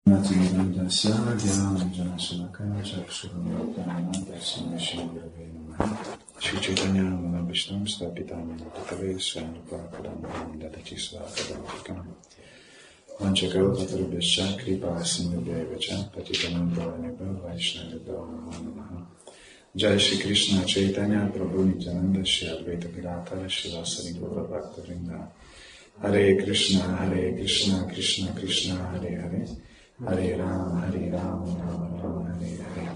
Шри Чайтанья Манабхиштам Стапитам Бхутале Сванупакадам Дадати Свакадамчикам Манчакалпатрубhyaśca Kripa Sindhubhyaśca Patitanam Pavanebhyo Vaishnavibhyo Namo Namaha. Jai Shri Krishna Chaitanya Prabhu Nityananda Shri Advaita Gadadhara Shivasari Gaura Bhakta Vrinda. Hare Krishna Krishna Krishna Hare Hare Hare Rama Rama Rama Hare Hare.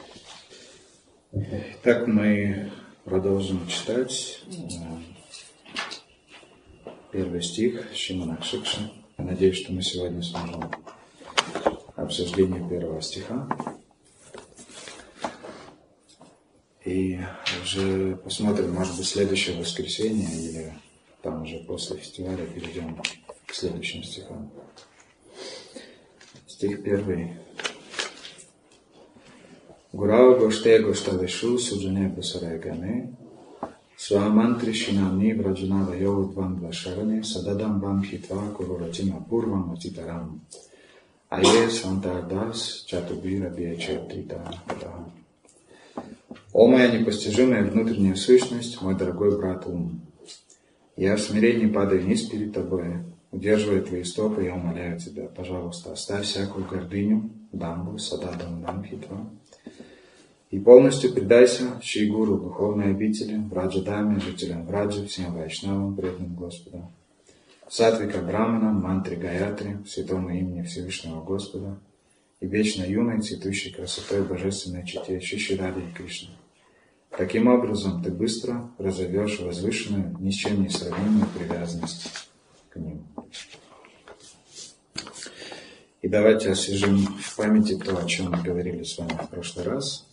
Так мы продолжим читать первый стих Шримад Шикша. Я надеюсь, что мы сегодня сможем обсуждение первого стиха. И уже посмотрим, может быть, следующее воскресенье или там уже после фестиваля перейдем к следующим стихам. Стих первый. Гурау гоште гоштавешу суджане басарагане свамантри шинамни враджанава йодвандва шаране сададам бам хитва куруратима пурвам атитарам ае свантардас чатубира биячатрита. О моя непостижимая внутренняя сущность, мой дорогой брат ум, я в смирении падаю вниз перед тобой, удерживая твои стопы, я умоляю тебя, пожалуйста, оставь всякую гордыню, дамбу, сададам дамхитва, и полностью предайся Шри Гуру, духовной обители, Враджадаме, жителям Враджи, всем вайшнавам, преданным Господа, Сатвика Браманам, мантре Гаятри, святому имени Всевышнего Господа, и вечно юной, цветущей красотой божественной чете Шри Ради Кришны. Таким образом, ты быстро разовьешь возвышенную, ни с чем не сравнимую привязанность к ним. И давайте освежим в памяти то, о чем мы говорили с вами в прошлый раз.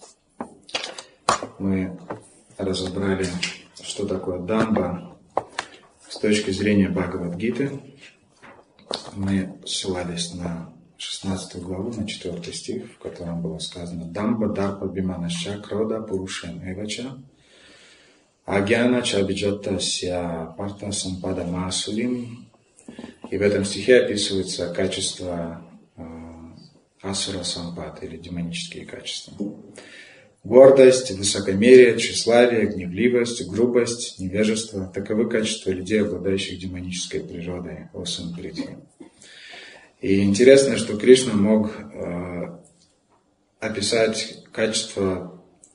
Мы разобрали, что такое дамба с точки зрения Бхагавад-гиты. Мы ссылались на 16 главу, на 4 стих, в котором было сказано «Дамба дарпа биманашча крода пурушем эвача агьяна чабиджатта ся парта сампада маасурим». И в этом стихе описывается качество асура сампад, или демонические качества. Гордость, высокомерие, тщеславие, гневливость, грубость, невежество – таковы качества людей, обладающих демонической природой, о сампритхи. И интересно, что Кришна мог описать качество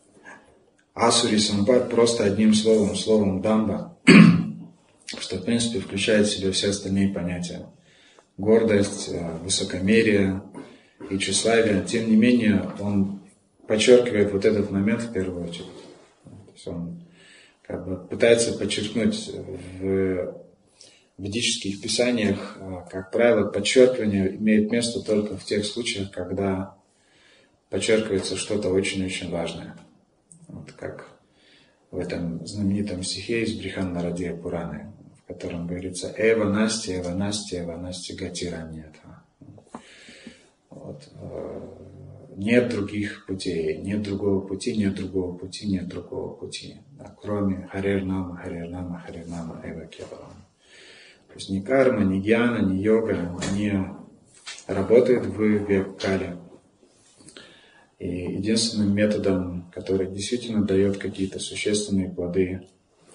асури сампад просто одним словом дамба, что в принципе включает в себя все остальные понятия. Гордость, высокомерие и тщеславие. Тем не менее, он подчеркивает вот этот момент в первую очередь. То есть он как бы пытается подчеркнуть в ведических писаниях, как правило, подчеркивание имеет место только в тех случаях, когда подчеркивается что-то очень-очень важное. Вот как в этом знаменитом стихе из Бриханнарадия Пураны, в котором говорится «Эва насти, эва насти, эва насти гатираньята». Вот. Нет других путей, нет другого пути, нет другого пути, нет другого пути. Да, кроме Харер-нама, Харер-нама, Харер-нама, эва кевалам. То есть ни карма, ни гьяна, ни йога не работают в век-кале. И единственным методом, который действительно дает какие-то существенные плоды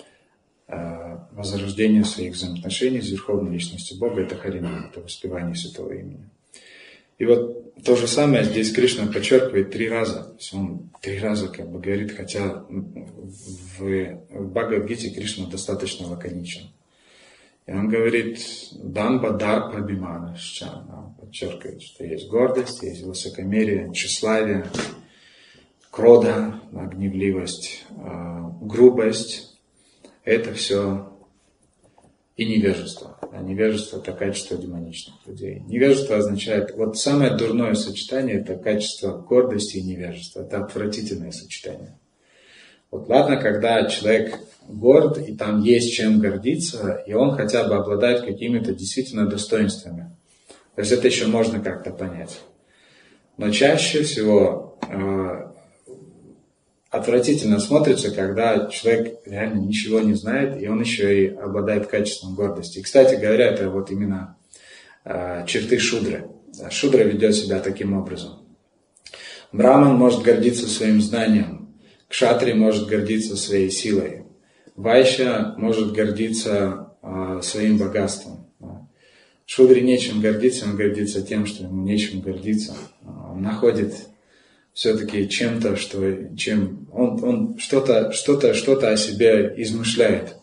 возрождения своих взаимоотношений с Верховной Личностью Бога, это Харинам, это воспевание Святого Имени. И вот то же самое здесь Кришна подчеркивает 3 раза. То есть он 3 раза как бы говорит, хотя в Бхагавад-гите Кришна достаточно лаконичен. И он говорит, дамба дарпа биманашча. Он подчеркивает, что есть гордость, есть высокомерие, тщеславие, крода, гневливость, грубость. Это все и невежество. А невежество – это качество демоничных людей. Невежество означает, вот самое дурное сочетание – это качество гордости и невежества. Это отвратительное сочетание. Вот ладно, когда человек горд, и там есть чем гордиться, и он хотя бы обладает какими-то действительно достоинствами. То есть это еще можно как-то понять. Но чаще всего отвратительно смотрится, когда человек реально ничего не знает, и он еще и обладает качеством гордости. И, кстати говоря, это вот именно черты шудры. Шудра ведет себя таким образом. Браман может гордиться своим знанием, кшатри может гордиться своей силой, вайшя может гордиться своим богатством. Шудре нечем гордиться, он гордится тем, что ему нечем гордиться. Он находит все-таки чем-то, чем он что-то о себе измышляет.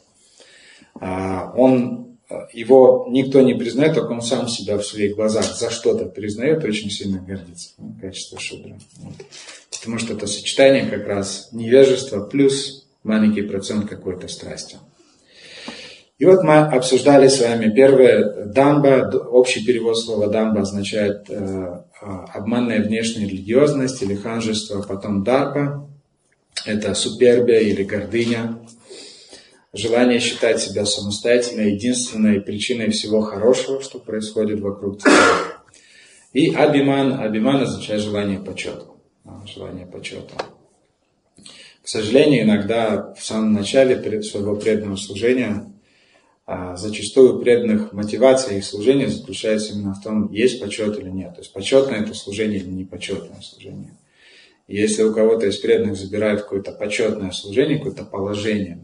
Его никто не признает, только он сам себя в своих глазах за что-то признает, очень сильно гордится. Качество шудры. Потому что это сочетание как раз невежества плюс маленький процент какой-то страсти. И вот мы обсуждали с вами первое дамба. Общий перевод слова дамба означает обманная внешняя религиозность или ханжество. Потом дарпа – это супербия или гордыня. Желание считать себя самостоятельной, единственной причиной всего хорошего, что происходит вокруг тебя. И абиман. Абиман означает желание почета. Желание почета. К сожалению, иногда в самом начале своего преданного служения зачастую преданных мотивация их служения заключается именно в том, есть почет или нет. То есть почетное это служение или непочетное служение. И если у кого-то из преданных забирают какое-то почетное служение, какое-то положение,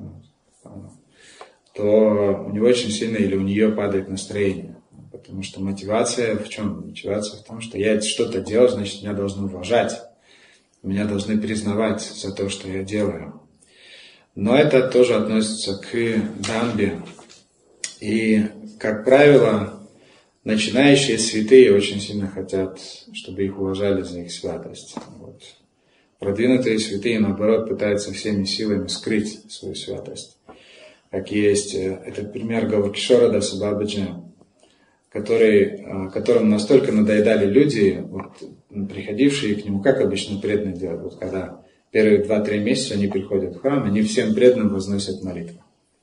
то у него очень сильно или у нее падает настроение. Потому что мотивация в чем? Мотивация в том, что я что-то делаю, значит меня должны уважать. Меня должны признавать за то, что я делаю. Но это тоже относится к дамбе. И, как правило, начинающие святые очень сильно хотят, чтобы их уважали за их святость. Вот. Продвинутые святые, наоборот, пытаются всеми силами скрыть свою святость. Как есть этот пример Гауракишора Даса Бабаджи, которым настолько надоедали люди, вот, приходившие к нему, как обычно преданные делают. Вот, когда первые 2-3 месяца они приходят в храм, они всем преданным возносят молитву.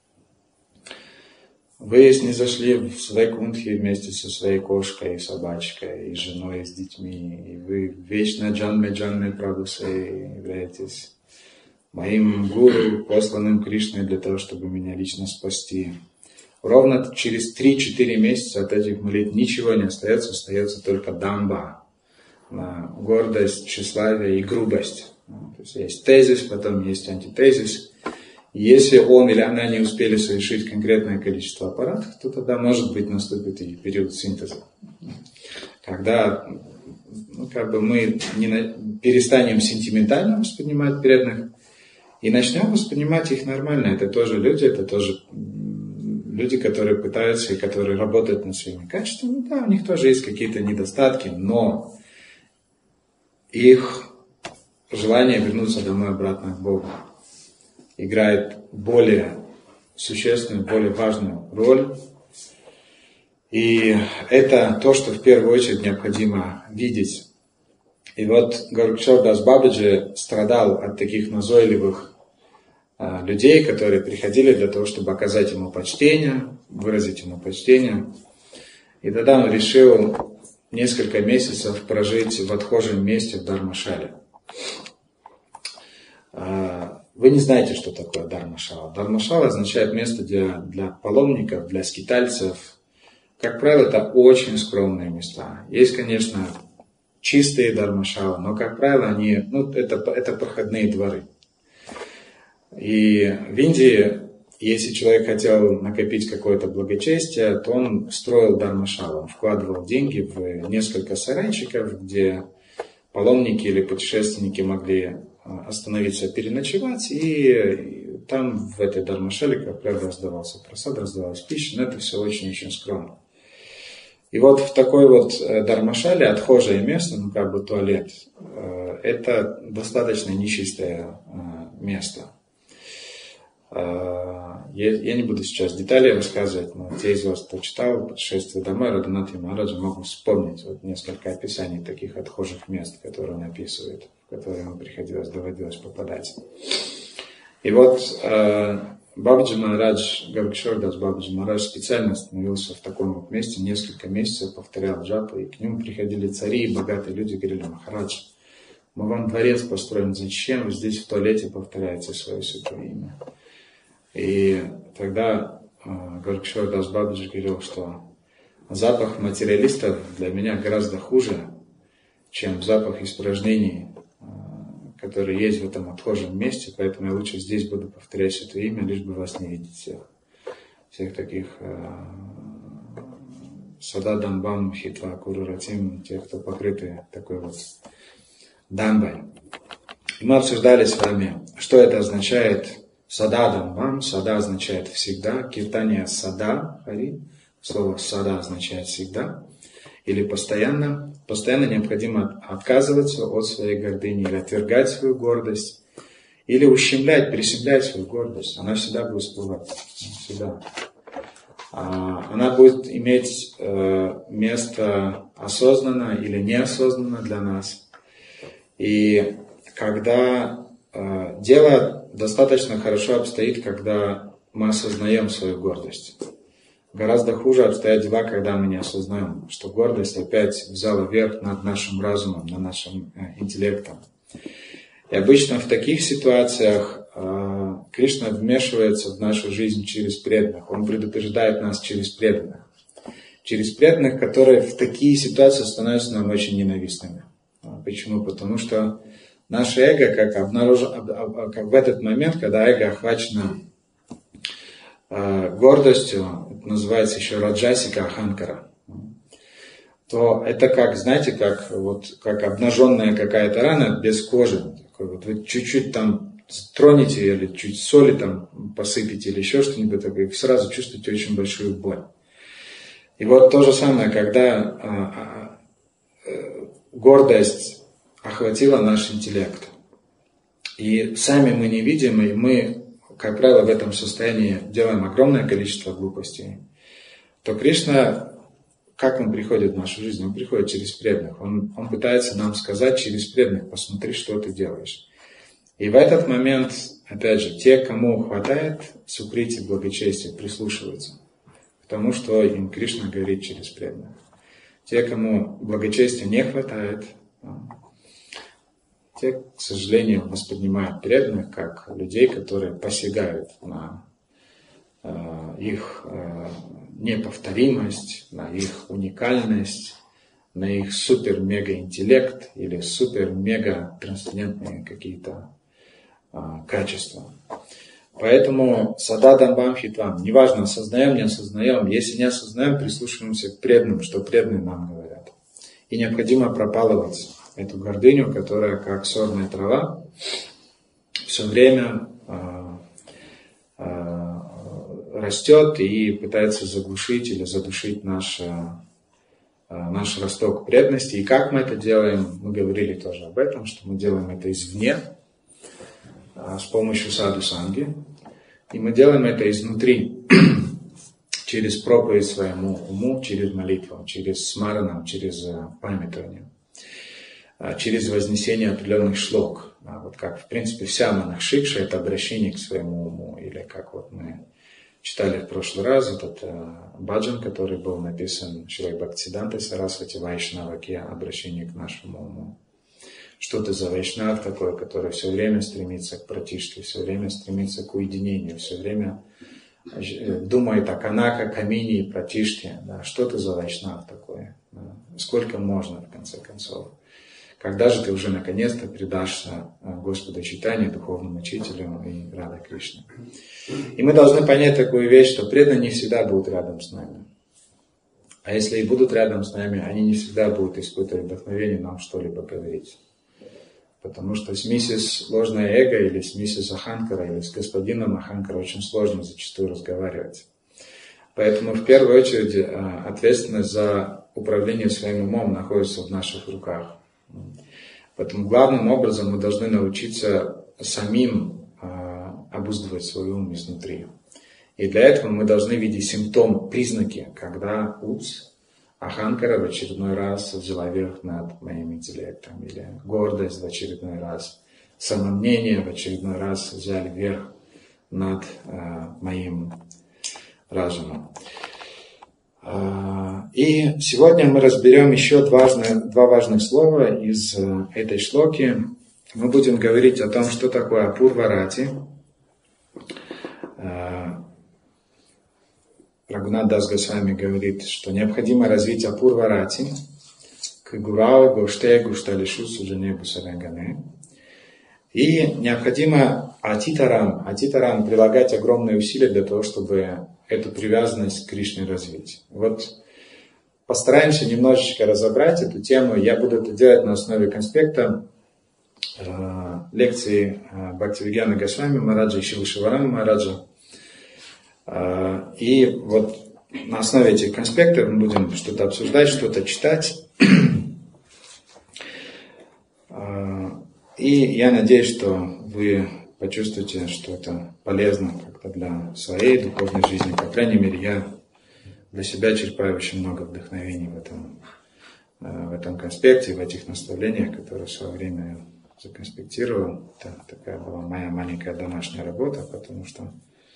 Вы снизошли в Вайкунтхи вместе со своей кошкой, и собачкой, и женой, и с детьми, и вы вечно Джанме Прабху своей являетесь моим гуру, посланным Кришной для того, чтобы меня лично спасти. Ровно через 3-4 месяца от этих молитв ничего не остается, остается только дамба, гордость, тщеславие и грубость. То есть тезис, потом есть антитезис. Если он или она не успели совершить конкретное количество аппаратов, то тогда, может быть, наступит и период синтеза. Когда мы перестанем сентиментально воспринимать преданных и начнем воспринимать их нормально. Это тоже люди, которые пытаются и которые работают над своими качествами. Да, у них тоже есть какие-то недостатки, но их желание вернуться домой обратно к Богу играет более существенную, более важную роль. И это то, что в первую очередь необходимо видеть. И вот Гауракишор Дас Бабаджи страдал от таких назойливых людей, которые приходили для того, чтобы оказать ему почтение, выразить ему почтение. И тогда он решил несколько месяцев прожить в отхожем месте в Дармашале. Вы не знаете, что такое Дармашала. Дармашала означает место для паломников, для скитальцев. Как правило, это очень скромные места. Есть, конечно, чистые Дармашалы, но, как правило, это проходные дворы. И в Индии, если человек хотел накопить какое-то благочестие, то он строил Дармашалу. Он вкладывал деньги в несколько сарайчиков, где паломники или путешественники могли остановиться переночевать, и там в этой Дармашале, как правило, раздавался просад, раздавалась пища, но это все очень-очень скромно. И вот в такой вот Дармашале, отхожее место, туалет, это достаточно нечистое место. Я не буду сейчас детали рассказывать, но те из вас, кто читал «Путешествие домой» Радханатха Махараджа, могут вспомнить несколько описаний таких отхожих мест, которые он описывает, в которые ему доводилось попадать. И вот Бабаджи Махарадж, Гауракишор Дас Бабаджи Махарадж специально остановился в таком вот месте, несколько месяцев повторял джапу, и к нему приходили цари и богатые люди, говорили: Махарадж, мы вам дворец построим, зачем вы здесь в туалете повторяете свое святое имя? И тогда Гауракишор Дас Бабаджи говорил, что запах материалистов для меня гораздо хуже, чем запах испражнений, который есть в этом отхожем месте, поэтому я лучше здесь буду повторять это имя, лишь бы вас не видеть всех таких сада дамбам хитва куруратим, тех, кто покрыты такой вот дамбой. И мы обсуждали с вами, что это означает сада дамбам. Сада означает всегда, киртания сада, слово сада означает всегда. Или постоянно. Постоянно необходимо отказываться от своей гордыни, или отвергать свою гордость, или ущемлять, присемлять свою гордость. Она всегда будет всплывать. Всегда. Она будет иметь место осознанно или неосознанно для нас. И когда дело достаточно хорошо обстоит, когда мы осознаем свою гордость. Гораздо хуже обстоят дела, когда мы не осознаем, что гордость опять взяла верх над нашим разумом, над нашим интеллектом. И обычно в таких ситуациях Кришна вмешивается в нашу жизнь через преданных. Он предупреждает нас через преданных. Через преданных, которые в такие ситуации становятся нам очень ненавистными. Почему? Потому что наше эго, как в этот момент, когда эго охвачено гордостью, это называется еще раджасика аханкара, то это как, знаете, как обнаженная какая-то рана без кожи. Вот вы чуть-чуть там тронете или чуть соли там посыпите или еще что-нибудь такое, и сразу чувствуете очень большую боль. И вот то же самое, когда гордость охватила наш интеллект. И сами мы не видим, и мы, как правило, в этом состоянии делаем огромное количество глупостей. То Кришна, как Он приходит в нашу жизнь? Он приходит через преданных. Он пытается нам сказать через преданных: посмотри, что ты делаешь. И в этот момент, опять же, те, кому хватает сукрити, благочестия, прислушиваются к тому, что им Кришна говорит через преданных. Те, кому благочестия не хватает, те, к сожалению, воспринимают преданных как людей, которые посягают на их неповторимость, на их уникальность, на их супер-мега-интеллект или супер-мега-трансцендентные какие-то качества. Поэтому сада дамбам хитвам. Неважно, осознаем, не осознаем. Если не осознаем, прислушиваемся к преданным, что преданные нам говорят. И необходимо пропалывать эту гордыню, которая, как сорная трава, все время растет и пытается заглушить или задушить наш росток преданности. И как мы это делаем? Мы говорили тоже об этом, что мы делаем это извне, с помощью саду-санги. И мы делаем это изнутри, через проповедь своему уму, через молитву, через смаранам, через памятование, через вознесение определенных шлок. Вот как, в принципе, вся манахшикша — это обращение к своему уму. Или как вот мы читали в прошлый раз, этот баджан, который был написан Шрилой Бхактисиддхантой Сарасвати Вайшнаваки, обращение к нашему уму. Что ты за вайшнав такой, который все время стремится к пратишке, все время стремится к уединению, все время думает о канака, камине и пратишке. Да? Что ты за вайшнав такой? Да? Сколько можно, в конце концов? Когда же ты уже наконец-то предашься Господу Чайтанье, духовному учителю и Рада Кришне? И мы должны понять такую вещь, что преданные не всегда будут рядом с нами. А если и будут рядом с нами, они не всегда будут испытывать вдохновение нам что-либо говорить. Потому что с миссис ложное эго или с миссис Аханкара или с господином Аханкара очень сложно зачастую разговаривать. Поэтому в первую очередь ответственность за управление своим умом находится в наших руках. Поэтому главным образом мы должны научиться самим обуздывать свой ум изнутри. И для этого мы должны видеть симптомы, признаки, когда Аханкара в очередной раз взяла верх над моим интеллектом, или гордость в очередной раз, самомнение в очередной раз взяли верх над моим разумом. И сегодня мы разберем еще два важных слова из этой шлоки. Мы будем говорить о том, что такое апурва рати. Рагунат Дас Госвами говорит, что необходимо развить Апурварати к Гурау, Гоште, Гушталишу, Суджане, Бусарангане. И необходимо Атитарам прилагать огромные усилия для того, чтобы эту привязанность к Кришне развить. Вот постараемся немножечко разобрать эту тему. Я буду это делать на основе конспекта лекции Бхактивигьяна Госвами Махараджа и Шилы Шиварама Махараджа. И вот на основе этих конспектов мы будем что-то обсуждать, что-то читать. И я надеюсь, что вы почувствуете, что это полезно как-то для своей духовной жизни. По крайней мере, я для себя черпаю очень много вдохновений в этом конспекте, в этих наставлениях, которые в свое время я законспектировал. Это такая была моя маленькая домашняя работа, потому что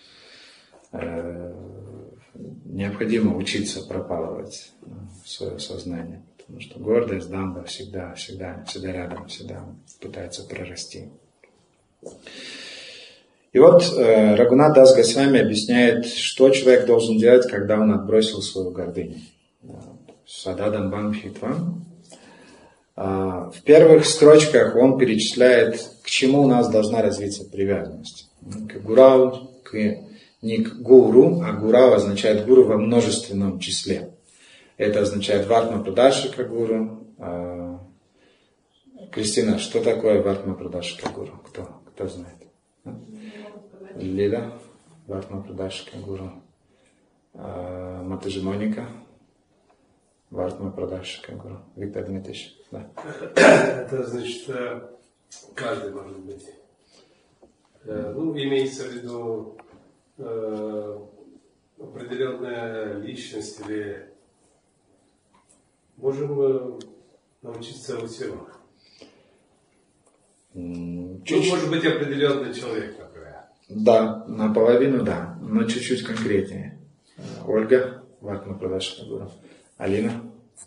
необходимо учиться пропалывать свое сознание. Потому что гордость, дамба всегда рядом, всегда пытается прорасти. И вот Рагунат Дас Госвами объясняет, что человек должен делать, когда он отбросил свою гордыню. Сададам Бамхитвам. В первых строчках он перечисляет, к чему у нас должна развиться привязанность. К гурау, не к гуру, а гурау означает гуру во множественном числе. Это означает Вартма Прадашика Гуру. Кристина, что такое Вартма Прадашика Гуру? Кто знает? Лида, Вартма Прадашика Гуру. Матаджи Моника, Вартма Прадашика Гуру. Виктор Дмитриевич, да. Это значит, каждый может быть. Имеется в виду определенная личность или можем научиться у всего. Может быть определенный человек, например. Да, наполовину да, но чуть-чуть конкретнее. Ольга, Вартма Прадашика Гуру. Алина.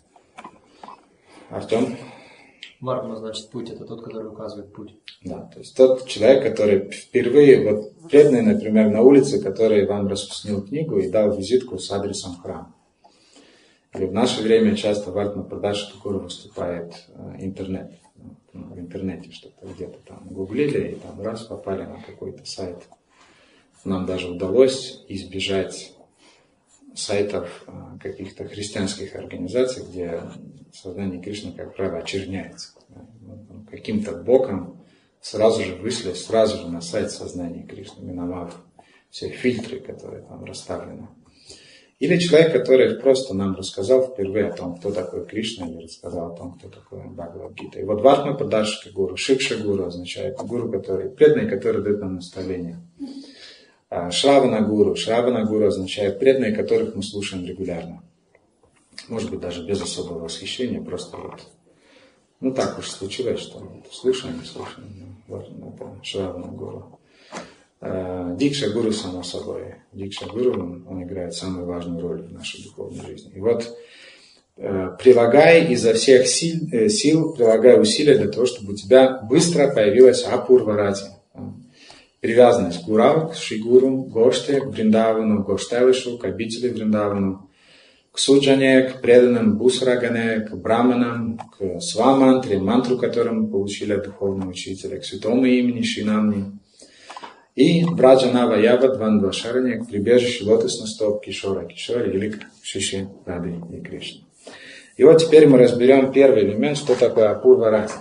Артем. Вартма значит путь, это тот, который указывает путь. Да, то есть тот человек, который впервые, вот преданный, например, на улице, который вам распустил книгу и дал визитку с адресом храма. И в наше время часто Вартма Прадашика Гуру выступает интернет. В интернете что-то где-то там гуглили и там раз попали на какой-то сайт. Нам даже удалось избежать сайтов каких-то христианских организаций, где сознание Кришны, как правило, очерняется. Каким-то боком сразу же вышли, сразу же на сайт сознания Кришны, миновав все фильтры, которые там расставлены. Или человек, который просто нам рассказал впервые о том, кто такой Кришна, или рассказал о том, кто такой Бхагавад-гита. И вот Вартма Прадашика Гуру, Шикша Гуру означает гуру, который преданный, который дает нам наставление. Шравана Гуру означает преданные, которых мы слушаем регулярно. Может быть, даже без особого восхищения, просто вот, так уж случилось, что слушаем. Вот, это Шравана Гуру. Дикша Гуру, само собой. Дикша Гуру, он играет самую важную роль в нашей духовной жизни. И вот прилагай изо всех сил, прилагай усилия для того, чтобы у тебя быстро появилась Апурварати. Привязанность к Гурау, к Шигуру, Гоште, к Вриндавану, Гоштелишу, к обители Вриндавану, к Суджане, к преданным Бусрагане, к Браманам, к Свамантре, мантру, которую мы получили от духовного учителя, к святому имени Шинамни. И Браджанава Ява Двандвашаране, к прибежищу лотосных стоп Кишора или к Шиши Рады и Кришны. И вот теперь мы разберем первый элемент, что такое Апурварати.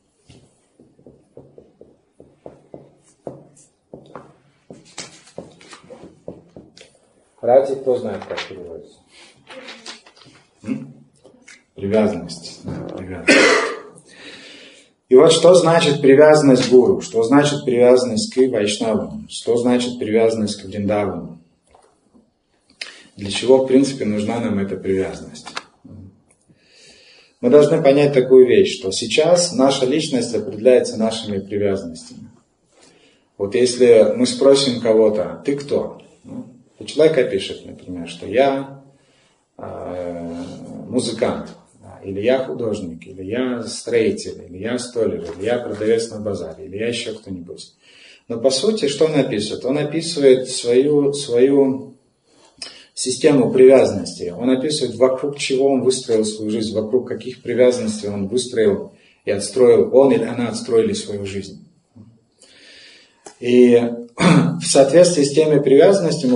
Рати, кто знает, как переводится? Привязанность. И вот что значит привязанность к гуру, что значит привязанность к вайшнавам, что значит привязанность к Вриндавану. Для чего, в принципе, нужна нам эта привязанность? Мы должны понять такую вещь, что сейчас наша личность определяется нашими привязанностями. Вот если мы спросим кого-то, ты кто? Человек опишет, например, что я музыкант, или я художник, или я строитель, или я столер, или я продавец на базаре, или я еще кто-нибудь. Но по сути, что он описывает? Он описывает свою систему привязанностей. Он описывает, вокруг чего он выстроил свою жизнь, вокруг каких привязанностей он выстроил и отстроил, он или она отстроили свою жизнь. И в соответствии с теми привязанностями,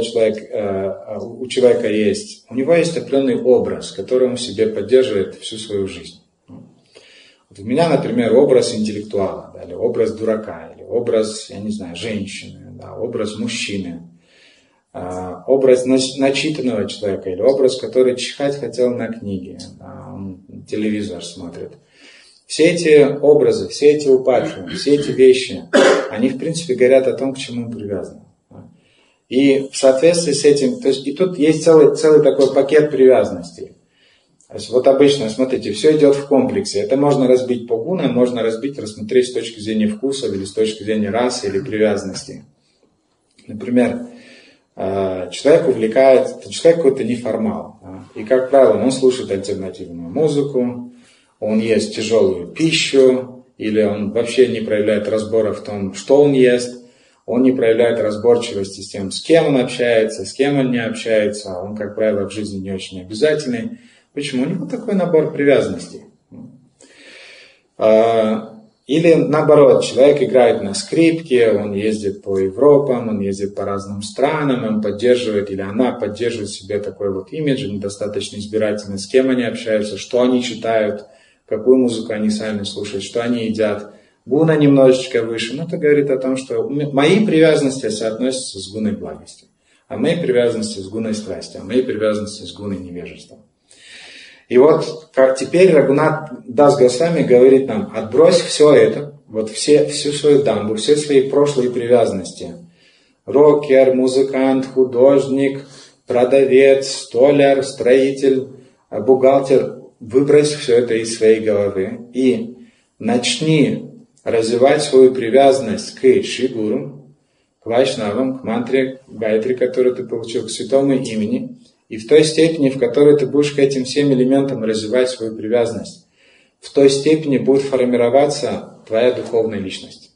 у человека есть, у него есть определенный образ, который он в себе поддерживает всю свою жизнь. Вот у меня, например, образ интеллектуала, да, или образ дурака, или образ, я не знаю, женщины, да, образ мужчины, образ начитанного человека, или образ, который чихать хотел на книге, да, он телевизор смотрит. Все эти образы, все эти упадки, все эти вещи, они в принципе говорят о том, к чему он привязан. И в соответствии с этим, то есть и тут есть целый такой пакет привязанностей. То есть вот обычно, смотрите, все идет в комплексе. Это можно разбить по гунам, можно рассмотреть с точки зрения вкусов или с точки зрения расы или привязанности. Например, человек какой-то неформал. И, как правило, он слушает альтернативную музыку, он ест тяжелую пищу, или он вообще не проявляет разбора в том, что он ест, он не проявляет разборчивости с тем, с кем он общается, с кем он не общается, он, как правило, в жизни не очень обязательный. Почему? У него такой набор привязанностей. Или наоборот, человек играет на скрипке, он ездит по Европам, он ездит по разным странам, он поддерживает, или она поддерживает в себе такой вот имидж, недостаточно избирательный, с кем они общаются, что они читают, какую музыку они сами слушают, что они едят. Гуна немножечко выше, но это говорит о том, что мои привязанности соотносятся с гуной благости, а мои привязанности с гуной страсти, а мои привязанности с гуной невежества. И вот как теперь Рагунат Дас Госвами говорит нам, отбрось все это, вот всю свою дамбу, все свои прошлые привязанности. Рокер, музыкант, художник, продавец, столяр, строитель, бухгалтер. Выбрось все это из своей головы и начни развивать свою привязанность к Шри-Гуру, к Вайшнавам, к мантре Гайатри, которую ты получил, к святому имени, и в той степени, в которой ты будешь к этим всем элементам развивать свою привязанность, в той степени будет формироваться твоя духовная личность.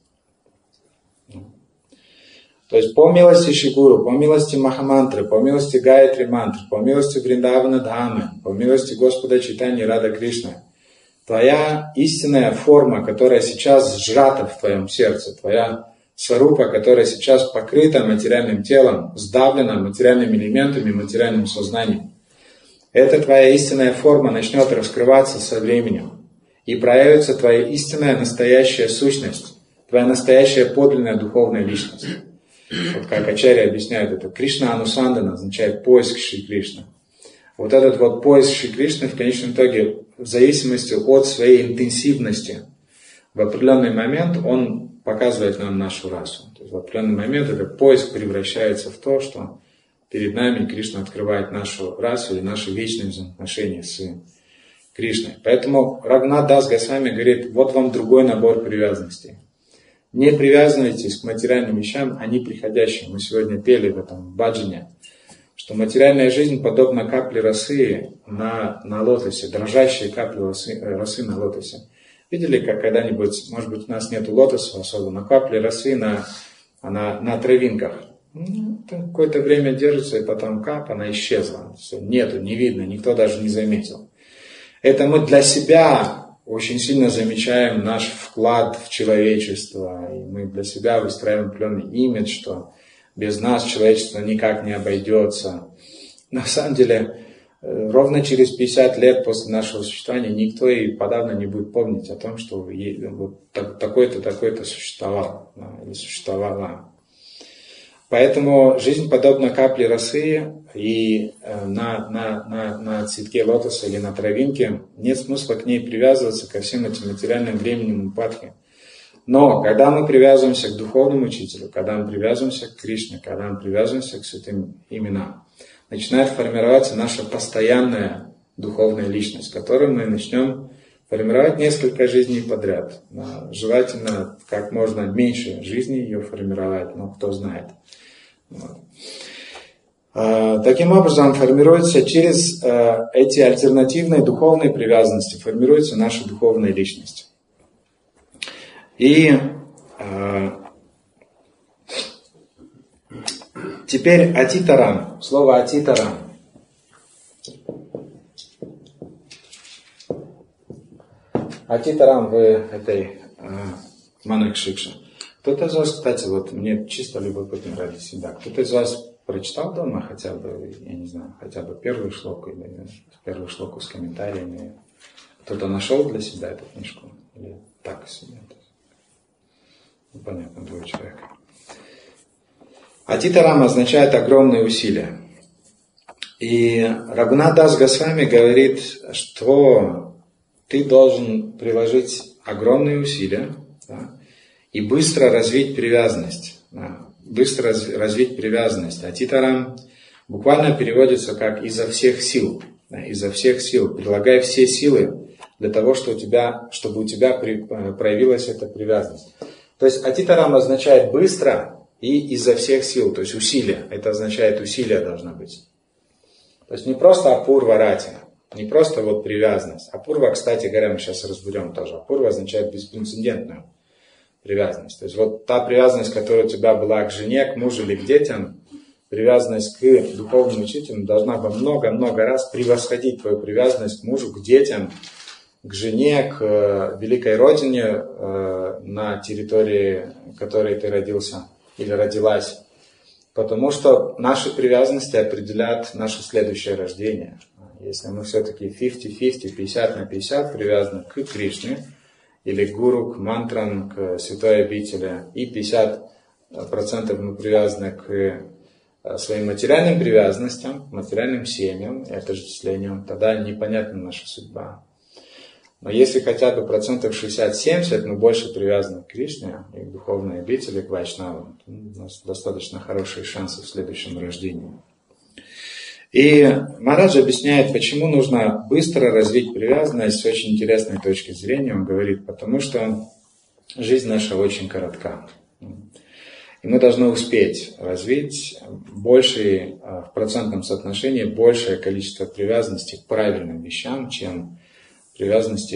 То есть по милости Шри-Гуру, по милости Махамантры, по милости Гайатри мантры, по милости Вриндавана Дхамы, по милости Господа Чайтаньи Рада Кришны, твоя истинная форма, которая сейчас сжата в твоем сердце, твоя сварупа, которая сейчас покрыта материальным телом, сдавлена материальными элементами, материальным сознанием, эта твоя истинная форма начнет раскрываться со временем, и проявится твоя истинная настоящая сущность, твоя настоящая подлинная духовная личность. Вот как Ачарья объясняет это, Кришна Анусандана означает поиск Шри Кришны. Вот этот вот поиск Шри Кришны в конечном итоге, в зависимости от своей интенсивности, в определенный момент он показывает нам нашу расу. То есть в определенный момент этот поиск превращается в то, что перед нами Кришна открывает нашу расу или наши вечные взаимоотношения с Кришной. Поэтому Рагунат Дас Госвами говорит, вот вам другой набор привязанностей. Не привязывайтесь к материальным вещам, они приходящие. Мы сегодня пели в этом баджане, что материальная жизнь подобна капле росы на лотосе, дрожащие капли росы на лотосе. Видели, как когда-нибудь, может быть, у нас нет лотоса особо, но капли росы на травинках. Какое-то время держится, и потом она исчезла. Все, нету, не видно, никто даже не заметил. Это мы для себя очень сильно замечаем наш вклад в человечество, и мы для себя выстраиваем определенный имидж, что без нас человечество никак не обойдется. На самом деле, ровно через 50 лет после нашего существования никто и подавно не будет помнить о том, что вот такой-то существовал или существовала. Поэтому жизнь подобна капле росы, и на цветке лотоса или на травинке нет смысла к ней привязываться, ко всем этим материальным временным упадкам. Но когда мы привязываемся к духовному учителю, когда мы привязываемся к Кришне, когда мы привязываемся к святым именам, начинает формироваться наша постоянная духовная личность, которую мы начнем формировать несколько жизней подряд. Желательно как можно меньше жизней ее формировать, но кто знает. Вот. Таким образом, формируется через эти альтернативные духовные привязанности, формируется наша духовная личность. И Теперь атитарам. Слово атитарам. Атитарам в этой Манакшикша. Кто-то из вас, кстати, вот мне чисто любопытно ради себя, кто-то из вас прочитал дома хотя бы, я не знаю, хотя бы первую шлоку или первую шлоку с комментариями? Кто-то нашел для себя эту книжку? Или так себе? Ну, понятно, двое человек. Атитарам означает огромные усилия. И Рагунат Дас Госвами говорит, что ты должен приложить огромные усилия, да, и быстро развить привязанность. Да, быстро развить привязанность. Атитарам буквально переводится как «изо всех сил». Да, изо всех сил. Прилагай все силы для того, чтобы у тебя проявилась эта привязанность. То есть атитарам означает быстро и изо всех сил, то есть усилия. Это означает усилия должно быть. То есть не просто апурва рати, не просто вот привязанность. Апурва, кстати говоря, мы сейчас разберем тоже. Апурва означает беспрецедентную привязанность. То есть вот та привязанность, которая у тебя была к жене, к мужу или к детям, привязанность к духовным учителям должна во много-много раз превосходить твою привязанность к мужу, к детям, к жене, к великой родине, на территории, в которой ты родился или родилась. Потому что наши привязанности определяют наше следующее рождение. Если мы все-таки 50-50, 50 на 50 привязаны к Кришне, или к гуру, к мантрам, к святой обители, и 50% мы привязаны к своим материальным привязанностям, материальным семьям и отождествлениям, тогда непонятна наша судьба. Но если хотя бы 60-70% мы больше привязаны к Кришне и к духовной обители, к Вайшнавам, у нас достаточно хорошие шансы в следующем рождении. И Махарадж объясняет, почему нужно быстро развить привязанность с очень интересной точки зрения. Он говорит, потому что жизнь наша очень коротка. И мы должны успеть развить большее, в процентном соотношении, большее количество привязанности к правильным вещам, чем привязанности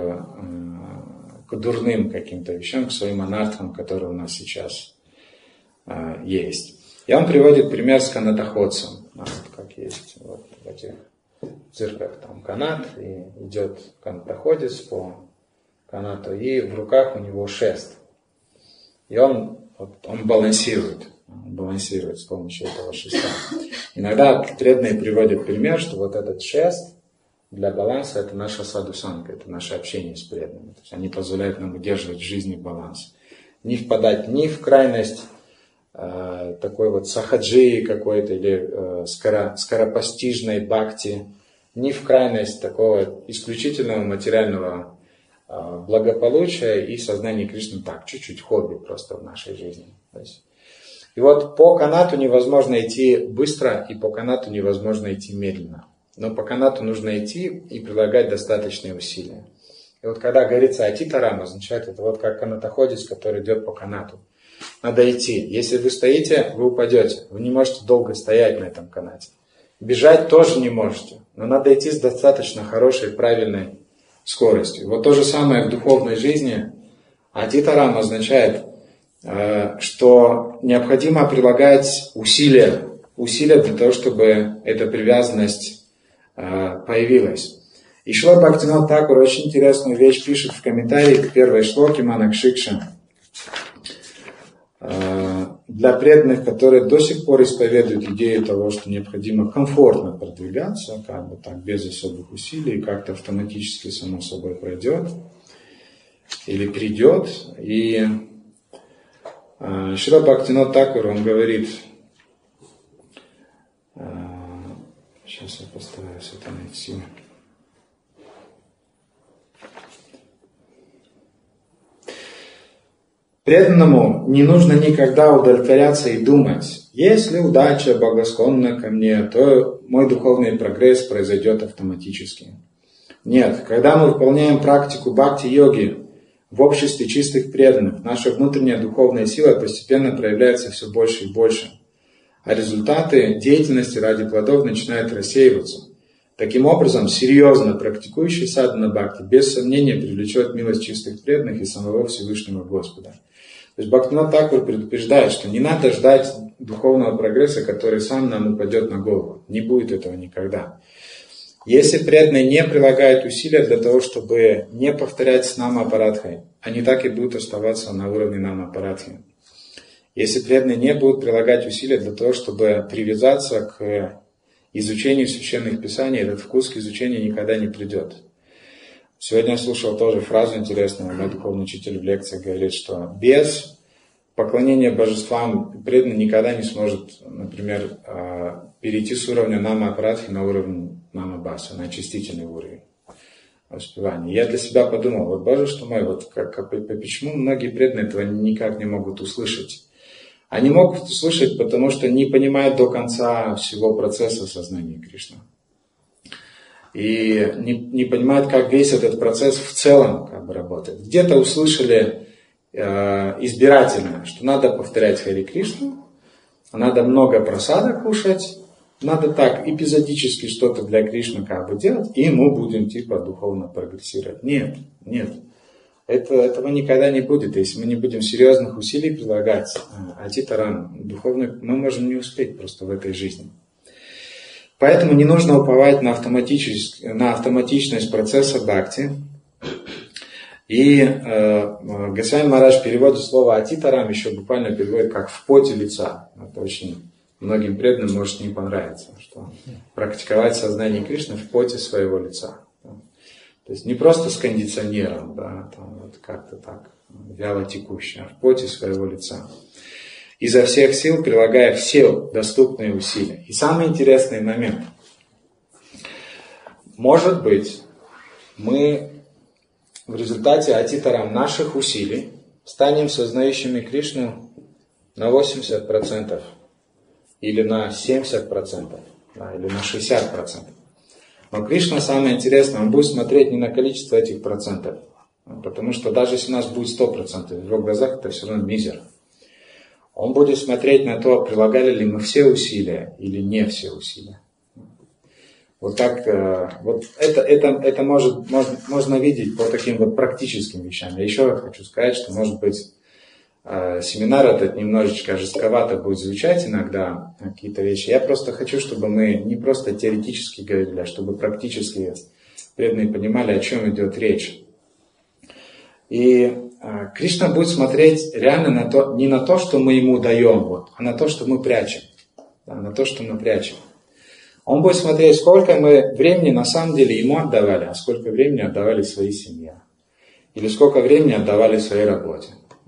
к дурным каким-то вещам, к своим анартхам, которые у нас сейчас есть. И он приводит пример с канатоходцем. Вот как есть вот в этих цирках там канат, и идет канатоходец по канату, и в руках у него шест. И он балансирует с помощью этого шеста. Иногда преданные приводят пример, что вот этот шест для баланса это наша садхусанга, это наше общение с преданными. То есть они позволяют нам удерживать в жизни баланс. Не впадать ни в крайность такой вот сахаджии какой-то или скоропостижной бхакти, ни в крайность такого исключительного материального благополучия и сознания Кришны так, чуть-чуть хобби просто в нашей жизни. И вот по канату невозможно идти быстро, и по канату невозможно идти медленно. Но по канату нужно идти и прилагать достаточные усилия. И вот когда говорится атитарам, означает это вот как канатоходец, который идет по канату. Надо идти. Если вы стоите, вы упадете. Вы не можете долго стоять на этом канате. Бежать тоже не можете. Но надо идти с достаточно хорошей, правильной скоростью. Вот то же самое в духовной жизни. Атитарам означает, что необходимо прилагать усилия для того, чтобы эта привязанность появилась. И Шрила Бхактивинода Тхакур очень интересную вещь пишет в комментарии к первой шлоке Манакшикша. Для преданных, которые до сих пор исповедуют идею того, что необходимо комфортно продвигаться, как бы так, без особых усилий, как-то автоматически само собой пройдет или придет. И Шрила Бхактивинода Тхакур, он говорит, сейчас я постараюсь это найти. Преданному не нужно никогда удовлетворяться и думать, если удача благосклонна ко мне, то мой духовный прогресс произойдет автоматически. Нет, когда мы выполняем практику бхакти-йоги в обществе чистых преданных, наша внутренняя духовная сила постепенно проявляется все больше и больше, а результаты деятельности ради плодов начинают рассеиваться. Таким образом, серьезно практикующий садхана бхакти без сомнения привлечет милость чистых преданных и самого Всевышнего Господа. То есть Бхактивинода Тхакур предупреждает, что не надо ждать духовного прогресса, который сам нам упадет на голову. Не будет этого никогда. Если преданные не прилагают усилия для того, чтобы не повторять с Нама-апарадхой, они так и будут оставаться на уровне Нама-апарадхи. Если преданные не будут прилагать усилия для того, чтобы привязаться к изучению священных писаний, этот вкус к изучению никогда не придет. Сегодня я слушал тоже фразу интересную, мой духовный учитель в лекции говорит, что без поклонения божествам преданный никогда не сможет, например, перейти с уровня Нама-апарадхи на уровень Нама-баса, на очистительный уровень воспевания. Я для себя подумал, вот Боже что мой, вот почему многие преданные этого никак не могут услышать? Они могут услышать, потому что не понимают до конца всего процесса сознания Кришны. И не понимают, как весь этот процесс в целом работает. Где-то услышали избирательно, что надо повторять Хари Кришну, надо много прасада кушать, надо так эпизодически что-то для Кришны делать, и мы будем духовно прогрессировать. Нет. Этого никогда не будет. Если мы не будем серьезных усилий прилагать, атитарам духовных, мы можем не успеть просто в этой жизни. Поэтому не нужно уповать на автоматичность процесса бхакти. И Госвами Махарадж переводит слово атитарам, еще буквально переводит как в поте лица. Это очень многим преданным может не понравиться, что практиковать сознание Кришны в поте своего лица. То есть не просто с кондиционером, как-то так, вяло текущее, а в поте своего лица. Изо всех сил, прилагая все доступные усилия. И самый интересный момент. Может быть, мы в результате атитарам наших усилий станем сознающими Кришну на 80%, или на 70%, или на 60%. Но Кришна, самое интересное, он будет смотреть не на количество этих процентов, потому что даже если у нас будет 100%, в его глазах это все равно мизер. Он будет смотреть на то, прилагали ли мы все усилия или не все усилия. Вот это можно видеть по таким практическим вещам. Я еще хочу сказать, что, может быть, семинар этот немножечко жестковато будет звучать иногда, какие-то вещи. Я просто хочу, чтобы мы не просто теоретически говорили, а чтобы практически преданные понимали, о чем идет речь. И Кришна будет смотреть реально не на то, что мы ему даем, а на то, что мы прячем. На то, что мы прячем. Он будет смотреть, сколько мы времени на самом деле ему отдавали, а сколько времени отдавали своей семье. Или сколько времени отдавали своей работе.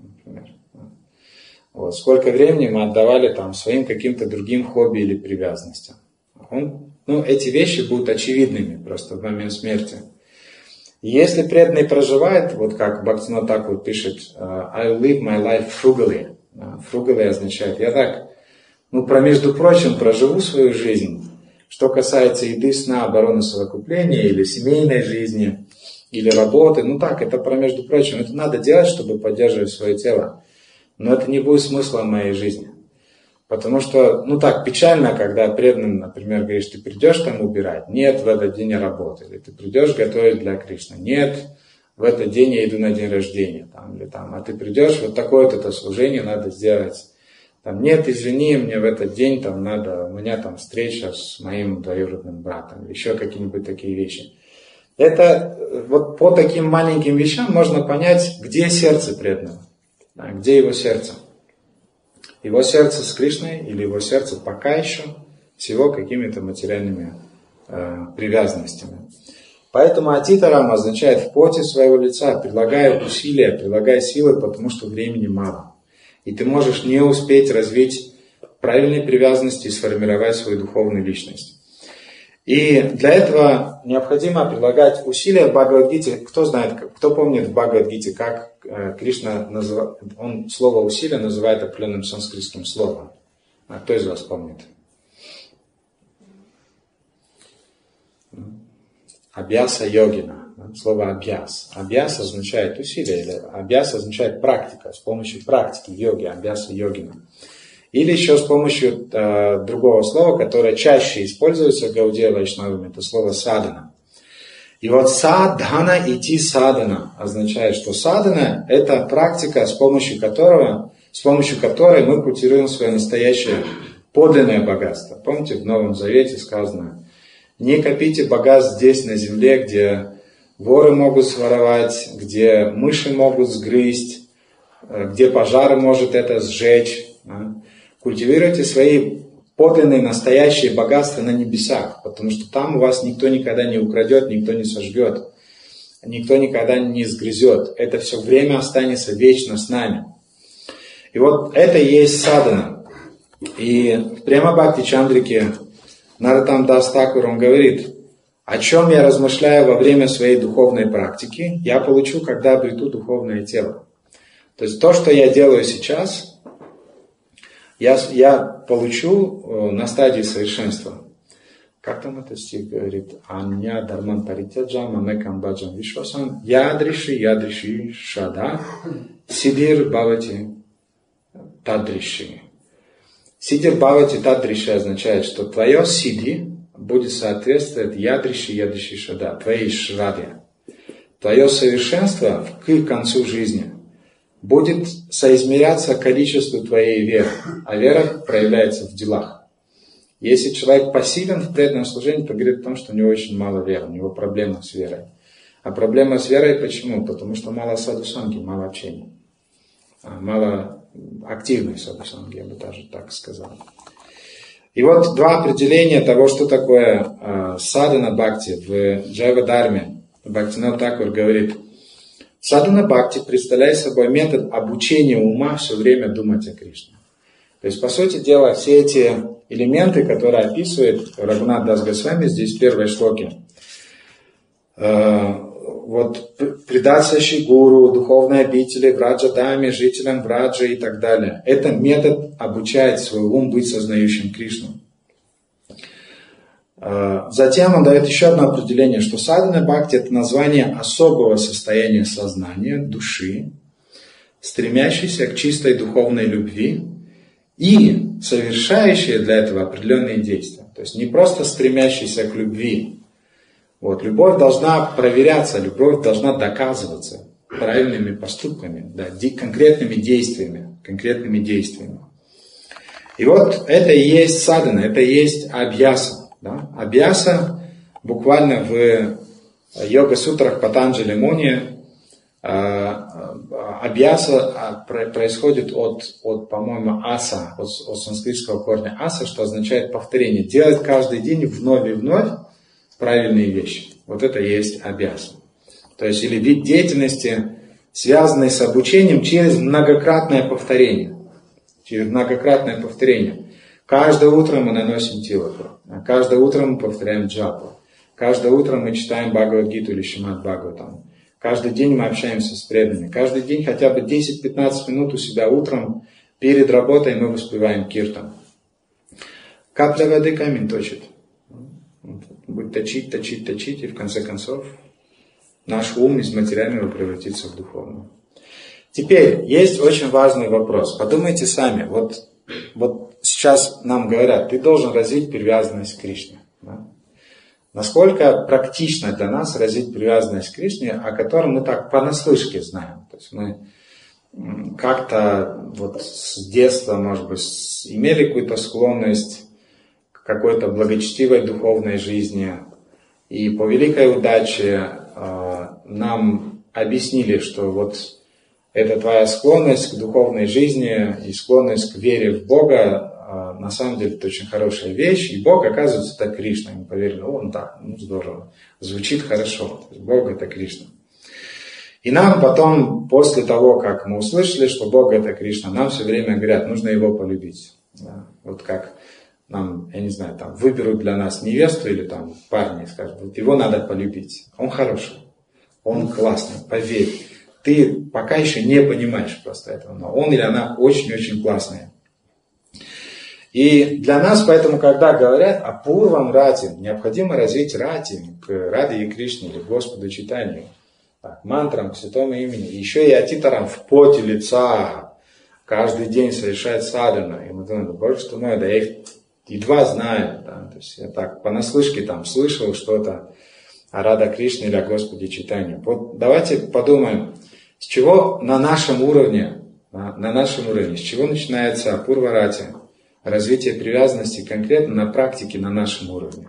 Сколько времени мы отдавали своим каким-то другим хобби или привязанностям. Эти вещи будут очевидными просто в момент смерти. И если преданный проживает, как Бхактивинода Тхакур пишет, I live my life frugally. Frugally означает, я так, между прочим, проживу свою жизнь. Что касается еды, сна, обороны, совокупления, или семейной жизни, или работы, это между прочим, это надо делать, чтобы поддерживать свое тело. Но это не будет смыслом моей жизни. Потому что, печально, когда преданным, например, говоришь, ты придешь убирать? Нет, в этот день я работаю. Или ты придешь готовить для Кришны? Нет, в этот день я иду на день рождения. А ты придешь, такое-то служение надо сделать. Нет, извини, мне в этот день у меня встреча с моим двоюродным братом. Или еще какие-нибудь такие вещи. Это по таким маленьким вещам можно понять, где сердце преданного. Где его сердце? Его сердце с Кришной или его сердце пока еще всего какими-то материальными привязанностями. Поэтому атитарам означает в поте своего лица, прилагая усилия, прилагая силы, потому что времени мало. И ты можешь не успеть развить правильные привязанности и сформировать свою духовную личность. И для этого необходимо прилагать усилия в Бхагавад-гите. Кто знает, кто помнит в Бхагавад-гите, как Кришна называет, он слово усилия называет определенным санскритским словом. А кто из вас помнит? Абьяса йогина. Слово абьяс. Абьяс означает усилие, или абьяс означает практика. С помощью практики йоги, абьяса йогина. Или еще с помощью другого слова, которое чаще используется в Гаудия Вайшнавами, это слово садана. И вот садхана ити садана означает, что садана – это практика, с помощью которой мы культивируем свое настоящее подлинное богатство. Помните, в Новом Завете сказано: не копите богатств здесь на земле, где воры могут своровать, где мыши могут сгрызть, где пожар может это сжечь. Культивируйте свои подлинные настоящие богатства на небесах, потому что там у вас никто никогда не украдет, никто не сожгет, никто никогда не сгрызет. Это все время останется вечно с нами. И вот это и есть садхана. И в Према Бхакти Чандрике Нароттам Дас Такур, он говорит: о чем я размышляю во время своей духовной практики, я получу, когда обрету духовное тело. То есть то, что я делаю сейчас, я получу на стадии совершенства. Как там этот стих говорит? Анья дарман паритяджа мамекам баджан вишвасан ядриши шада сидир бхавати тадриши. Сидир бхавати тадриши означает, что твое сиди будет соответствовать ядриши шада, твоей шраде. Твое совершенство к концу жизни будет соизмеряться количеству твоей веры, а вера проявляется в делах. Если человек пассивен в преданном служении, то говорит о том, что у него очень мало веры, у него проблема с верой. А проблема с верой почему? Потому что мало садхусанги, мало общения, мало активной садхусанги, я бы даже так сказал. И вот два определения того, что такое садхана бхакти в Джайва-дарме. Бхактинат Такур говорит: садхана бхакти представляет собой метод обучения ума все время думать о Кришне. То есть, по сути дела, все эти элементы, которые описывает Рагунат Дас Госвами здесь в первой шлоке, вот предаться Шигуру, духовной обители, Враджа-даме, жителям Враджи и так далее. Это метод обучает свой ум быть сознающим Кришну. Затем он дает еще одно определение, что садхана бхакти — это название особого состояния сознания, души, стремящейся к чистой духовной любви и совершающие для этого определенные действия. То есть не просто стремящийся к любви. Вот, любовь должна проверяться, любовь должна доказываться правильными поступками, да, конкретными действиями. И вот это и есть садхана, это и есть абьяса. Да? Абьяса буквально в йога-сутрах Патанджали Муни, абьяса происходит от, по-моему, аса, от санскритского корня аса, что означает повторение. Делать каждый день вновь и вновь правильные вещи. Вот это и есть абьяса. То есть, или вид деятельности, связанный с обучением через многократное повторение. Каждое утро мы наносим тилаку. Каждое утро мы повторяем джапу. Каждое утро мы читаем Бхагавад-гиту или Шримад Бхагаватам. Каждый день мы общаемся с преданными. Каждый день хотя бы 10-15 минут у себя утром перед работой мы воспеваем киртан. Капля воды камень точит. Будет точить, и в конце концов наш ум из материального превратится в духовный. Теперь есть очень важный вопрос. Подумайте сами. Вот сейчас нам говорят: ты должен развить привязанность к Кришне. Да? Насколько практично для нас развить привязанность к Кришне, о котором мы так понаслышке знаем. То есть мы как-то вот с детства, может быть, имели какую-то склонность к какой-то благочестивой духовной жизни. И по великой удаче нам объяснили, что вот эта твоя склонность к духовной жизни и склонность к вере в Бога, на самом деле это очень хорошая вещь, и Бог, оказывается, это Кришна. И мы поверили: да, здорово, звучит хорошо, Бог это Кришна. И нам потом, после того, как мы услышали, что Бог это Кришна, нам все время говорят: нужно его полюбить. Да? Вот как нам, я не знаю, там выберут для нас невесту или там парня и скажут: вот его надо полюбить, он хороший, он классный, поверь. Ты пока еще не понимаешь просто этого, но он или она очень-очень классная. И для нас, поэтому, когда говорят о Пурвам Рати, необходимо развить Рати к Раде и Кришне, или Господу Чайтанью, к мантрам, к святому имени, еще и атитарам в поте лица, каждый день совершает садхану. И мы думаем: боже что мой, да я их едва знаю. Да? То есть я так понаслышке там слышал что-то о Рада Кришне или о Господе Чайтанье. Вот давайте подумаем, с чего на нашем уровне, с чего начинается Апурва-рати, развитие привязанности конкретно на практике на нашем уровне.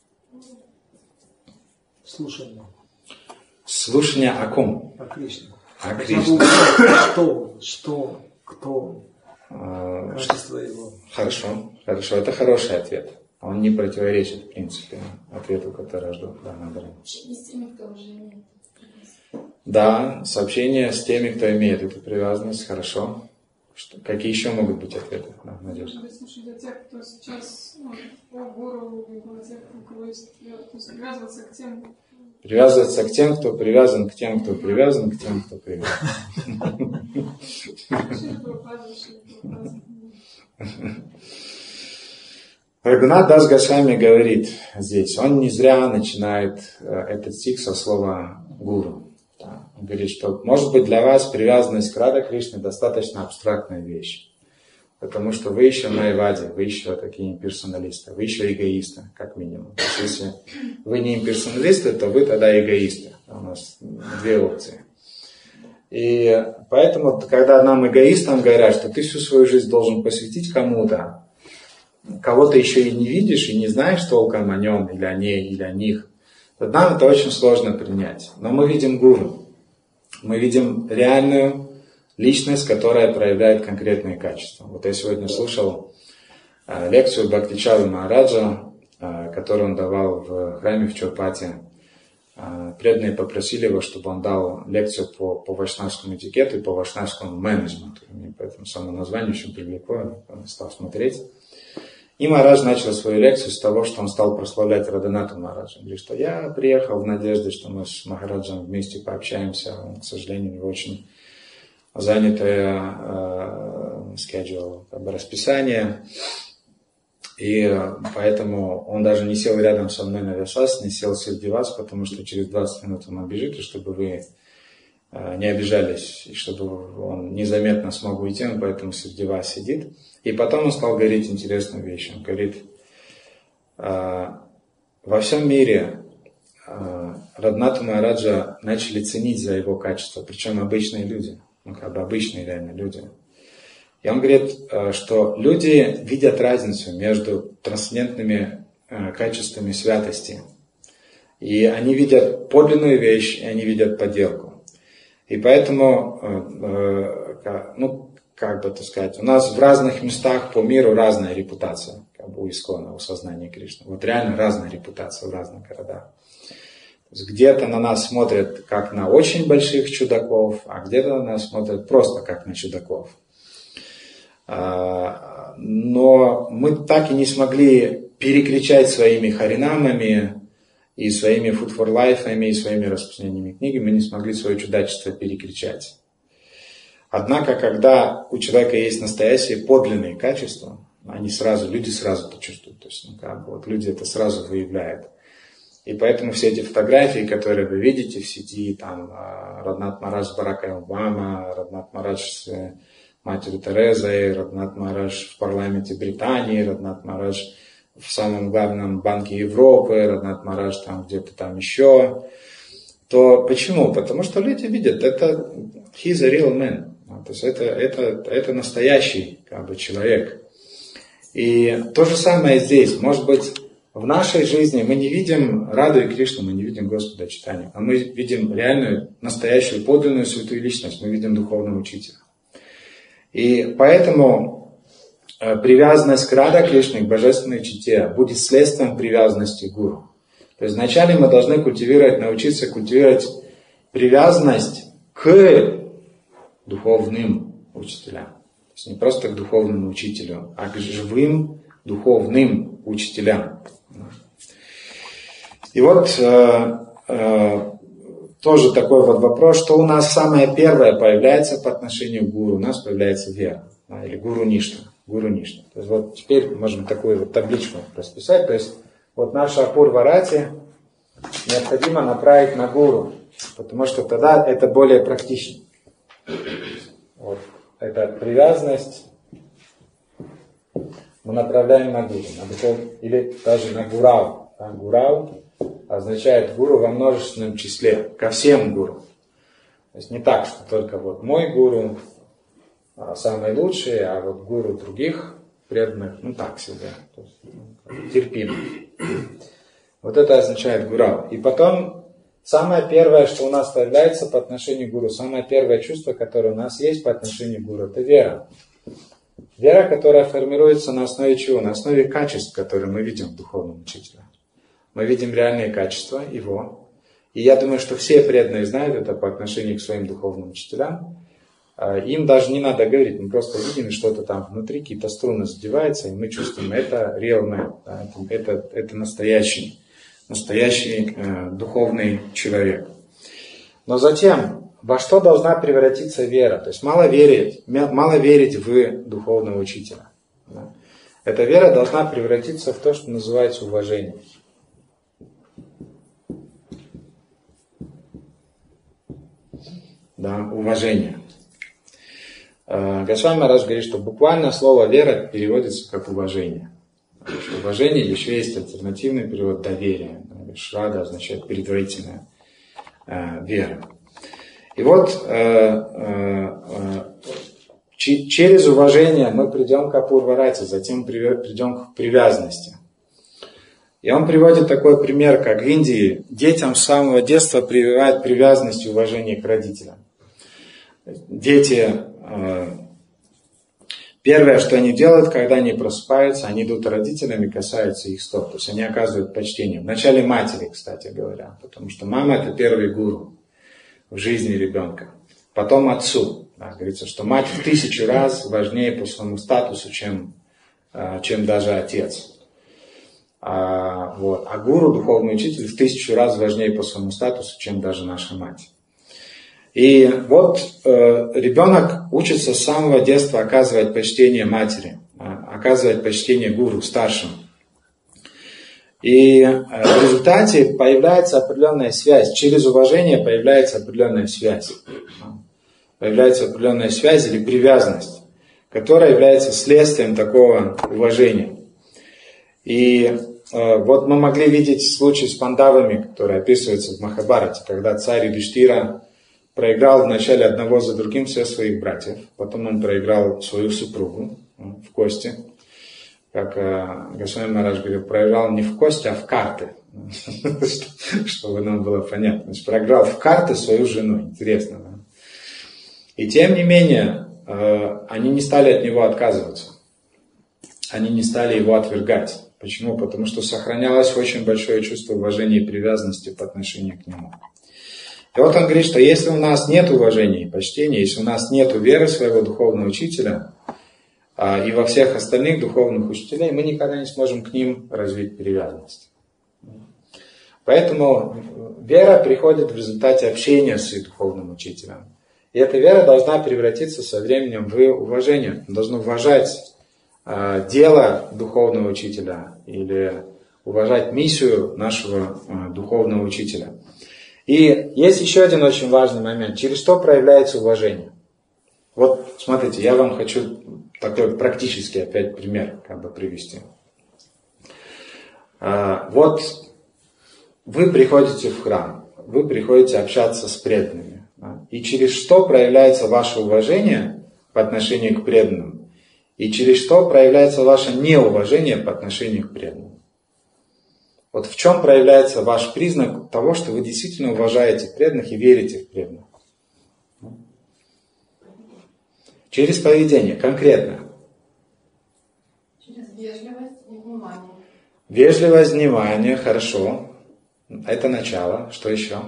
Слушание. Слушание о ком? О Кришне. О Кришне. Что, кто, качество его. Хорошо, это хороший ответ. Он не противоречит, в принципе, ответу, который я жду. Да, Надарин. С теми, кто уже имеет. Да, сообщение с теми, кто имеет эту привязанность, хорошо. Какие еще могут быть ответы? Да, Надежда. Слушай, для тех, кто сейчас по гуру, для тех, у кого есть, то есть привязываться к тем. Привязываться к тем, кто привязан к тем, кто привязан к тем, кто привязан. Рагунат Дас Госвами говорит здесь, он не зря начинает этот стих со слова гуру. Да. Он говорит, что может быть для вас привязанность к Рада Кришне достаточно абстрактная вещь. Потому что вы еще майвади, вы еще такие имперсоналисты, вы еще эгоисты, как минимум. То есть, если вы не имперсоналисты, то вы тогда эгоисты. У нас две опции. И поэтому, когда нам эгоистам говорят, что ты всю свою жизнь должен посвятить кому-то, кого ты еще и не видишь, и не знаешь толком о нем, или о ней, или о них, то нам это очень сложно принять. Но мы видим гуру. Мы видим реальную личность, которая проявляет конкретные качества. Вот я сегодня слушал лекцию Бхактичары Махараджа, которую он давал в храме в Чопате. Преданные попросили его, чтобы он дал лекцию по вайшнавскому этикету и по вайшнавскому менеджменту. И поэтому само название очень привлекло, я стал смотреть. И Махарадж начал свою лекцию с того, что он стал прославлять Радханатха Махараджа. Он говорит, что я приехал в надежде, что мы с Махараджем вместе пообщаемся. Он, к сожалению, у него очень занятое расписание. И поэтому он даже не сел рядом со мной на Вясас, не сел среди вас, потому что через 20 минут он убежит, и чтобы вы не обижались, и чтобы он незаметно смог уйти, он поэтому среди вас сидит. И потом он стал говорить интересную вещь. Он говорит, во всем мире Радханатха Махараджа начали ценить за его качество, причем обычные люди, обычные реально люди. И он говорит, что люди видят разницу между трансцендентными качествами святости. И они видят подлинную вещь, и они видят подделку. И поэтому, у нас в разных местах по миру разная репутация, у Искона, у сознания Кришны. Вот реально разная репутация в разных городах. То есть где-то на нас смотрят как на очень больших чудаков, а где-то на нас смотрят просто как на чудаков. Но мы так и не смогли перекричать своими харинамами и своими Food for Life, и своими распространениями книги, мы не смогли свое чудачество перекричать. Однако, когда у человека есть настоящие подлинные качества, люди сразу это чувствуют. То есть, люди это сразу выявляют. И поэтому все эти фотографии, которые вы видите в сети, там Радханатха Махарадж с Баракой Обама, Радханатха Махарадж с матерью Терезой, Радханатха Махарадж в парламенте Британии, Радханатха Махарадж в самом главном банке Европы, Радханатха Махарадж там где-то там еще. То почему? Потому что люди видят, это he's a real man. То есть это настоящий человек. И то же самое здесь. Может быть, в нашей жизни мы не видим Раду и Кришну, мы не видим Господа Чайтанью, а мы видим реальную, настоящую, подлинную святую личность, мы видим духовного учителя. И поэтому привязанность к Рада Кришне, к Божественной Чите, будет следствием привязанности к Гуру. То есть вначале мы должны научиться культивировать привязанность к духовным учителям. То есть не просто к духовному учителю, а к живым духовным учителям. И вот тоже такой вот вопрос, что у нас самое первое появляется по отношению к гуру. У нас появляется вера, или гуру ништа. То есть вот теперь можем такую вот табличку расписать. То есть вот наша Апурва-рати необходимо направить на гуру, потому что тогда это более практично. Вот. Это привязанность мы направляем на гуру, или даже на гурау. Гурау означает гуру во множественном числе, ко всем гуру. То есть не так, что только вот мой гуру самый лучший, а вот гуру других преданных, ну так себе, то есть, терпимо. Вот это означает гуру. И потом самое первое, что у нас появляется по отношению к гуру, самое первое чувство, которое у нас есть по отношению к гуру, это вера. Вера, которая формируется на основе чего? На основе качеств, которые мы видим в духовном учителе. Мы видим реальные качества его. И я думаю, что все преданные знают это по отношению к своим духовным учителям. Им даже не надо говорить, мы просто видим, что-то там внутри, какие-то струны задеваются, и мы чувствуем, это real man, да, это настоящий духовный человек. Но затем, во что должна превратиться вера? То есть мало верить в духовного учителя. Да. Эта вера должна превратиться в то, что называется уважение. Да, уважение. Госвами Махарадж говорит, что буквально слово вера переводится как уважение. Уважение еще есть альтернативный перевод доверие. Шрада означает предварительная вера. И вот через уважение мы придем к апурварате, затем придем к привязанности. И он приводит такой пример, как в Индии детям с самого детства прививают привязанность и уважение к родителям. Дети, первое, что они делают, когда они просыпаются, они идут родителям и касаются их стоп. То есть они оказывают почтение. Вначале матери, кстати говоря, потому что мама это первый гуру в жизни ребенка. Потом отцу. Да, говорится, что мать в 1000 раз важнее по своему статусу, чем даже отец. А гуру, духовный учитель, в 1000 раз важнее по своему статусу, чем даже наша мать. И вот ребенок учится с самого детства оказывать почтение матери, оказывать почтение гуру, старшим. И в результате появляется определенная связь. Через уважение появляется определенная связь. Появляется определенная связь или привязанность, которая является следствием такого уважения. И вот мы могли видеть случай с пандавами, который описывается в Махабхарате, когда царь Юдхиштира проиграл вначале одного за другим всех своих братьев, потом он проиграл свою супругу в кости. Как Госвами Махарадж говорил, проиграл не в кости, а в карты, чтобы нам было понятно. То есть проиграл в карты свою жену, интересно. Да? И тем не менее, они не стали от него отказываться, они не стали его отвергать. Почему? Потому что сохранялось очень большое чувство уважения и привязанности по отношению к нему. И вот он говорит, что если у нас нет уважения и почтения, если у нас нет веры своего духовного учителя и во всех остальных духовных учителей, мы никогда не сможем к ним развить привязанность. Поэтому вера приходит в результате общения с духовным учителем. И эта вера должна превратиться со временем в уважение. Должно уважать дело духовного учителя или уважать миссию нашего духовного учителя. И есть еще один очень важный момент. Через что проявляется уважение? Вот, смотрите, я вам хочу такой практический опять пример привести. Вот вы приходите в храм, вы приходите общаться с преданными. И через что проявляется ваше уважение по отношению к преданным? И через что проявляется ваше неуважение по отношению к преданным? Вот в чем проявляется ваш признак того, что вы действительно уважаете преданных и верите в преданных? Через поведение, конкретно. Через вежливость и внимание. Вежливость, внимание, хорошо. Это начало. Что еще?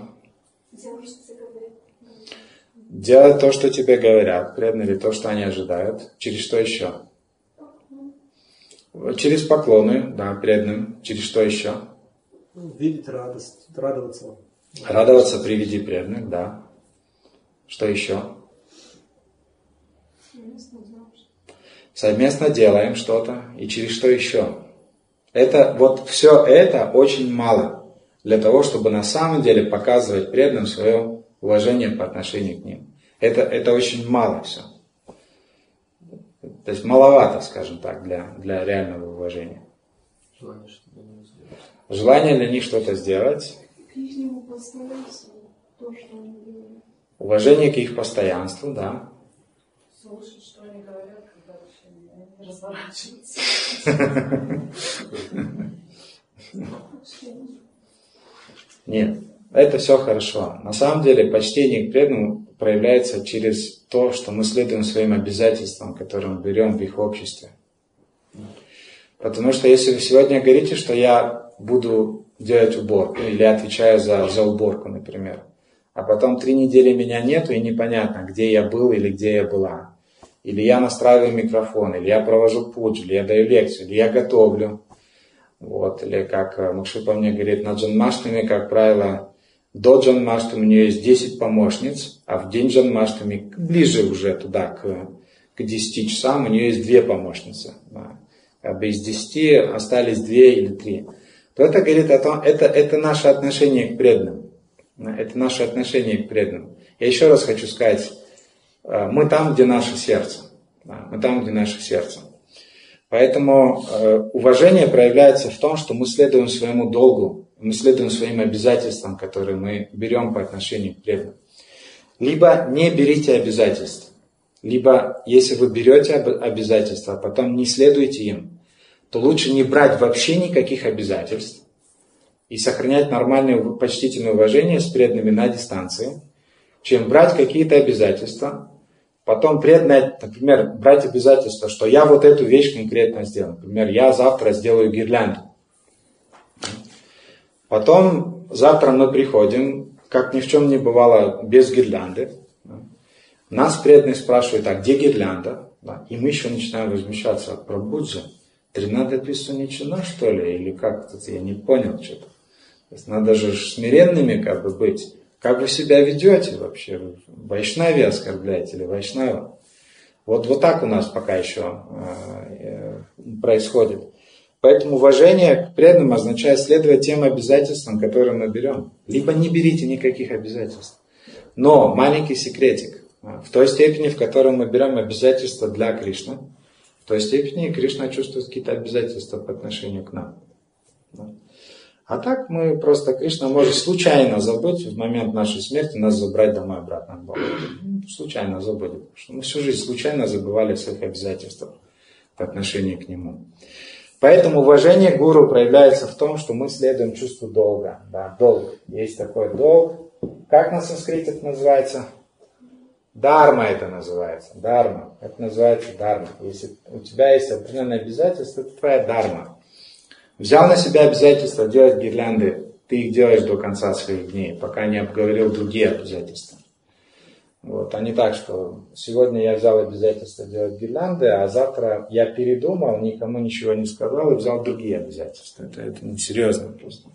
Делать то, что тебе говорят, преданные, или то, что они ожидают. Через что еще? Через поклоны, да, преданным. Через что еще? Видеть радость, радоваться. Радоваться при виде преданных, да. Что еще? Совместно делаем что-то. И через что еще? Это, вот все это очень мало для того, чтобы на самом деле показывать преданным свое уважение по отношению к ним. Это очень мало все. То есть маловато, скажем так, для реального уважения. Желание для них что-то сделать. К ихнему постоянству, то, что они делают. Уважение к их постоянству, да. Слушать, что они говорят, когда вообще не разворачиваются. Нет, это все хорошо. На самом деле почтение к преданным проявляется через то, что мы следуем своим обязательствам, которые мы берем в их обществе. Потому что если вы сегодня говорите, что я буду делать уборку, или отвечаю за уборку, например, а потом 3 недели меня нету и непонятно, где я был или где я была. Или я настраиваю микрофон, или я провожу пуджу, или я даю лекцию, или я готовлю. Вот. Или как Мукшипа мне говорит, на Джанмаштами, как правило, до Джанмаштами у нее есть 10 помощниц, а в день Джанмаштами, ближе уже туда, к 10 часам, у нее есть 2 помощницы. Да. Как бы из 10 остались 2 или 3. То это говорит о том, это наше отношение к преданным. Это наше отношение к преданным. Я еще раз хочу сказать, мы там, где наше сердце. Мы там, где наше сердце. Поэтому уважение проявляется в том, что мы следуем своему долгу, мы следуем своим обязательствам, которые мы берем по отношению к преданным. Либо не берите обязательств, либо если вы берете обязательства, а потом не следуете им, то лучше не брать вообще никаких обязательств и сохранять нормальное почтительное уважение с преданными на дистанции, чем брать какие-то обязательства, потом преданно, например, брать обязательство, что я вот эту вещь конкретно сделаю. Например, я завтра сделаю гирлянду. Потом завтра мы приходим, как ни в чем не бывало, без гирлянды. Нас преданные спрашивают, а где гирлянда? И мы еще начинаем возмущаться. Прабхуджи, Тринада Писуничина, что ли? Или как? Тут я не понял что-то. То есть надо же смиренными как бы быть. Как вы себя ведете вообще? Вы вайшнави оскорбляете или вайшнава? Вот так у нас пока еще происходит. Поэтому уважение к преданным означает следовать тем обязательствам, которые мы берем. Либо не берите никаких обязательств. Но маленький секретик. В той степени, в которой мы берем обязательства для Кришны, в той степени Кришна чувствует какие-то обязательства по отношению к нам. А так мы просто, Кришна может случайно забыть в момент нашей смерти нас забрать домой обратно к Богу. Случайно забудет. Потому что мы всю жизнь случайно забывали о своих обязательствах по отношению к Нему. Поэтому уважение к гуру проявляется в том, что мы следуем чувству долга. Да, долг. Есть такой долг. Как на санскрите это называется? Дарма это называется. Дарма. Это называется дарма. Если у тебя есть определенные обязательства, это твоя дарма. Взял на себя обязательство делать гирлянды, ты их делаешь до конца своих дней, пока не обговорил другие обязательства. Вот. А не так, что сегодня я взял обязательство делать гирлянды, а завтра я передумал, никому ничего не сказал и взял другие обязательства. Это несерьезно просто.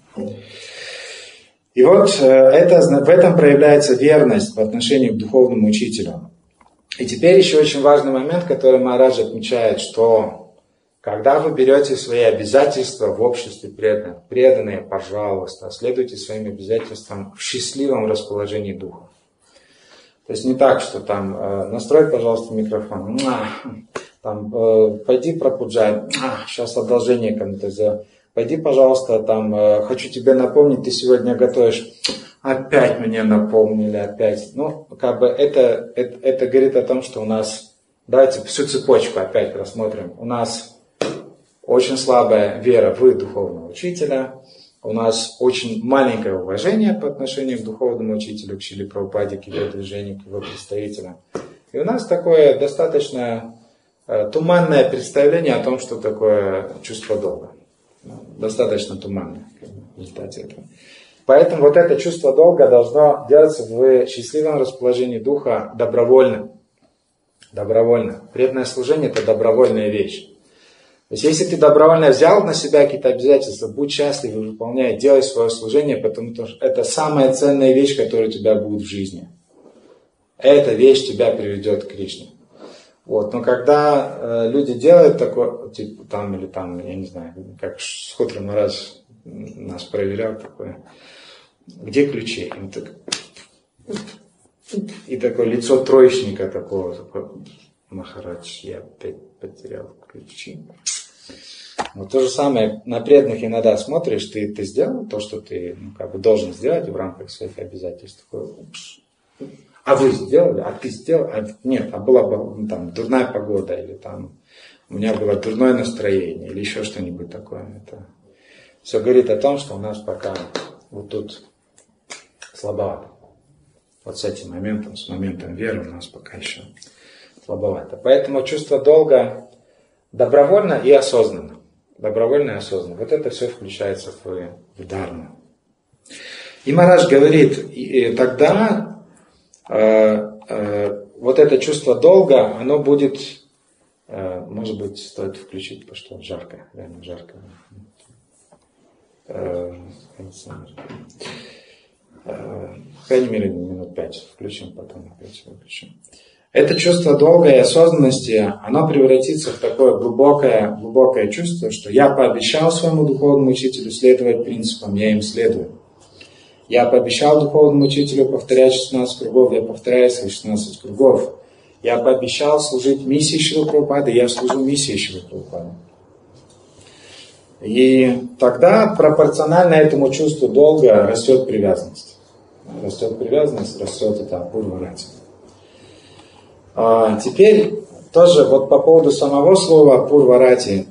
И вот в этом проявляется верность по отношению к духовному учителю. И теперь еще очень важный момент, который Махарадж отмечает, что когда вы берете свои обязательства в обществе преданных, преданные, пожалуйста, следуйте своим обязательствам в счастливом расположении духа. То есть не так, что там настрой, пожалуйста, микрофон, там пойди пропуджай, сейчас одолжение кому-то сделаю. Пойди, пожалуйста, там хочу тебе напомнить, ты сегодня готовишь. Опять мне напомнили, опять. Ну, как бы это говорит о том, что у нас, давайте всю цепочку опять рассмотрим. У нас очень слабая вера в духовного учителя. У нас очень маленькое уважение по отношению к духовному учителю, к Шриле Прабхупаде, к его движению, к его представителям. И у нас такое достаточно туманное представление о том, что такое чувство долга. Достаточно туманное в результате этого. Поэтому вот это чувство долга должно делаться в счастливом расположении духа добровольно. Добровольно. Преданное служение – это добровольная вещь. То есть, если ты добровольно взял на себя какие-то обязательства, будь счастлив и выполняй, делай свое служение, потому что это самая ценная вещь, которая у тебя будет в жизни. Эта вещь тебя приведет к Кришне. Вот. Но когда люди делают такое, типа там или там, я не знаю, как Схотра Махарадж нас проверял такое, где ключи? И такое лицо троечника такого Махарадж, я опять потерял ключи. Вот то же самое, на преданных иногда смотришь, ты сделал то, что ты должен сделать в рамках своих обязательств. Такой, а вы сделали? А ты сделал? Нет, была бы там дурная погода, или там у меня было дурное настроение, или еще что-нибудь такое. Это все говорит о том, что у нас пока вот тут слабовато. Вот с этим моментом, с моментом веры у нас пока еще слабовато. Поэтому чувство долга добровольно и осознанно. Добровольно и осознанно. Вот это все включается в дхарму. И Махарадж говорит, и тогда вот это чувство долга, оно будет, может быть, стоит включить, потому что жарко, реально жарко. По крайней мере, минут 5 включим, потом опять выключим. Это чувство долга и осознанности, оно превратится в такое глубокое чувство, что я пообещал своему духовному учителю следовать принципам, я им следую. Я пообещал духовному учителю повторять 16 кругов, я повторяю свои 16 кругов. Я пообещал служить миссии Шрилы Прабхупады, я служу миссии Шрилы Прабхупады. И тогда пропорционально этому чувству долга растет привязанность. Растет привязанность, растет это апурва-рати. Теперь тоже вот по поводу самого слова апурва-рати.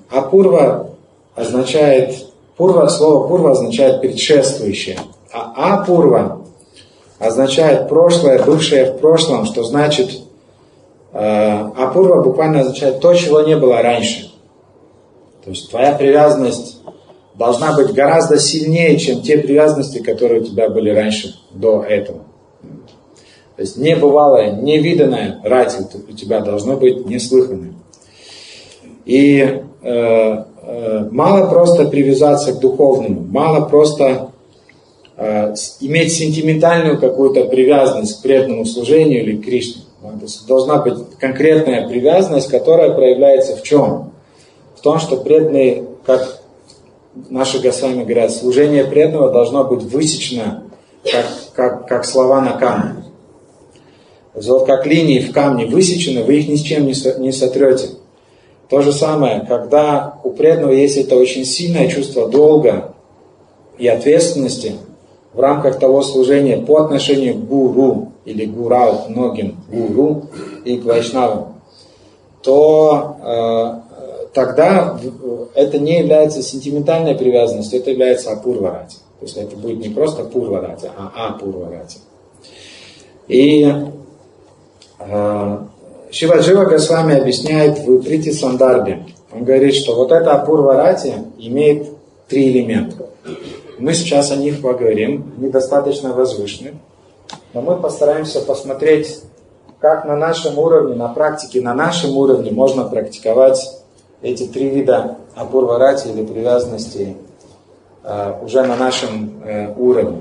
Слово пурва означает предшествующее. А апурва означает прошлое, бывшее в прошлом, что значит апурва буквально означает то, чего не было раньше. То есть твоя привязанность должна быть гораздо сильнее, чем те привязанности, которые у тебя были раньше, до этого. То есть небывалое, невиданное рати у тебя должно быть неслыханным. И мало просто привязаться к духовному, мало просто иметь сентиментальную какую-то привязанность к преданному служению или к Кришне. То есть должна быть конкретная привязанность, которая проявляется в чем? В том, что преданные, как наши Госвами говорят, служение преданного должно быть высечено, как слова на камне. Вот как линии в камне высечены, вы их ни с чем не сотрете. То же самое, когда у преданного есть это очень сильное чувство долга и ответственности в рамках того служения по отношению к гуру или гурау, многим гуру и к вайшнавам, то тогда это не является сентиментальной привязанностью, это является апурва-рати. То есть это будет не просто пурва-рати, а апурва-рати. И Шиваджива Госвами объясняет в Прити Сандарбе. Он говорит, что вот эта апурва-рати имеет 3 элемента. Мы сейчас о них поговорим, они достаточно возвышены, но мы постараемся посмотреть, как на нашем уровне, на практике, на нашем уровне можно практиковать эти 3 вида апурва-рати или привязанности уже на нашем уровне.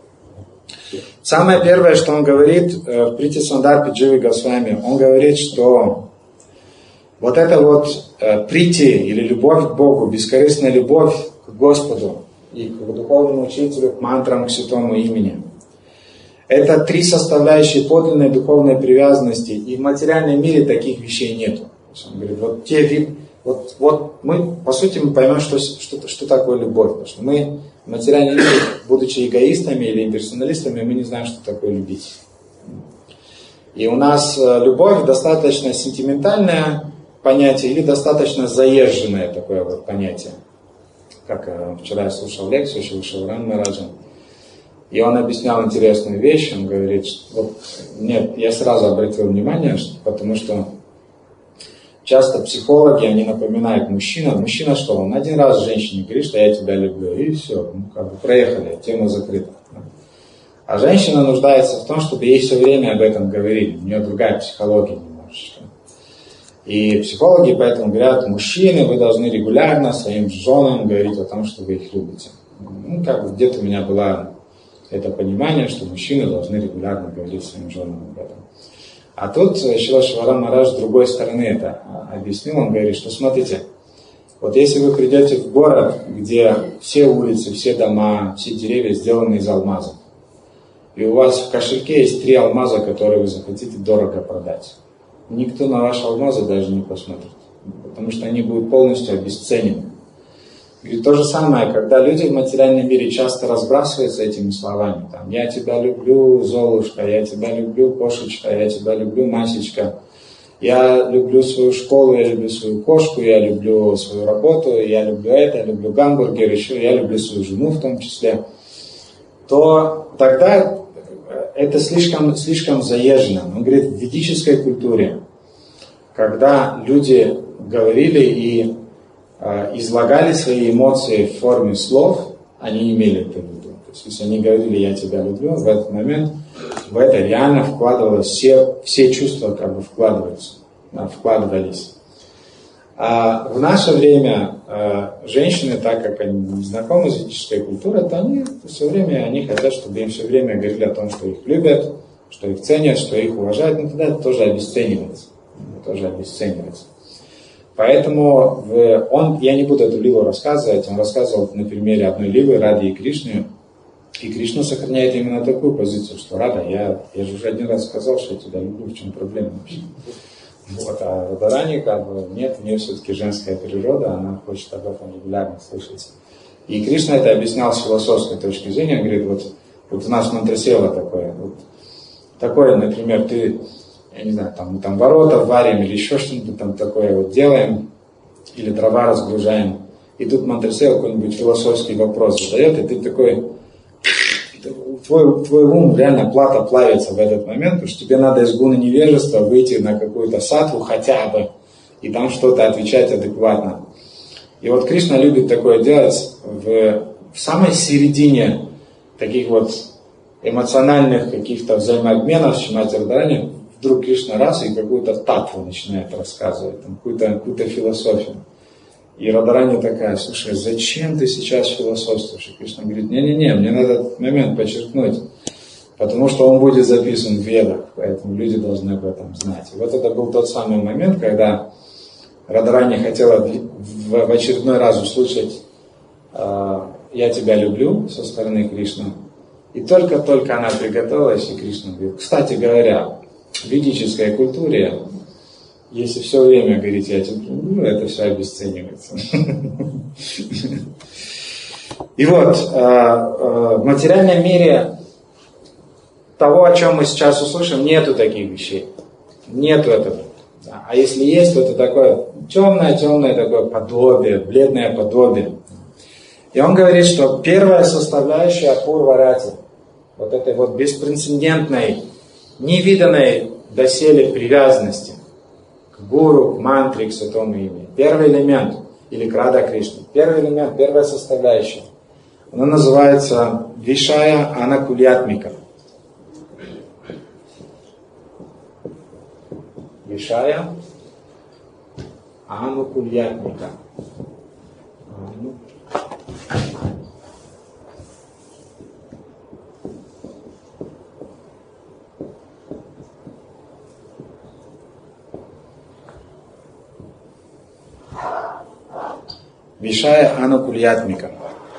Самое первое, что он говорит в Прити Сандарбе Дживы Госвами, он говорит, что вот это вот прити или любовь к Богу, бескорыстная любовь к Господу и к духовному учителю, к мантрам, к святому имени. Это 3 составляющие подлинной духовной привязанности, и в материальном мире таких вещей нет. Он говорит, вот мы, по сути, мы поймем, что такое любовь. Потому что мы в материальном мире, будучи эгоистами или имперсоналистами, мы не знаем, что такое любить. И у нас любовь достаточно сентиментальное понятие или достаточно заезженное такое вот понятие. Как вчера я слушал лекцию Шрила Шиварам Махараджа, и он объяснял интересную вещь. Он говорит, что, я сразу обратил внимание, потому что часто психологи, они напоминают мужчина. Мужчина что? Он один раз женщине говорит, что я тебя люблю, и все, проехали, тема закрыта. А женщина нуждается в том, чтобы ей все время об этом говорили. У нее другая психология немножечко. И психологи поэтому говорят, мужчины, вы должны регулярно своим женам говорить о том, что вы их любите. Где-то у меня было это понимание, что мужчины должны регулярно говорить своим женам об этом. А тут Шрила Шиварам Махарадж с другой стороны это объяснил. Он говорит, что смотрите, вот если вы придете в город, где все улицы, все дома, все деревья сделаны из алмазов, и у вас в кошельке есть 3 алмаза, которые вы захотите дорого продать, никто на ваши алмазы даже не посмотрит, потому что они будут полностью обесценены. И то же самое, когда люди в материальном мире часто разбрасываются этими словами. Там, я тебя люблю, Золушка, я тебя люблю, кошечка, я тебя люблю, Масечка. Я люблю свою школу, я люблю свою кошку, я люблю свою работу, я люблю это, я люблю гамбургер, еще я люблю свою жену в том числе. То тогда это слишком заезжено. Он говорит, в ведической культуре, когда люди говорили и излагали свои эмоции в форме слов, они имели это в виду. То есть, если они говорили «я тебя люблю», в этот момент в это реально вкладывалось, все чувства как бы вкладывались. А в наше время женщины, так как они не знакомы с ведической культурой, то они все время хотят, чтобы им все время говорили о том, что их любят, что их ценят, что их уважают, но тогда это тоже обесценивается. Поэтому я не буду эту лилу рассказывать, он рассказывал на примере одной лилы Рады и Кришны. И Кришна сохраняет именно такую позицию, что Рада, я же уже один раз сказал, что я тебя люблю, в чем проблема вообще. Вот, а Радарани как бы нет, у нее все-таки женская природа, она хочет об этом регулярно слышать. И Кришна это объяснял с философской точки зрения, он говорит, вот у нас мантрасела такое, например, ты, я не знаю, там ворота варим или еще что-нибудь там такое вот делаем, или дрова разгружаем, и тут мантрасела какой-нибудь философский вопрос задает, и ты такой, твой ум реально плавится в этот момент, потому что тебе надо из гуна невежества выйти на какую-то саттву хотя бы, и там что-то отвечать адекватно. И вот Кришна любит такое делать в самой середине таких вот эмоциональных каких-то взаимообменов с Шримати Радарани. Вдруг Кришна раз и какую-то татву начинает рассказывать, какую-то философию. И Радарани такая, слушай, зачем ты сейчас философствуешь? И Кришна говорит, не-не-не, мне надо этот момент подчеркнуть, потому что он будет записан в Ведах, поэтому люди должны об этом знать. И вот это был тот самый момент, когда Радарани хотела в очередной раз услышать «Я тебя люблю» со стороны Кришны. И только-только она приготовилась, и Кришна говорит, кстати говоря, в ведической культуре, если все время говорить «я тебя люблю», это все обесценивается. И вот, в материальном мире того, о чем мы сейчас услышим, нету таких вещей. Нету этого. А если есть, то это такое темное такое подобие, бледное подобие. И он говорит, что первая составляющая Апурва-рати, вот этой вот беспрецедентной, невиданной доселе привязанности к гуру, к мантре, к святому имени. Первый элемент, или к Рада Кришне, первый элемент, первая составляющая, она называется Вишая Анакульятмика. Вишая Анукульятмика. Вишая Анукульятмика.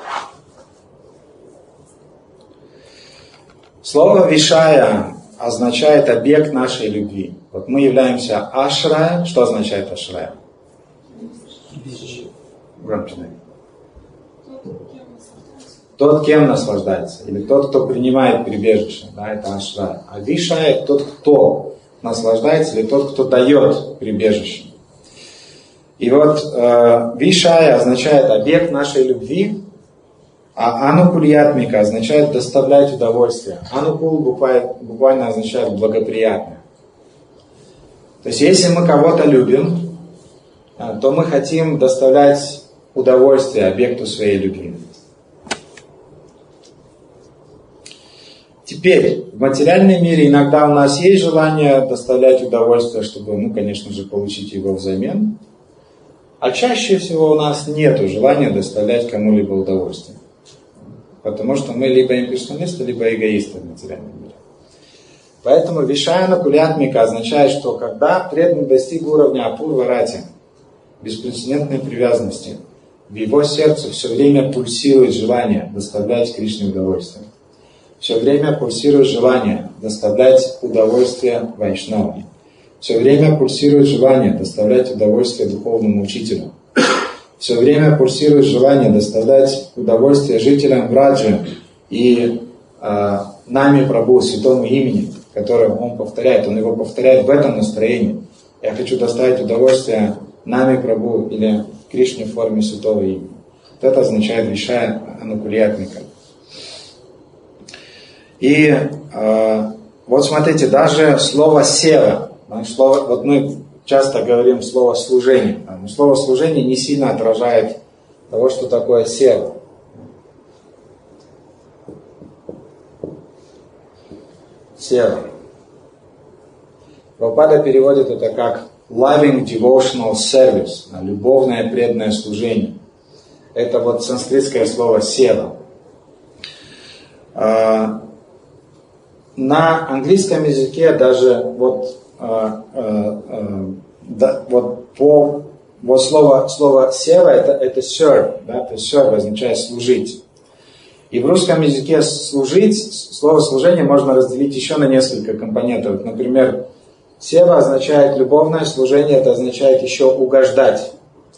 Слово Вишая означает объект нашей любви. Вот мы являемся ашрая. Что означает ашрая? Громче, наверное. Тот, кем наслаждается. Или тот, кто принимает прибежище. Да, это ашрая. А вишая тот, кто наслаждается, или тот, кто дает прибежище. И вот вишая означает объект нашей любви, а анукульятмика означает доставлять удовольствие. Анукул буквально означает благоприятное. То есть если мы кого-то любим, то мы хотим доставлять удовольствие объекту своей любви. Теперь, в материальном мире иногда у нас есть желание доставлять удовольствие, чтобы, конечно же, получить его взамен. А чаще всего у нас нет желания доставлять кому-либо удовольствие. Потому что мы либо имперсоналисты, либо эгоисты в материальном мире. Поэтому Вишая Анукульятмика означает, что когда преданный достиг уровня Апурва-рати, беспрецедентной привязанности, в его сердце все время пульсирует желание доставлять Кришне удовольствие. Все время пульсирует желание доставлять удовольствие Вайшнавам. Все время пульсирует желание доставлять удовольствие духовному учителю. Все Все время пульсирует желание доставлять удовольствие жителям Враджи и нами Прабху, святому имени, которое он повторяет. Он его повторяет в этом настроении. Я хочу доставить удовольствие нами Прабху или Кришне в форме святого имени. Вот это означает Вишая Анукульятмика. И вот смотрите, даже слово сева, вот мы часто говорим слово служение, но слово служение не сильно отражает того, что такое сева. Сева. Прабхупада переводит это как loving devotional service, любовное преданное служение. Это вот санскритское слово сева. На английском языке даже слово сева это serve, да, то есть serve означает служить. И в русском языке служить, слово служение можно разделить еще на несколько компонентов. Например, сева означает любовное служение, это означает еще угождать.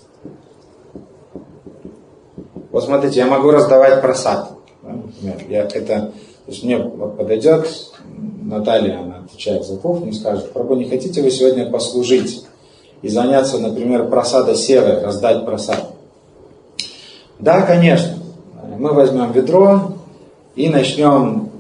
Вот смотрите, я могу раздавать прасад. Например, то есть мне подойдет Наталья, она отвечает за кухню, скажет: Прабху, не хотите вы сегодня послужить и заняться, например, прасада севой, раздать прасад? Да, конечно. Мы возьмем ведро и начнем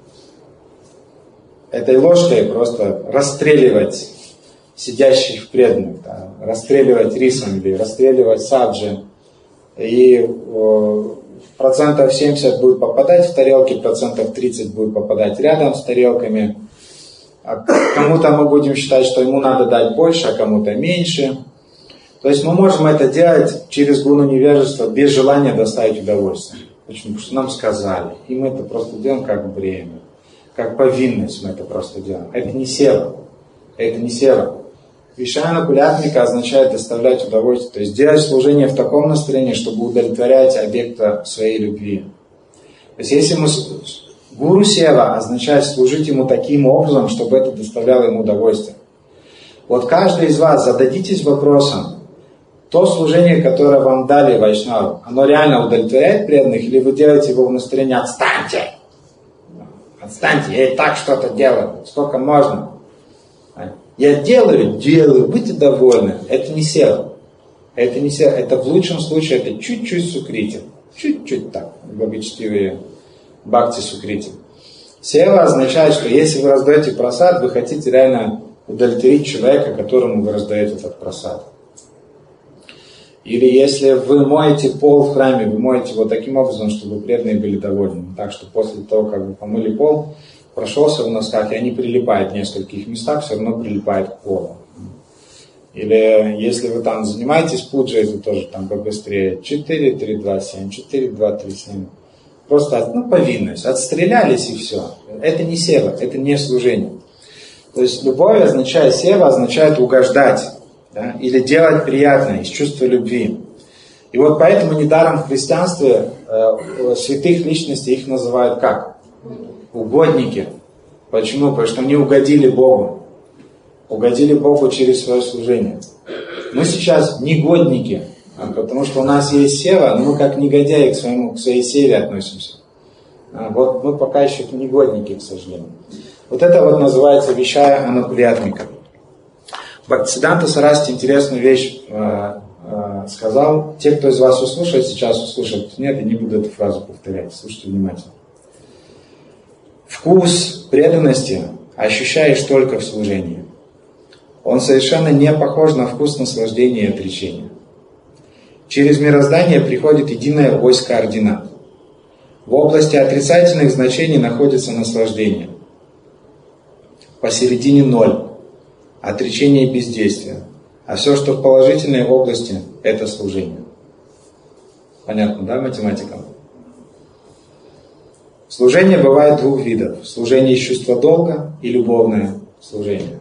этой ложкой просто расстреливать сидящих преданных, да, расстреливать рисом или расстреливать саджи. И процентов 70 будет попадать в тарелки, процентов 30 будет попадать рядом с тарелками. А кому-то мы будем считать, что ему надо дать больше, а кому-то меньше. То есть мы можем это делать через гуну невежества без желания доставить удовольствие. Почему? Потому что нам сказали. И мы это просто делаем как бремя. Как повинность мы это просто делаем. Это не сева. Это не сева. Вишая Анукульятмика означает доставлять удовольствие. То есть делать служение в таком настроении, чтобы удовлетворять объекта своей любви. То есть если мы... Гуру сева означает служить ему таким образом, чтобы это доставляло ему удовольствие. Вот каждый из вас зададитесь вопросом, то служение, которое вам дали вайшнавы, оно реально удовлетворяет преданных, или вы делаете его в настроении «отстаньте», «отстаньте, я и так что-то делаю, сколько можно». Я делаю, будьте довольны. Это не сева. Это не сева. Это в лучшем случае это чуть-чуть сукрити. Чуть-чуть так. Благочестивые бхакти сукрити. Сева означает, что если вы раздаете прасад, вы хотите реально удовлетворить человека, которому вы раздаете этот прасад. Или если вы моете пол в храме, вы моете его таким образом, чтобы преданные были довольны. Так что после того, как вы помыли пол, прошелся в носках, и они прилипают в нескольких местах, все равно прилипает к полу. Или если вы там занимаетесь пуджей, это тоже там побыстрее. 4, 3, 2, 7, 4, 2, 3, 7. Просто повинность. Отстрелялись и все. Это не сева, это не служение. То есть любовь означает, сева означает угождать. Да? Или делать приятное из чувства любви. И вот поэтому недаром в христианстве святых личностей их называют как? Угодники. Почему? Потому что они угодили Богу. Угодили Богу через свое служение. Мы сейчас негодники, потому что у нас есть сева, но мы как негодяи к своей севе относимся. Вот мы пока еще негодники, к сожалению. Вот это вот называется Вишая Анукульятмика. Бхактисиддханта Сарасвати интересную вещь сказал. Те, кто из вас услышит, сейчас услышат. Нет, я не буду эту фразу повторять. Слушайте внимательно. Вкус преданности ощущаешь только в служении. Он совершенно не похож на вкус наслаждения и отречения. Через мироздание приходит единая ось координат. В области отрицательных значений находится наслаждение. Посередине ноль. Отречение и бездействие. А все, что в положительной области, это служение. Понятно, да, математикам? Служение бывает двух видов. Служение из чувства долга и любовное служение.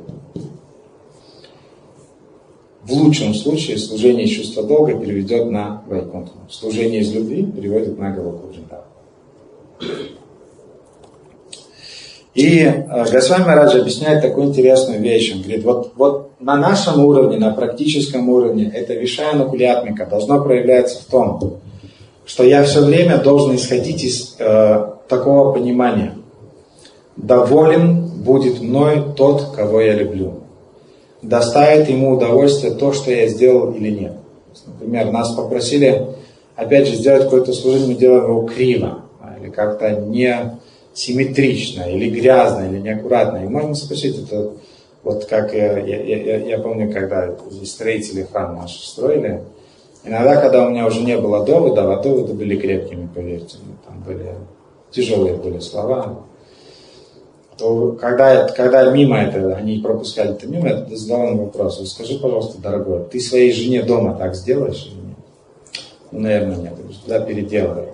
В лучшем случае служение из чувства долга переведет на Вайкунтху. Служение из любви переводит на Говардхан. И Госвами Махарадж объясняет такую интересную вещь. Он говорит, вот на нашем уровне, на практическом уровне, эта вишая-анукулятмика должно проявляться в том, что я все время должен исходить из такого понимания. Доволен будет мной тот, кого я люблю. Доставит ему удовольствие то, что я сделал или нет. Например, нас попросили, опять же, сделать какое-то служение, мы делаем его криво, или как-то не симметрично, или грязно, или неаккуратно. И можно спросить, это вот как я помню, когда здесь строители храма наши строили, иногда, когда у меня уже не было доводов, а доводы были крепкими, поверьте, там были тяжелые были слова, то когда мимо это, они пропускали это мимо, я задал им вопрос, скажи, пожалуйста, дорогой, ты своей жене дома так сделаешь или нет? Ну, наверное, нет. Да, переделывай.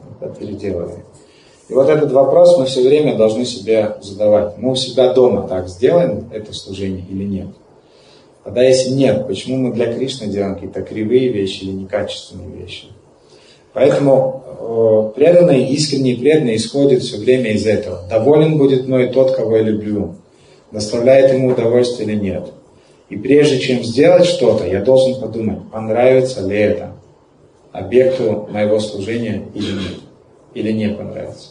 И вот этот вопрос мы все время должны себе задавать. Мы у себя дома так сделаем это служение или нет? Тогда если нет, почему мы для Кришны делаем какие-то кривые вещи или некачественные вещи? Поэтому преданные, искренние преданные исходят все время из этого. Доволен будет мной тот, кого я люблю. Доставляет ему удовольствие или нет. И прежде чем сделать что-то, я должен подумать, понравится ли это объекту моего служения или нет. Или не понравится.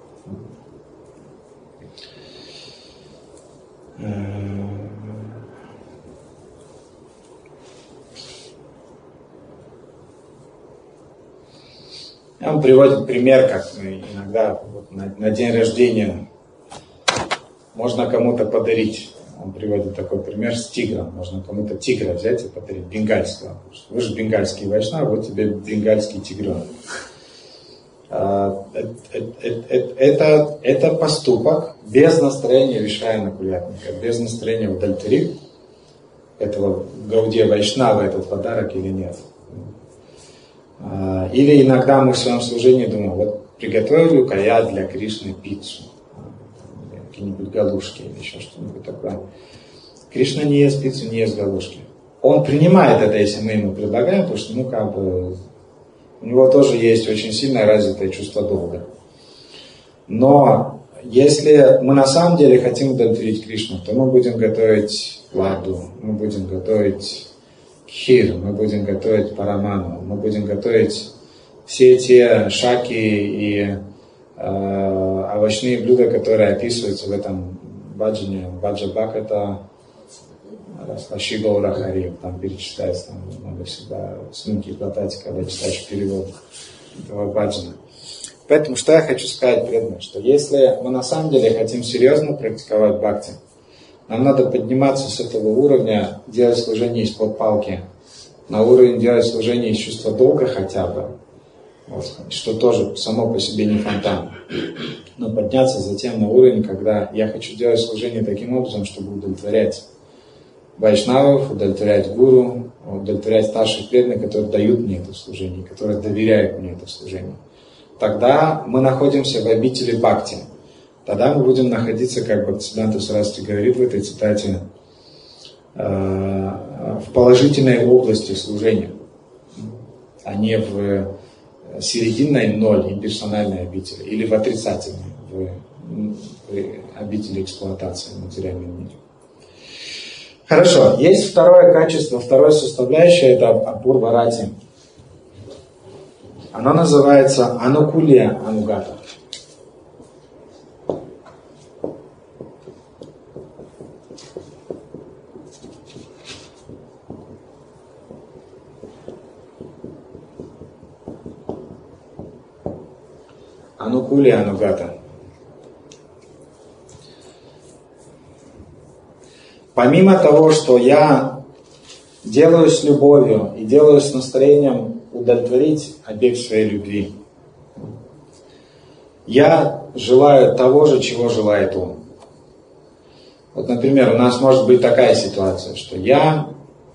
Он приводит пример, как иногда вот на день рождения можно кому-то подарить. Он приводит такой пример с тигром. Можно кому-то тигра взять и подарить, бенгальского. Вы же бенгальский вайшнав, вот тебе бенгальский тигренок. Это поступок без настроения вишая-анукулятника, без настроения удовлетворить этого Гаудия Вайшнава этот подарок или нет. Или иногда мы в своем служении думаем, вот приготовлю-ка я для Кришны пиццу, какие-нибудь галушки или еще что-нибудь такое. Кришна не ест пиццу, не ест галушки. Он принимает это, если мы ему предлагаем, потому что, у него тоже есть очень сильно развитое чувство долга. Но если мы на самом деле хотим удовлетворить Кришну, то мы будем готовить ладу, мы будем готовить кхир, мы будем готовить параману, мы будем готовить все те шаки и овощные блюда, которые описываются в этом баджане. Баджа Бхаката, Шигаура Хари, там перечисляется, там надо всегда слюнки глотать, когда читаешь перевод этого баджана. Поэтому что я хочу сказать, преданным, что если мы на самом деле хотим серьезно практиковать бхакти, нам надо подниматься с этого уровня, делать служение из-под палки, на уровень делать служение из чувства долга хотя бы, вот, что тоже само по себе не фонтан, но подняться затем на уровень, когда я хочу делать служение таким образом, чтобы удовлетворять вайшнавов, удовлетворять гуру, удовлетворять старших преданных, которые дают мне это служение, которые доверяют мне это служение. Тогда мы находимся в обители бхакти. Тогда мы будем находиться, как Бхактисиддханта Сарасвати говорит в этой цитате, в положительной области служения, а не в серединной ноль, имперсональной обители, или в отрицательной, в обители эксплуатации в материальном мире. Хорошо, есть второе качество, второе составляющее, это апурва рати. Оно называется анукулия анугата. Анукулия анугата. Помимо того, что я делаю с любовью и делаю с настроением удовлетворить объект своей любви, я желаю того же, чего желает он. Вот, например, у нас может быть такая ситуация, что я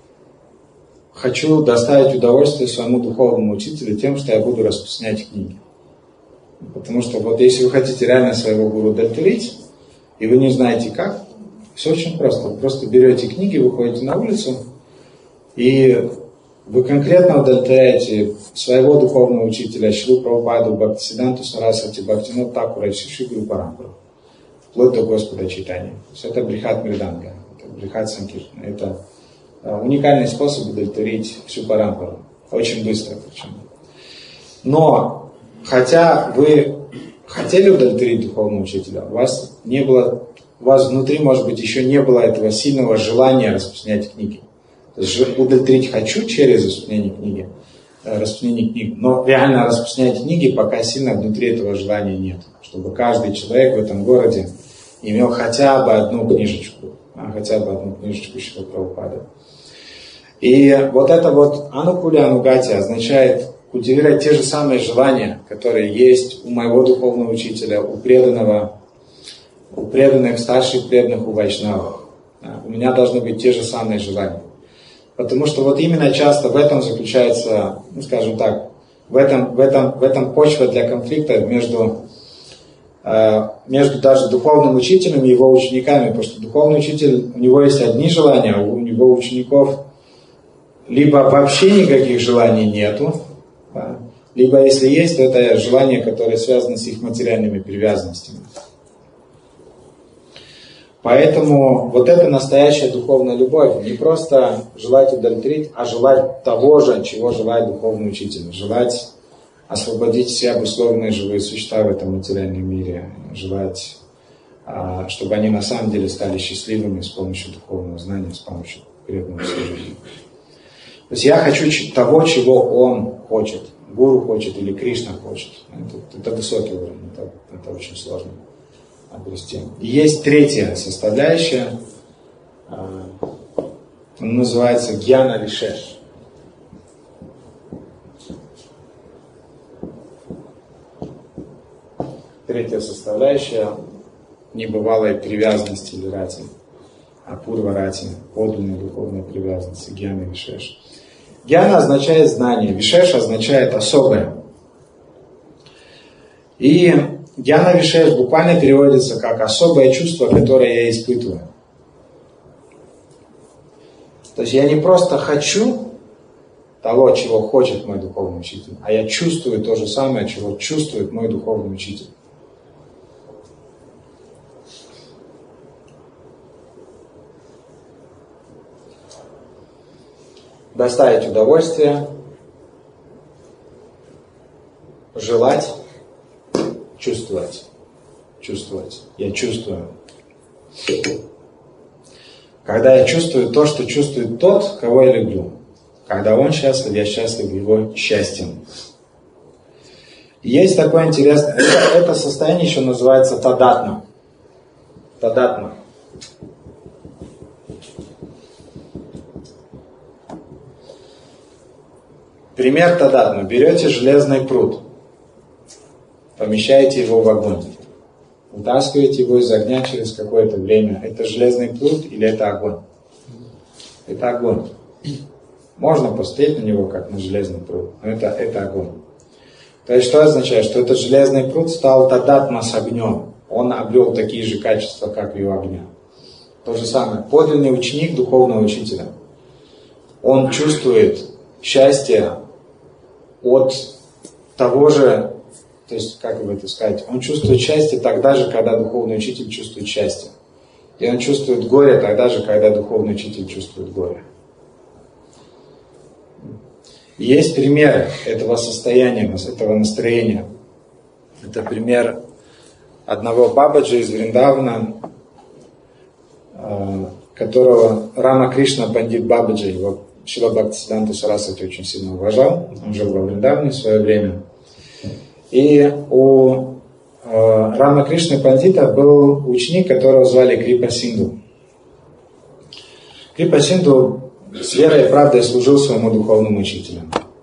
хочу доставить удовольствие своему духовному учителю тем, что я буду распространять книги. Потому что вот если вы хотите реально своего гуру удовлетворить, и вы не знаете как, все очень просто. Вы просто берете книги, выходите на улицу, и вы конкретно удовлетворяете своего духовного учителя Шрилу Прабхупаду, Бхактисиддханту Сарасвати, Бхактивинода Тхакура и Шри Гуру Парампару. вплоть до Господа Чайтаньи. То есть это Брихат Мриданга, это Брихат Санкиртана. Это уникальный способ удовлетворить всю парампару. Очень быстро причем. Но, хотя вы хотели удовлетворить духовного учителя, у вас внутри, может быть, еще не было этого сильного желания распространять книги. То есть удовлетворить хочу через распространение книг, но реально распространять книги, пока сильно внутри этого желания нет. Чтобы каждый человек в этом городе имел хотя бы одну книжечку Шрила Прабхупады. И вот это вот анукули анугати означает культивировать те же самые желания, которые есть у моего духовного учителя, у преданных старших преданных, у вайшнавов. У меня должны быть те же самые желания. Потому что вот именно часто в этом заключается, скажем так, в этом почва для конфликта между даже духовным учителем и его учениками. Потому что духовный учитель, у него есть одни желания, а у него учеников либо вообще никаких желаний нету, да, либо если есть, то это желания, которые связаны с их материальными привязанностями. Поэтому вот это настоящая духовная любовь. Не просто желать удовлетворить, а желать того же, чего желает духовный учитель. Желать освободить все обусловленные живые существа в этом материальном мире. Желать, чтобы они на самом деле стали счастливыми с помощью духовного знания, с помощью преданного служения. То есть я хочу того, чего он хочет. Гуру хочет или Кришна хочет. Это высокий уровень, это очень сложно обрести. И есть третья составляющая, называется гьяна вишеш. Третья составляющая небывалой привязанности или рати, апурва рати, подлинной духовной привязанности, гьяна вишеш. Гьяна означает знание, вишеш означает особое. И гьяна вишеш буквально переводится как особое чувство, которое я испытываю. То есть я не просто хочу того, чего хочет мой духовный учитель, а я чувствую то же самое, чего чувствует мой духовный учитель. Доставить удовольствие, желать, чувствовать. Я чувствую. Когда я чувствую то, что чувствует тот, кого я люблю. Когда он счастлив, я счастлив его счастьем. Есть такое интересное, это состояние еще называется тадатма. Тадатма. Пример тадатма. Берете железный пруд, помещаете его в огонь, вытаскиваете его из огня через какое-то время. Это железный пруд или это огонь? Это огонь. Можно посмотреть на него, как на железный пруд, но это огонь. То есть что означает? Что этот железный пруд стал тадатма с огнем. Он обрел такие же качества, как и у огня. То же самое. Подлинный ученик духовного учителя. Он чувствует счастье от того же, то есть, как бы это сказать, он чувствует счастье тогда же, когда духовный учитель чувствует счастье. И он чувствует горе тогда же, когда духовный учитель чувствует горе. Есть пример этого состояния, этого настроения. Это пример одного бабаджи из Вриндавана, которого Рама Кришна Пандит Бабаджи, его Шрила Бхактисиданта Сарасвати очень сильно уважал. Он жил во Вриндаване в свое время. И у Рама Кришны Пандита был ученик, которого звали Крипа Синду. Крипа Синду с верой и правдой служил своему духовному учителю.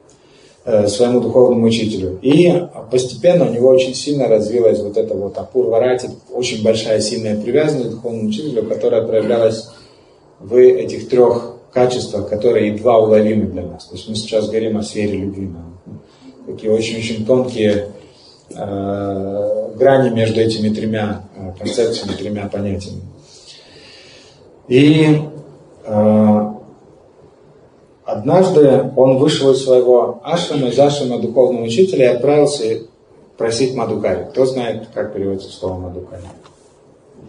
И постепенно у него очень сильно развилась вот эта вот апурва рати, очень большая сильная привязанность к духовному учителю, которая проявлялась в этих трех качествах, которые едва уловимы для нас. То есть мы сейчас говорим о сфере любви. Такие очень-очень тонкие грани между этими тремя концепциями, тремя понятиями. И однажды он вышел из своего ашрама, из ашрама духовного учителя и отправился просить Мадхукари. Кто знает, как переводится слово Мадхукари?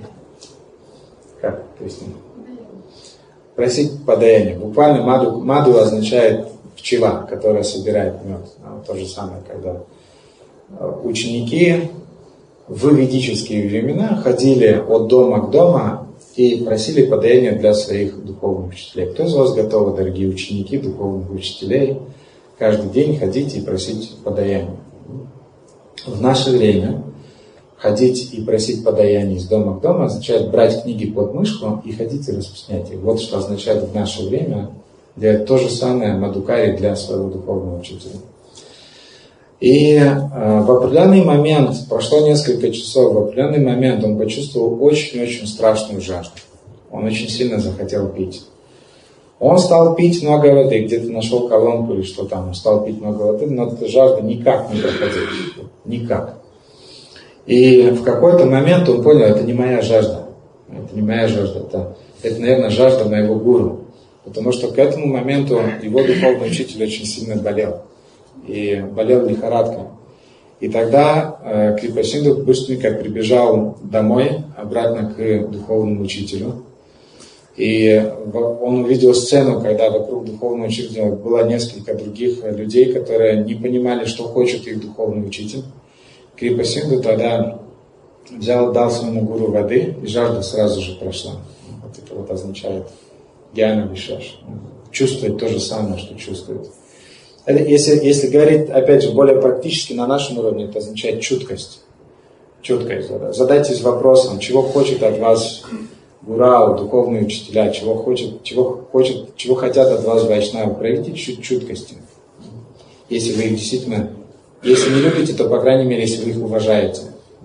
Поясни. Просить подаяние. Буквально маду означает пчела, которая собирает мед. То же самое, когда ученики в ведические времена ходили от дома к дому и просили подаяние для своих духовных учителей. Кто из вас готовы, дорогие ученики духовных учителей, каждый день ходить и просить подаяние? В наше время ходить и просить подаяние из дома к дому означает брать книги под мышку и ходить и распространять их. Вот что означает в наше время делать то же самое Мадхукари для своего духовного учителя. И в определенный момент, прошло несколько часов, в определенный момент он почувствовал очень-очень страшную жажду. Он очень сильно захотел пить. Он стал пить много воды, где-то нашел колонку или что там, он стал пить много воды, но эта жажда никак не проходила. Никак. И в какой-то момент он понял, это не моя жажда. Это не моя жажда, это, наверное, жажда моего гуру. Потому что к этому моменту его духовный учитель очень сильно болел. И болел лихорадкой. И тогда Крипасинду быстренько прибежал домой, обратно к духовному учителю. И он увидел сцену, когда вокруг духовного учителя было несколько других людей, которые не понимали, что хочет их духовный учитель. Крипасинду тогда дал своему гуру воды, и жажда сразу же прошла. Вот это вот означает гьяна вишеш. Чувствовать то же самое, что чувствует. Если говорить, опять же, более практически на нашем уровне, это означает чуткость. Чуткость. Задайтесь вопросом, чего хочет от вас гуру, духовные учителя, чего хотят от вас вайшнавы. Проявите чуть чуткости. Если вы их действительно, если не любите, то, по крайней мере, если вы их уважаете.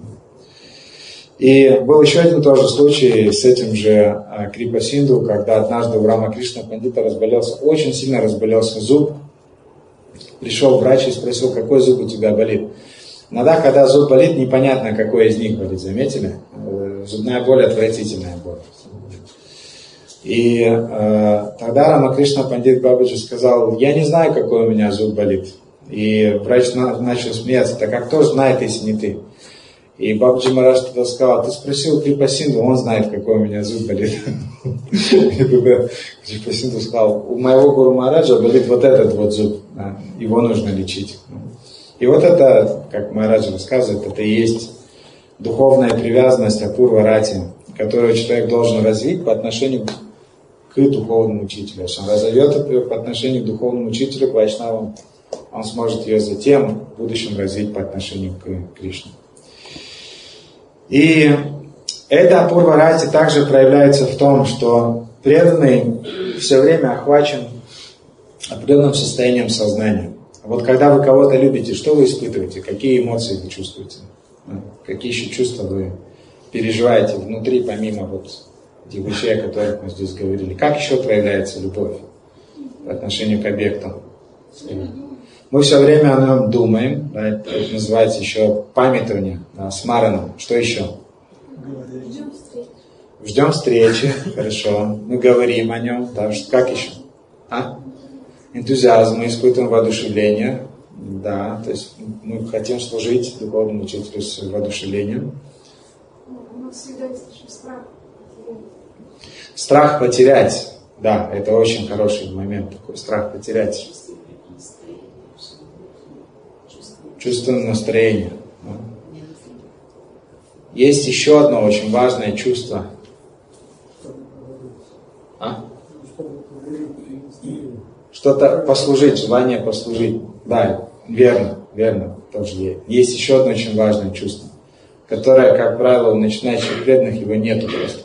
И был еще один тоже случай с этим же Крипасинду, когда однажды у Рамакришна Пандита очень сильно разболелся зуб. Пришел врач и спросил, какой зуб у тебя болит. Иногда, когда зуб болит, непонятно, какой из них болит, заметили? Зубная боль — отвратительная боль. И тогда Рамакришна Пандит Бабаджи сказал, я не знаю, какой у меня зуб болит. И врач начал смеяться, так а кто знает, если не ты? И Бабаджи Махарадж тогда сказал, ты спросил Крипасинду, он знает, какой у меня зуб болит. И тогда Крипасинду сказал, у моего гуру Махараджа болит вот этот вот зуб, его нужно лечить. И вот это, как Махараджа рассказывает, это и есть духовная привязанность Апурва Рати, которую человек должен развить по отношению к духовному учителю. Если он разовьет ее по отношению к духовному учителю, к вайшнавам, он сможет ее затем в будущем развить по отношению к Кришне. И эта Апурва Рати также проявляется в том, что преданный все время охвачен определенным состоянием сознания. Вот когда вы кого-то любите, что вы испытываете? Какие эмоции вы чувствуете? Какие еще чувства вы переживаете внутри, помимо вот этих вещей, о которых мы здесь говорили? Как еще проявляется любовь по отношению к объекту? Мы все время о нем думаем, да, это называется еще памятование, да, смарана. Что еще? Ждем встречи, хорошо. Мы говорим о нем, да, как еще? Энтузиазм, мы испытываем воодушевление, да, то есть мы хотим служить духовному учителю с воодушевлением. У нас всегда есть еще страх. Страх потерять, да, это очень хороший момент такой, страх потерять. Чувство настроения. Есть еще одно очень важное чувство. Что-то послужить, желание послужить. Да, верно, тоже есть. Есть еще одно очень важное чувство, которое, как правило, у начинающих преданных его нету просто.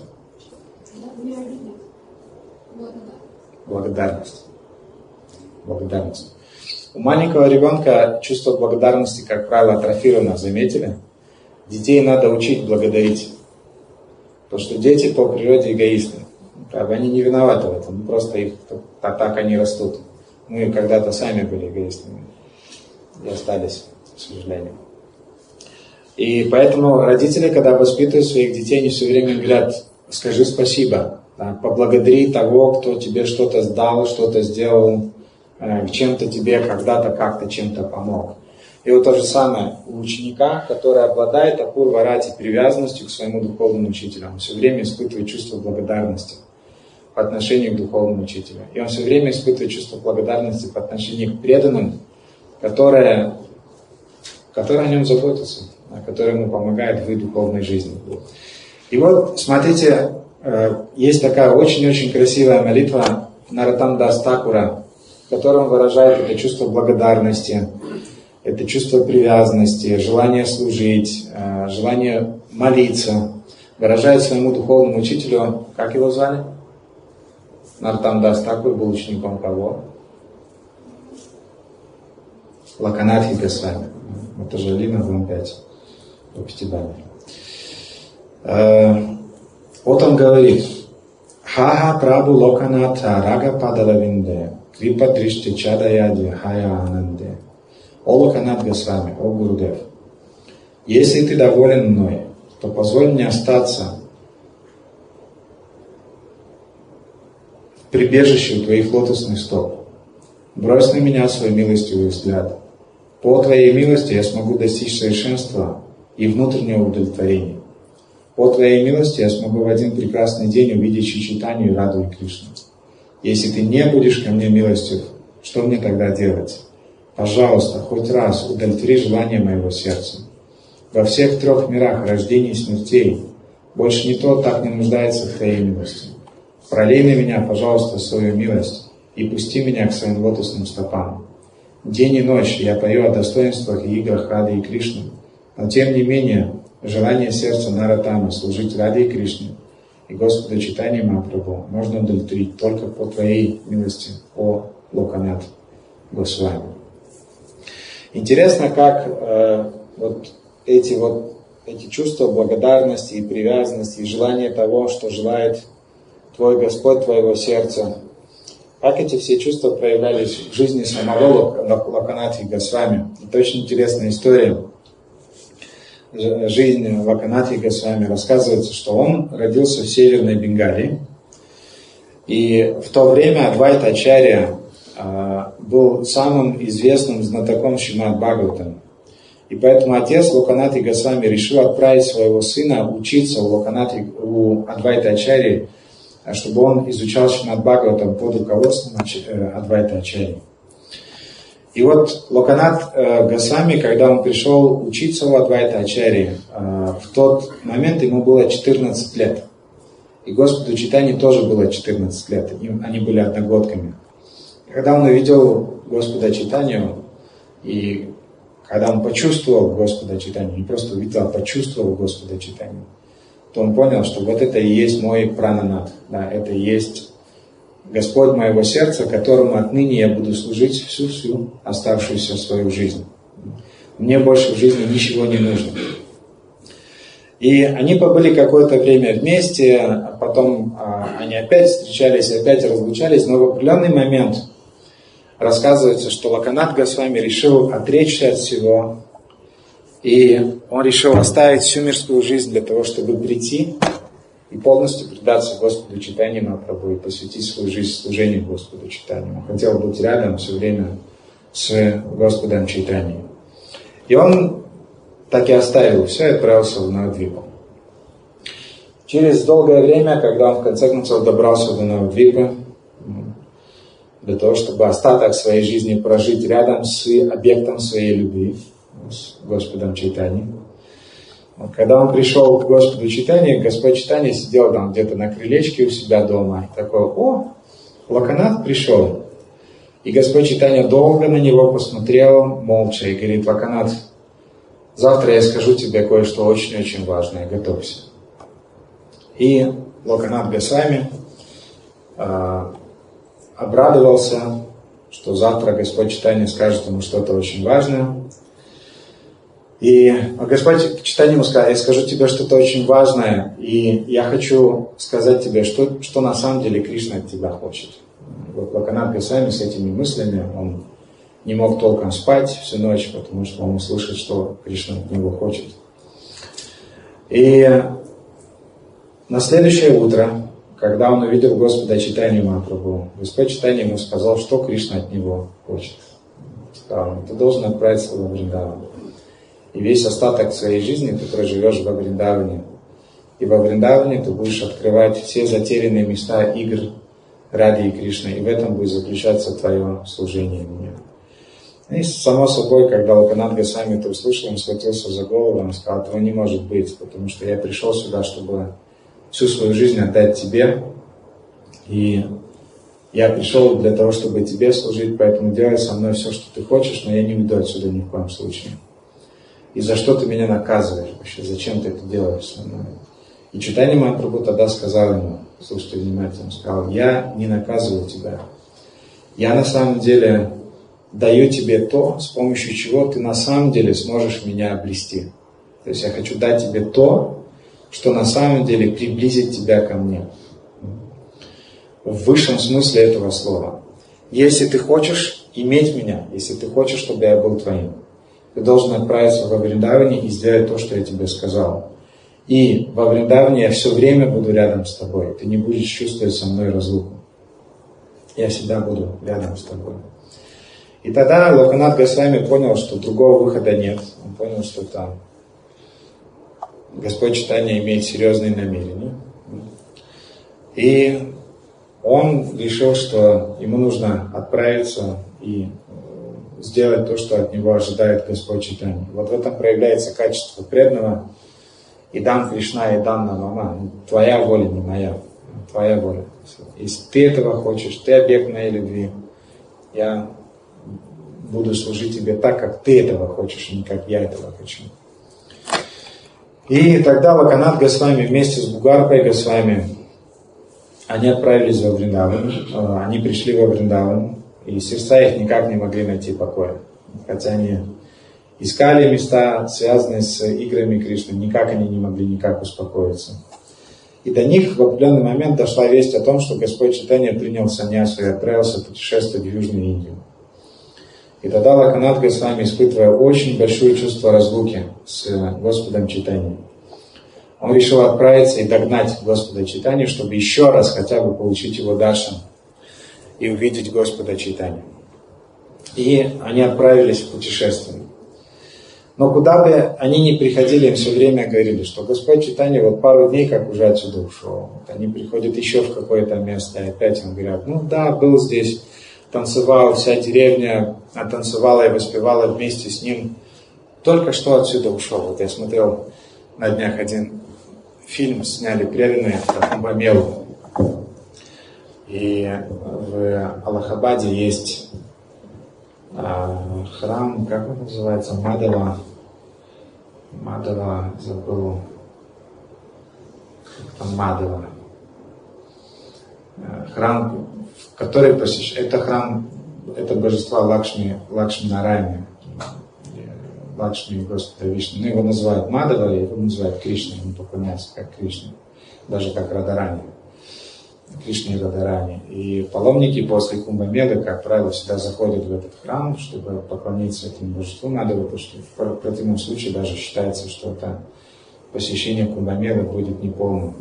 Благодарность. У маленького ребенка чувство благодарности, как правило, атрофировано, заметили? Детей надо учить благодарить. Потому что дети по природе эгоисты. Они не виноваты в этом, просто их так они растут. Мы когда-то сами были эгоистами и остались, к сожалению. И поэтому родители, когда воспитывают своих детей, они все время говорят, скажи спасибо, да, поблагодари того, кто тебе что-то дал, что-то сделал, чем-то тебе когда-то как-то чем-то помог. И вот то же самое у ученика, который обладает апурварати, привязанностью к своему духовному учителю. Он все время испытывает чувство благодарности по отношению к духовному учителю. И он все время испытывает чувство благодарности по отношению к преданным, которые о нем заботятся, которые ему помогают в их духовной жизни. И вот, смотрите, есть такая очень-очень красивая молитва Нароттам Дас Такура, в которой он выражает это чувство благодарности, это чувство привязанности, желание служить, желание молиться, выражает своему духовному учителю, как его звали? Нароттам Дас Такур был учеником кого? Локанатхи Госвами. Это же Лина в М5, в Пятибале. Вот он говорит: Ха-ха Прабху Локаната Рага Падаравинде Крипа Дришти Чадаяди Хая Ананде. О Локанат Госвами, о Гурудев, если ты доволен мной, то позволь мне остаться в прибежище у твоих лотосных стоп. Брось на меня свой милостивый взгляд. По твоей милости я смогу достичь совершенства и внутреннего удовлетворения. По твоей милости я смогу в один прекрасный день увидеть Чайтанью и Раду и Кришну. Если ты не будешь ко мне милостив, что мне тогда делать? Пожалуйста, хоть раз удовлетвори желание моего сердца. Во всех 3 мирах рождений и смертей больше никто так не нуждается в твоей милости. Пролей на меня, пожалуйста, свою милость и пусти меня к своим лотосным стопам. День и ночь я пою о достоинствах и играх Рады и Кришны, но тем не менее желание сердца Нароттамы служить Раде и Кришне и Господу Чайтаньи Махапрабху можно удовлетворить только по твоей милости, о Локанат Госвами. Интересно, как эти чувства благодарности и привязанности, и желание того, что желает Твой Господь твоего сердца, как эти все чувства проявлялись в жизни самого Локанатхи Госвами. Это очень интересная история. Жизнь Локанатхи Госвами рассказывается, что он родился в Северной Бенгалии. И в то время Адвайта Ачарья был самым известным знатоком Шримад Бхагаватам. И поэтому отец Локанатхи Госвами решил отправить своего сына учиться у Адвайта Ачарьи, чтобы он изучал Шримад Бхагаватам под руководством Адвайта Ачарьи. И вот Локанат Госвами, когда он пришел учиться у Адвайта Ачарьи, в тот момент ему было 14 лет. И Господу Чайтаньи тоже было 14 лет. Они были одногодками. Когда он увидел Господа Чайтанью, и когда он почувствовал Господа Чайтанью, не просто увидел, а почувствовал Господа Чайтанью, то он понял, что вот это и есть мой прананат, да, это и есть Господь моего сердца, которому отныне я буду служить всю оставшуюся свою жизнь. Мне больше в жизни ничего не нужно. И они побыли какое-то время вместе, а потом они опять встречались, опять разлучались, но в определенный момент рассказывается, что Локанат Госвами решил отречься от всего, и он решил оставить всю мирскую жизнь для того, чтобы прийти и полностью предаться Господу Чайтаньи Махапрабху и посвятить свою жизнь служению Господу Чайтаньи. Он хотел быть рядом все время с Господом Чайтаньей. И он так и оставил все и отправился в Навадвипу. Через долгое время, когда он в конце концов добрался до Навадвипы, для того, чтобы остаток своей жизни прожить рядом с объектом своей любви, с Господом Чайтаньей. Когда он пришел к Господу Чайтаньи, Господь Чайтанья сидел там где-то на крылечке у себя дома. И такой: о, Локанат пришел. И Господь Чайтанья долго на него посмотрел, молча, и говорит: Локанат, завтра я скажу тебе кое-что очень-очень важное, готовься. И Локанат Госвами обрадовался, что завтра Господь Чайтанья скажет ему что-то очень важное. И Господь Чайтанья ему сказал: я скажу тебе что-то очень важное, и я хочу сказать тебе, что на самом деле Кришна от тебя хочет. Вот Локанат Госвами с этими мыслями, он не мог толком спать всю ночь, потому что он услышит, что Кришна от него хочет. И на следующее утро, когда он увидел Господа Чайтанью Махапрабху, Господь Чайтанья ему сказал, что Кришна от него хочет. сказал, ты должен отправиться во Вриндаван. И весь остаток своей жизни ты проживешь во Вриндаване. И во Вриндаване ты будешь открывать все затерянные места игр Ради и Кришны. И в этом будет заключаться твое служение мне. И само собой, когда Локанат Госвами это услышал, он схватился за голову, он сказал, этого не может быть, потому что я пришел сюда, чтобы всю свою жизнь отдать тебе. И я пришел для того, чтобы тебе служить, поэтому делай со мной все, что ты хочешь, но я не уйду отсюда ни в коем случае. И за что ты меня наказываешь вообще? Зачем ты это делаешь со мной? И Чайтанья Махапрабху тогда сказал ему, слушайте внимательно, он сказал, я не наказываю тебя. Я на самом деле даю тебе то, с помощью чего ты на самом деле сможешь меня обрести. То есть я хочу дать тебе то, что на самом деле приблизит тебя ко мне. В высшем смысле этого слова. Если ты хочешь иметь меня, если ты хочешь, чтобы я был твоим, ты должен отправиться во Вриндаване и сделать то, что я тебе сказал. И во Вриндаване я все время буду рядом с тобой. Ты не будешь чувствовать со мной разлуку. Я всегда буду рядом с тобой. И тогда Локанат Госвами понял, что другого выхода нет. Он понял, что там Господь Чайтанья имеет серьезные намерения. И он решил, что ему нужно отправиться и сделать то, что от него ожидает Господь Чайтанья. Вот в этом проявляется качество преданного. Идан Кришна, Идан Намама. Твоя воля, не моя. Твоя воля. Если ты этого хочешь, ты объект моей любви, я буду служить тебе так, как ты этого хочешь, а не как я этого хочу. И тогда Локанат Госвами вместе с Бугарпой Госвами, они отправились во Вриндаван, они пришли во Вриндаван, и сердца их никак не могли найти покоя. Хотя они искали места, связанные с играми Кришны, никак они не могли никак успокоиться. И до них в определенный момент дошла весть о том, что Господь Чайтанья принял саньясу и отправился путешествовать в Южную Индию. И тогда Локанат Госвами, испытывая очень большое чувство разлуки с Господом Чайтаньей, он решил отправиться и догнать Господа Чайтанью, чтобы еще раз хотя бы получить его даршан и увидеть Господа Чайтанью. И они отправились в путешествие. Но куда бы они ни приходили, им все время говорили, что Господь Чайтанья вот пару дней как уже отсюда ушел. Вот они приходят еще в какое-то место, и опять им говорят, ну да, был здесь, танцевал, вся деревня танцевала и воспевала вместе с ним. Только что отсюда ушел. Вот я смотрел на днях один фильм, сняли преданные про Кумбамелу. И в Аллахабаде есть храм, как он называется, Мадава, забыл, Мадава. Храм, который посещает, это храм, это божества Лакшми Нарайаны, Лакшми Господа Вишну. Ну, его называют Мадава, его называют Кришной, ему поклоняются как Кришне, даже как Радарани. Кришне и Радарани. И паломники после Кумбамелы, как правило, всегда заходят в этот храм, чтобы поклониться этому божеству Мадавы, потому что в противном случае даже считается, что это посещение Кумбамелы будет неполным.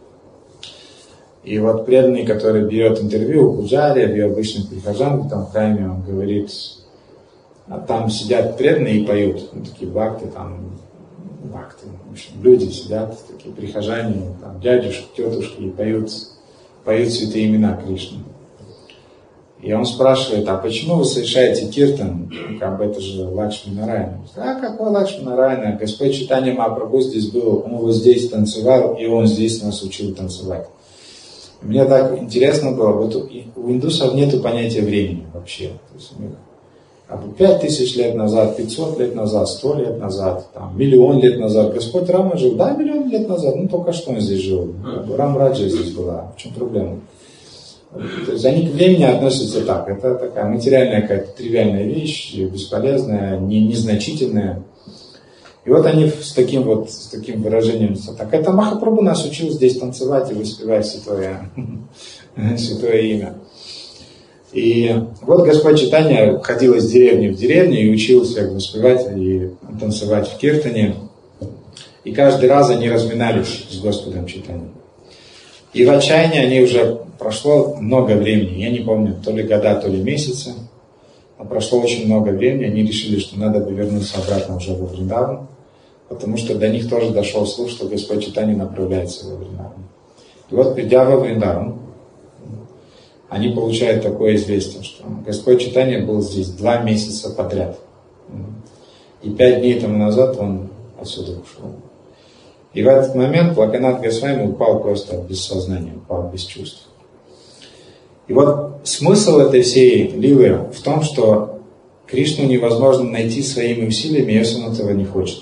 И вот преданный, который берет интервью у Пуджари, у обычных прихожан, там в храме, он говорит, а там сидят преданные и поют, ну, такие бхакты, в общем, люди сидят, такие прихожане, там, дядюшки, тетушки, и поют святые имена Кришны. И он спрашивает, а почему вы совершаете киртан? Ну, как бы это же Лакшми Нарайана. А какой Лакшми Нарайана? Господь Чайтанья Махапрабху здесь был, он вот здесь танцевал, и он здесь нас учил танцевать. Мне так интересно было, вот у индусов нет понятия времени вообще. То есть у них 5000 лет назад, 500 лет назад, 100 лет назад, там, 1 000 000 лет назад Господь Рама жил. Да, 1 000 000 лет назад, ну только что он здесь жил. Рам-Раджа здесь была. В чем проблема? То есть они к времени относятся так. Это такая материальная какая-то тривиальная вещь, бесполезная, незначительная. И вот они с таким выражением, так это Махапрабху нас учил здесь танцевать и воспевать святое имя. И вот Господь Чайтанья ходил из деревни в деревню и учил всех воспевать и танцевать в киртане. И каждый раз они разминались с Господом Чайтаньей. И в отчаянии они уже прошло много времени, я не помню, то ли года, то ли месяцы. Но прошло очень много времени, они решили, что надо бы вернуться обратно уже во Вриндаван, потому что до них тоже дошел слух, что Господь Чайтанья направляется во Вриндаван. И вот, придя во Вриндаван, они получают такое известие, что Господь Чайтанья был здесь 2 месяца подряд. И 5 дней тому назад он отсюда ушел. И в этот момент Локанат Госвами упал просто без сознания, упал без чувств. И вот смысл этой всей лилы в том, что Кришну невозможно найти своими усилиями, если он этого не хочет.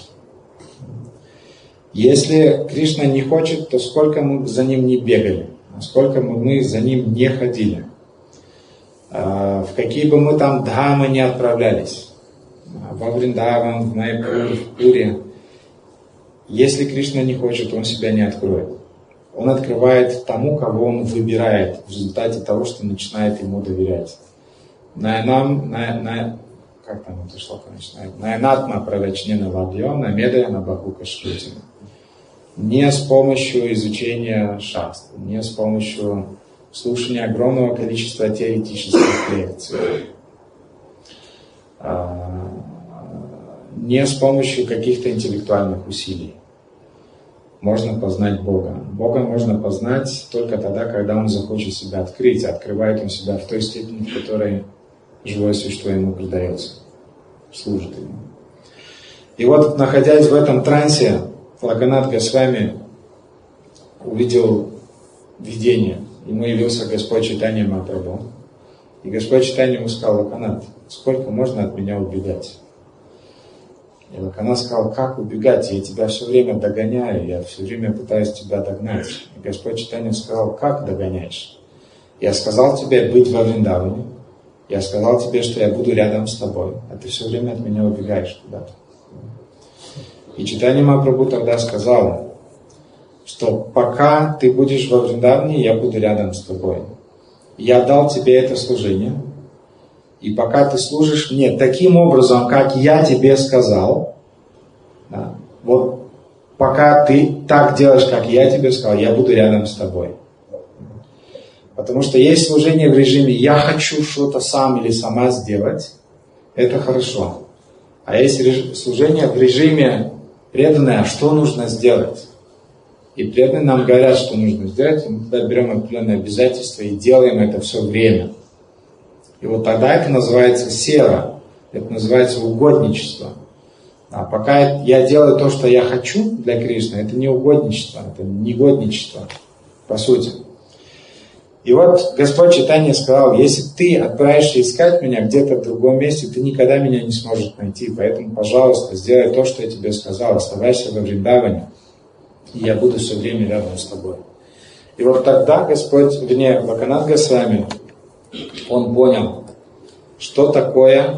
Если Кришна не хочет, то сколько мы за ним не бегали, сколько мы за ним не ходили, в какие бы мы там дхамы не отправлялись, во Вриндаван, в Майяпур, в Пури, если Кришна не хочет, он себя не откроет. Он открывает тому, кого он выбирает в результате того, что начинает ему доверять. Как там это шло, конечно? Наянатма правачнена ладьё, намедаяна бахука шрутина. Не с помощью изучения шастры, не с помощью слушания огромного количества теоретических лекций, не с помощью каких-то интеллектуальных усилий можно познать Бога. Бога можно познать только тогда, когда Он захочет себя открыть. Открывает Он себя в той степени, в которой живое существо Ему предается, служит Ему. И вот, находясь в этом трансе, Локанат Госвами увидел видение. Ему явился Господь Чайтанья Махапрабху. И Господь Чайтанья ему сказал: Локанат, сколько можно от меня убегать? И Локанат сказал: как убегать? Я тебя все время догоняю, я все время пытаюсь тебя догнать. И Господь Чайтанья сказал: как догоняешь? Я сказал тебе быть во Вриндаване, я сказал тебе, что я буду рядом с тобой, а ты все время от меня убегаешь куда-то. И Чайтанья Махапрабху тогда сказал, что пока ты будешь во Вриндаване, я буду рядом с тобой. Я дал тебе это служение, и пока ты служишь мне таким образом, как я тебе сказал, да, вот пока ты так делаешь, как я тебе сказал, я буду рядом с тобой. Потому что есть служение в режиме «я хочу что-то сам или сама сделать», это хорошо. А есть служение в режиме преданное, а что нужно сделать? И преданные нам говорят, что нужно сделать, и мы тогда берем определенные обязательства и делаем это все время. И вот тогда это называется сева, это называется угодничество. А пока я делаю то, что я хочу для Кришны, это не угодничество, это негодничество, по сути. И вот Господь Чайтанья сказал: если ты отправишься искать меня где-то в другом месте, ты никогда меня не сможешь найти. Поэтому, пожалуйста, сделай то, что я тебе сказал, оставайся во Вриндаване, и я буду все время рядом с тобой. И вот тогда Господь, Локанат Госвами, он понял, что такое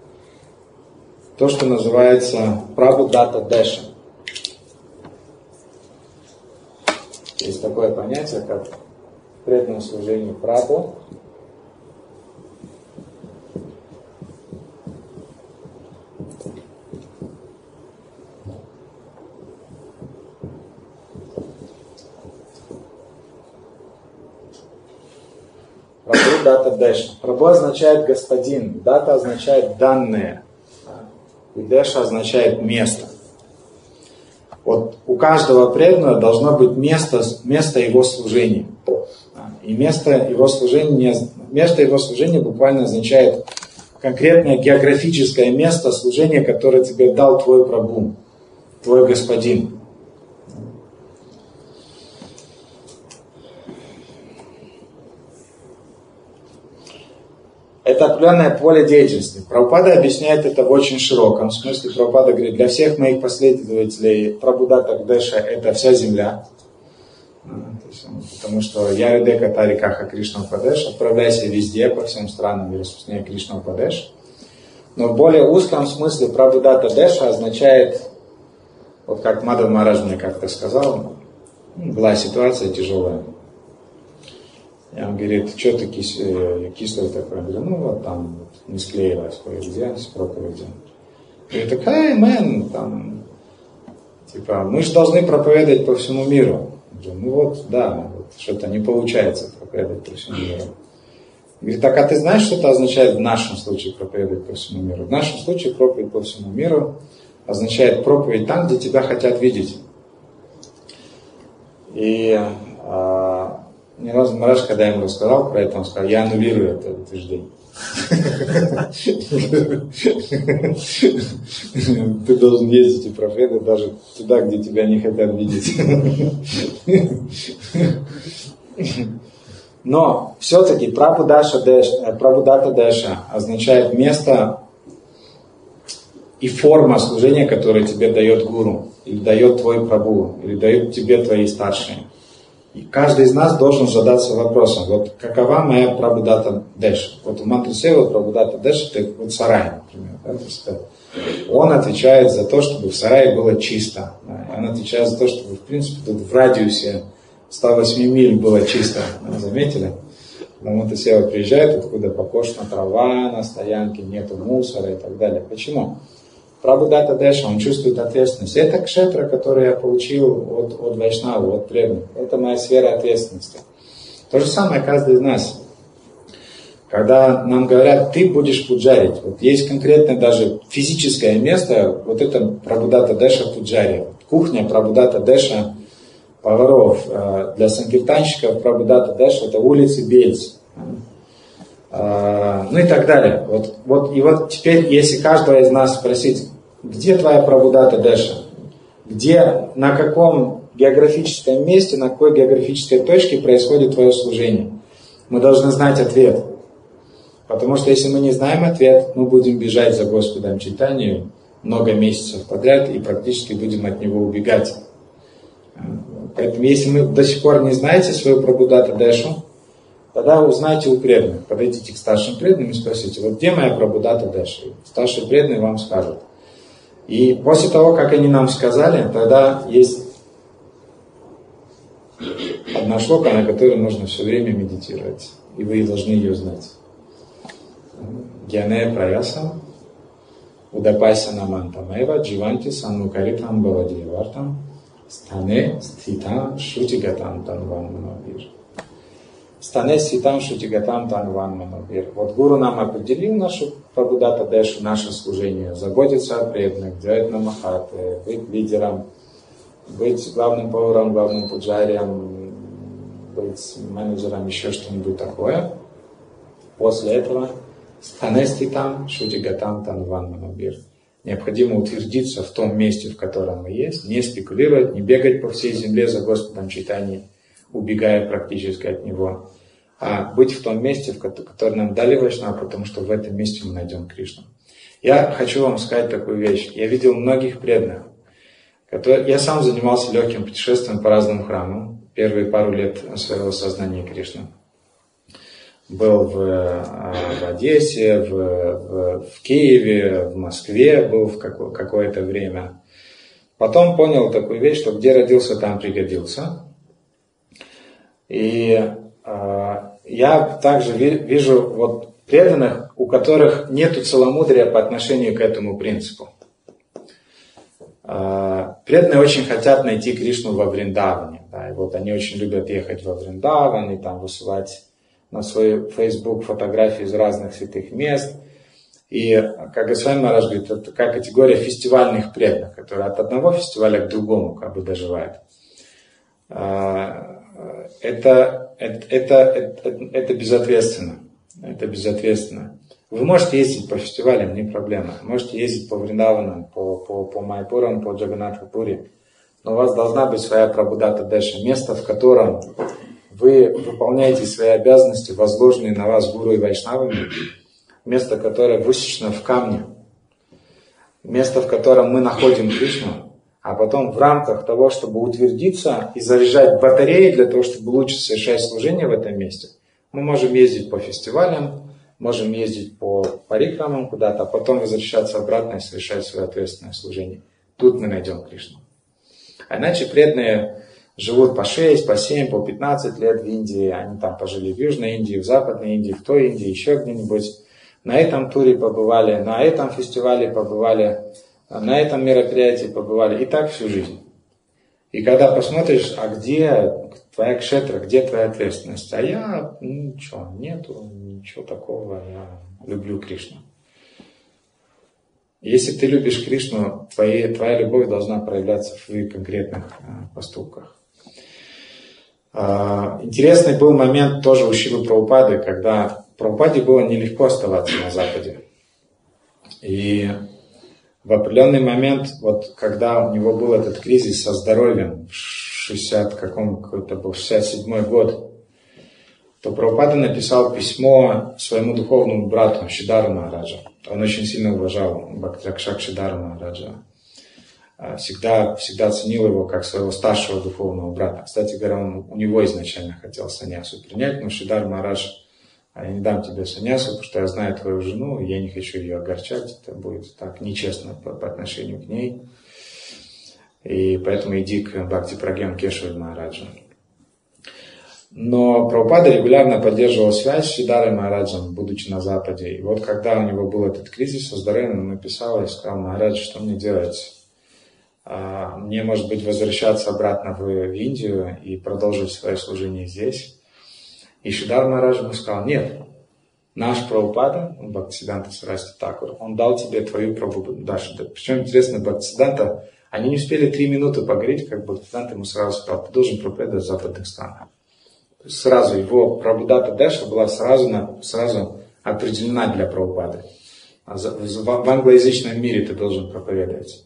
то, что называется Прабхудата Деша. Есть такое понятие, как в преданном служении Прабху. Прабху дата Деша. Прабху означает господин, дата означает данное, и Деша означает место. Вот у каждого преданного должно быть место его служения. И место его служения буквально означает конкретное географическое место служения, которое тебе дал твой Прабху, твой господин. Это определенное поле деятельности. Прабхупада объясняет это в очень широком смысле. Прабхупада говорит: для всех моих последователей Прабхудата Деша — это вся земля. Потому что я Юдека Тарикаха Кришна Упадеш, отправляйся везде, по всем странам, и распространяй Кришна Упадеш. Но в более узком смысле Прабхудата Деша означает, вот как Мадхав Махарадж мне как-то сказал, была ситуация тяжелая. И он говорит: что ты кислый такой? Я говорю: вот там не склеилось кое-где с проповедью. Говорит: такая, мэн, там, типа, мы же должны проповедовать по всему миру. Я говорю: да, вот что-то не получается проповедовать по всему миру. Говорит, так а ты знаешь, что это означает в нашем случае проповедовать по всему миру? В нашем случае проповедь по всему миру означает проповедь там, где тебя хотят видеть. И ни разу Махарадж, когда я ему рассказал про это, он сказал, я аннулирую это утверждение. Ты должен ездить и проповедовать даже туда, где тебя не хотят видеть. Но все-таки Прабхудата Деша означает место и форма служения, которое тебе дает гуру, или дает твой Прабху, или дают тебе твои старшие. И каждый из нас должен задаться вопросом, вот какова моя Прабхудата Деша? Вот в мантре Сева Прабхудата Деша, это вот сарай, например. Да, он отвечает за то, чтобы в сарае было чисто. Да, он отвечает за то, чтобы, в принципе, тут в радиусе 108 миль было чисто. Да, заметили? На мантре Сева приезжает, откуда покошена трава на стоянке, нету мусора и так далее. Почему? Прабхудата Деша, он чувствует ответственность. Это кшетра, который я получил от вайшнава, от преданных. Это моя сфера ответственности. То же самое каждый из нас. Когда нам говорят, ты будешь пуджарить. Вот есть конкретное даже физическое место, вот это Прабхудата Деша пуджари. Кухня Прабхудата Деша поваров. Для санкиртанщиков Прабхудата Деша это улицы Бельц. Ну и так далее. И вот теперь, если каждого из нас спросить, где твоя Прабхудата Деша? Где, на каком географическом месте, на какой географической точке происходит твое служение? Мы должны знать ответ. Потому что если мы не знаем ответ, мы будем бежать за Господом Чайтанью много месяцев подряд и практически будем от него убегать. Поэтому если вы до сих пор не знаете свою Прабхудата Дешу, тогда узнайте у преданных. Подойдите к старшим преданным и спросите, вот где моя Прабхудата Деша? Старшие преданные вам скажут. И после того, как они нам сказали, тогда есть одна шлока, на которой нужно все время медитировать. И вы должны ее знать. Гьянея праяса, удапайса намантам эва, дживанти санмукаритам бавадьявартам, стане стхитам шутигатам танван манавир. Стане стхитам шутигатам танван манавир. Вот гуру нам определил нашу Прабхудата Дешу, наше служение, заботиться о преданных, делать намахаты, быть лидером, быть главным поваром, главным пуджарием, быть менеджером, еще что-нибудь такое. После этого станеститам шутигатам танван манабир. Необходимо утвердиться в том месте, в котором мы есть, не спекулировать, не бегать по всей земле за Господом Чайтаньей, убегая практически от Него, а быть в том месте, в котором нам дали Вайшнава, потому что в этом месте мы найдем Кришну. Я хочу вам сказать такую вещь. Я видел многих преданных. Я сам занимался легким путешествием по разным храмам первые пару лет своего сознания Кришны. Был в Одессе, в Киеве, в Москве был в какое-то время. Потом понял такую вещь, что где родился, там пригодился. И я также вижу вот преданных, у которых нет целомудрия по отношению к этому принципу. Преданные очень хотят найти Кришну во Вриндаване. Да, и вот они очень любят ехать во Вриндаван и там высылать на свой Facebook фотографии из разных святых мест. И, как Госвами Махарадж говорит, это такая категория фестивальных преданных, которые от одного фестиваля к другому как бы доживают. Это безответственно. Это безответственно. Вы можете ездить по фестивалям, не проблема. Можете ездить по Вриндаванам, по Майпурам, по Джаганнатха-пури. Но у вас должна быть своя Прабхудата Деша, место, в котором вы выполняете свои обязанности, возложенные на вас гуру и вайшнавами, место, которое высечено в камне, место, в котором мы находим Кришну, а потом в рамках того, чтобы утвердиться и заряжать батареи для того, чтобы лучше совершать служение в этом месте, мы можем ездить по фестивалям, можем ездить по парикрамам куда-то, а потом возвращаться обратно и совершать свое ответственное служение. Тут мы найдем Кришну. А иначе преданные живут по 6, по 7, по 15 лет в Индии. Они там пожили в Южной Индии, в Западной Индии, в той Индии, еще где-нибудь. На этом туре побывали, на этом фестивале побывали, на этом мероприятии побывали. И так всю жизнь. И когда посмотришь, а где твоя кшетра, где твоя ответственность? А я, ничего, нету ничего такого, я люблю Кришну. Если ты любишь Кришну, твоя любовь должна проявляться в конкретных поступках. Интересный был момент тоже у Шрилы Прабхупады, когда Прабхупаде было нелегко оставаться на Западе. И в определенный момент, вот когда у него был этот кризис со здоровьем, в 67 год, то Прабхупада написал письмо своему духовному брату Шидару Махараджа. Он очень сильно уважал Бхакти-Ракшак Шидару Махараджа. Всегда ценил его как своего старшего духовного брата. Кстати говоря, он у него изначально хотел саньясу принять, но Шидар Махарадж: я не дам тебе саньясу, потому что я знаю твою жену, и я не хочу ее огорчать, это будет так нечестно по отношению к ней. И поэтому иди к Бхакти Прагьям Кешаве Махараджу. Но Прабхупада регулярно поддерживал связь с Шидарой Махараджем, будучи на Западе. И вот когда у него был этот кризис со здоровьем, он написал и сказал: Махарадж, что мне делать? Мне, может быть, возвращаться обратно в Индию и продолжить свое служение здесь? И Шидар Махарадж ему сказал: нет, наш Прабхупада, Бхактисиданта Сарасвати Такур, он дал тебе твою Прабхупадашу. Причем интересно, Бхактисиданта, они не успели 3 минуты поговорить, как Бхактисиданта ему сразу сказал: ты должен проповедовать в западных странах. То есть сразу его Прабхупада Даша была сразу определена для Прабхупады. В англоязычном мире ты должен проповедовать.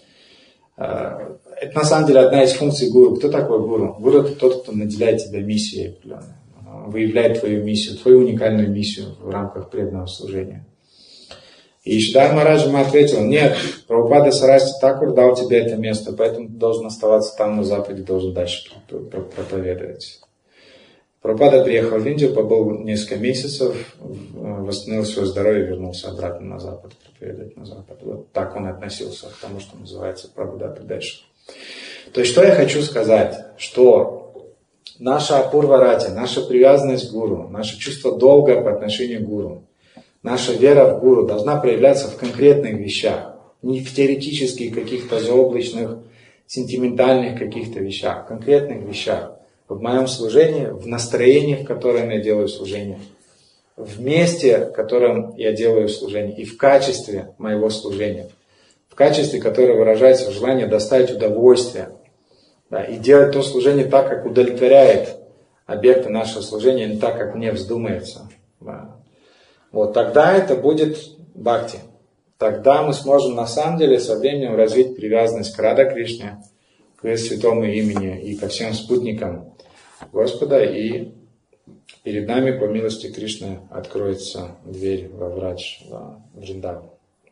Это на самом деле одна из функций гуру. Кто такой гуру? Гуру — это тот, кто наделяет тебя миссией определенной, выявляет твою миссию, твою уникальную миссию в рамках преданного служения. И Шидар Махарадж ему ответил: нет, Прабхупада Сарасвати Такур дал тебе это место, поэтому ты должен оставаться там на Западе, должен дальше проповедовать. Прабхупада приехал в Индию, побыл несколько месяцев, восстановил свое здоровье и вернулся обратно на Запад, проповедовать на Запад. Вот так он относился к тому, что называется Прабхупада Дэша. То есть, что я хочу сказать, что наша апурва-рати, наша привязанность к гуру, наше чувство долга по отношению к гуру, наша вера в гуру должна проявляться в конкретных вещах, не в теоретических каких-то заоблачных, сентиментальных каких-то вещах, в конкретных вещах. В моем служении, в настроении, в котором я делаю служение, в месте, в котором я делаю служение, и в качестве моего служения, в качестве, которое выражается в желании доставить удовольствие, да, и делать то служение так, как удовлетворяет объекта нашего служения, не так, как мне вздумается. Да. Вот тогда это будет бхакти. Тогда мы сможем на самом деле со временем развить привязанность к Рада Кришне, к святому имени и ко всем спутникам Господа, и перед нами, по милости Кришны, откроется дверь во Врадж, в Вриндаван.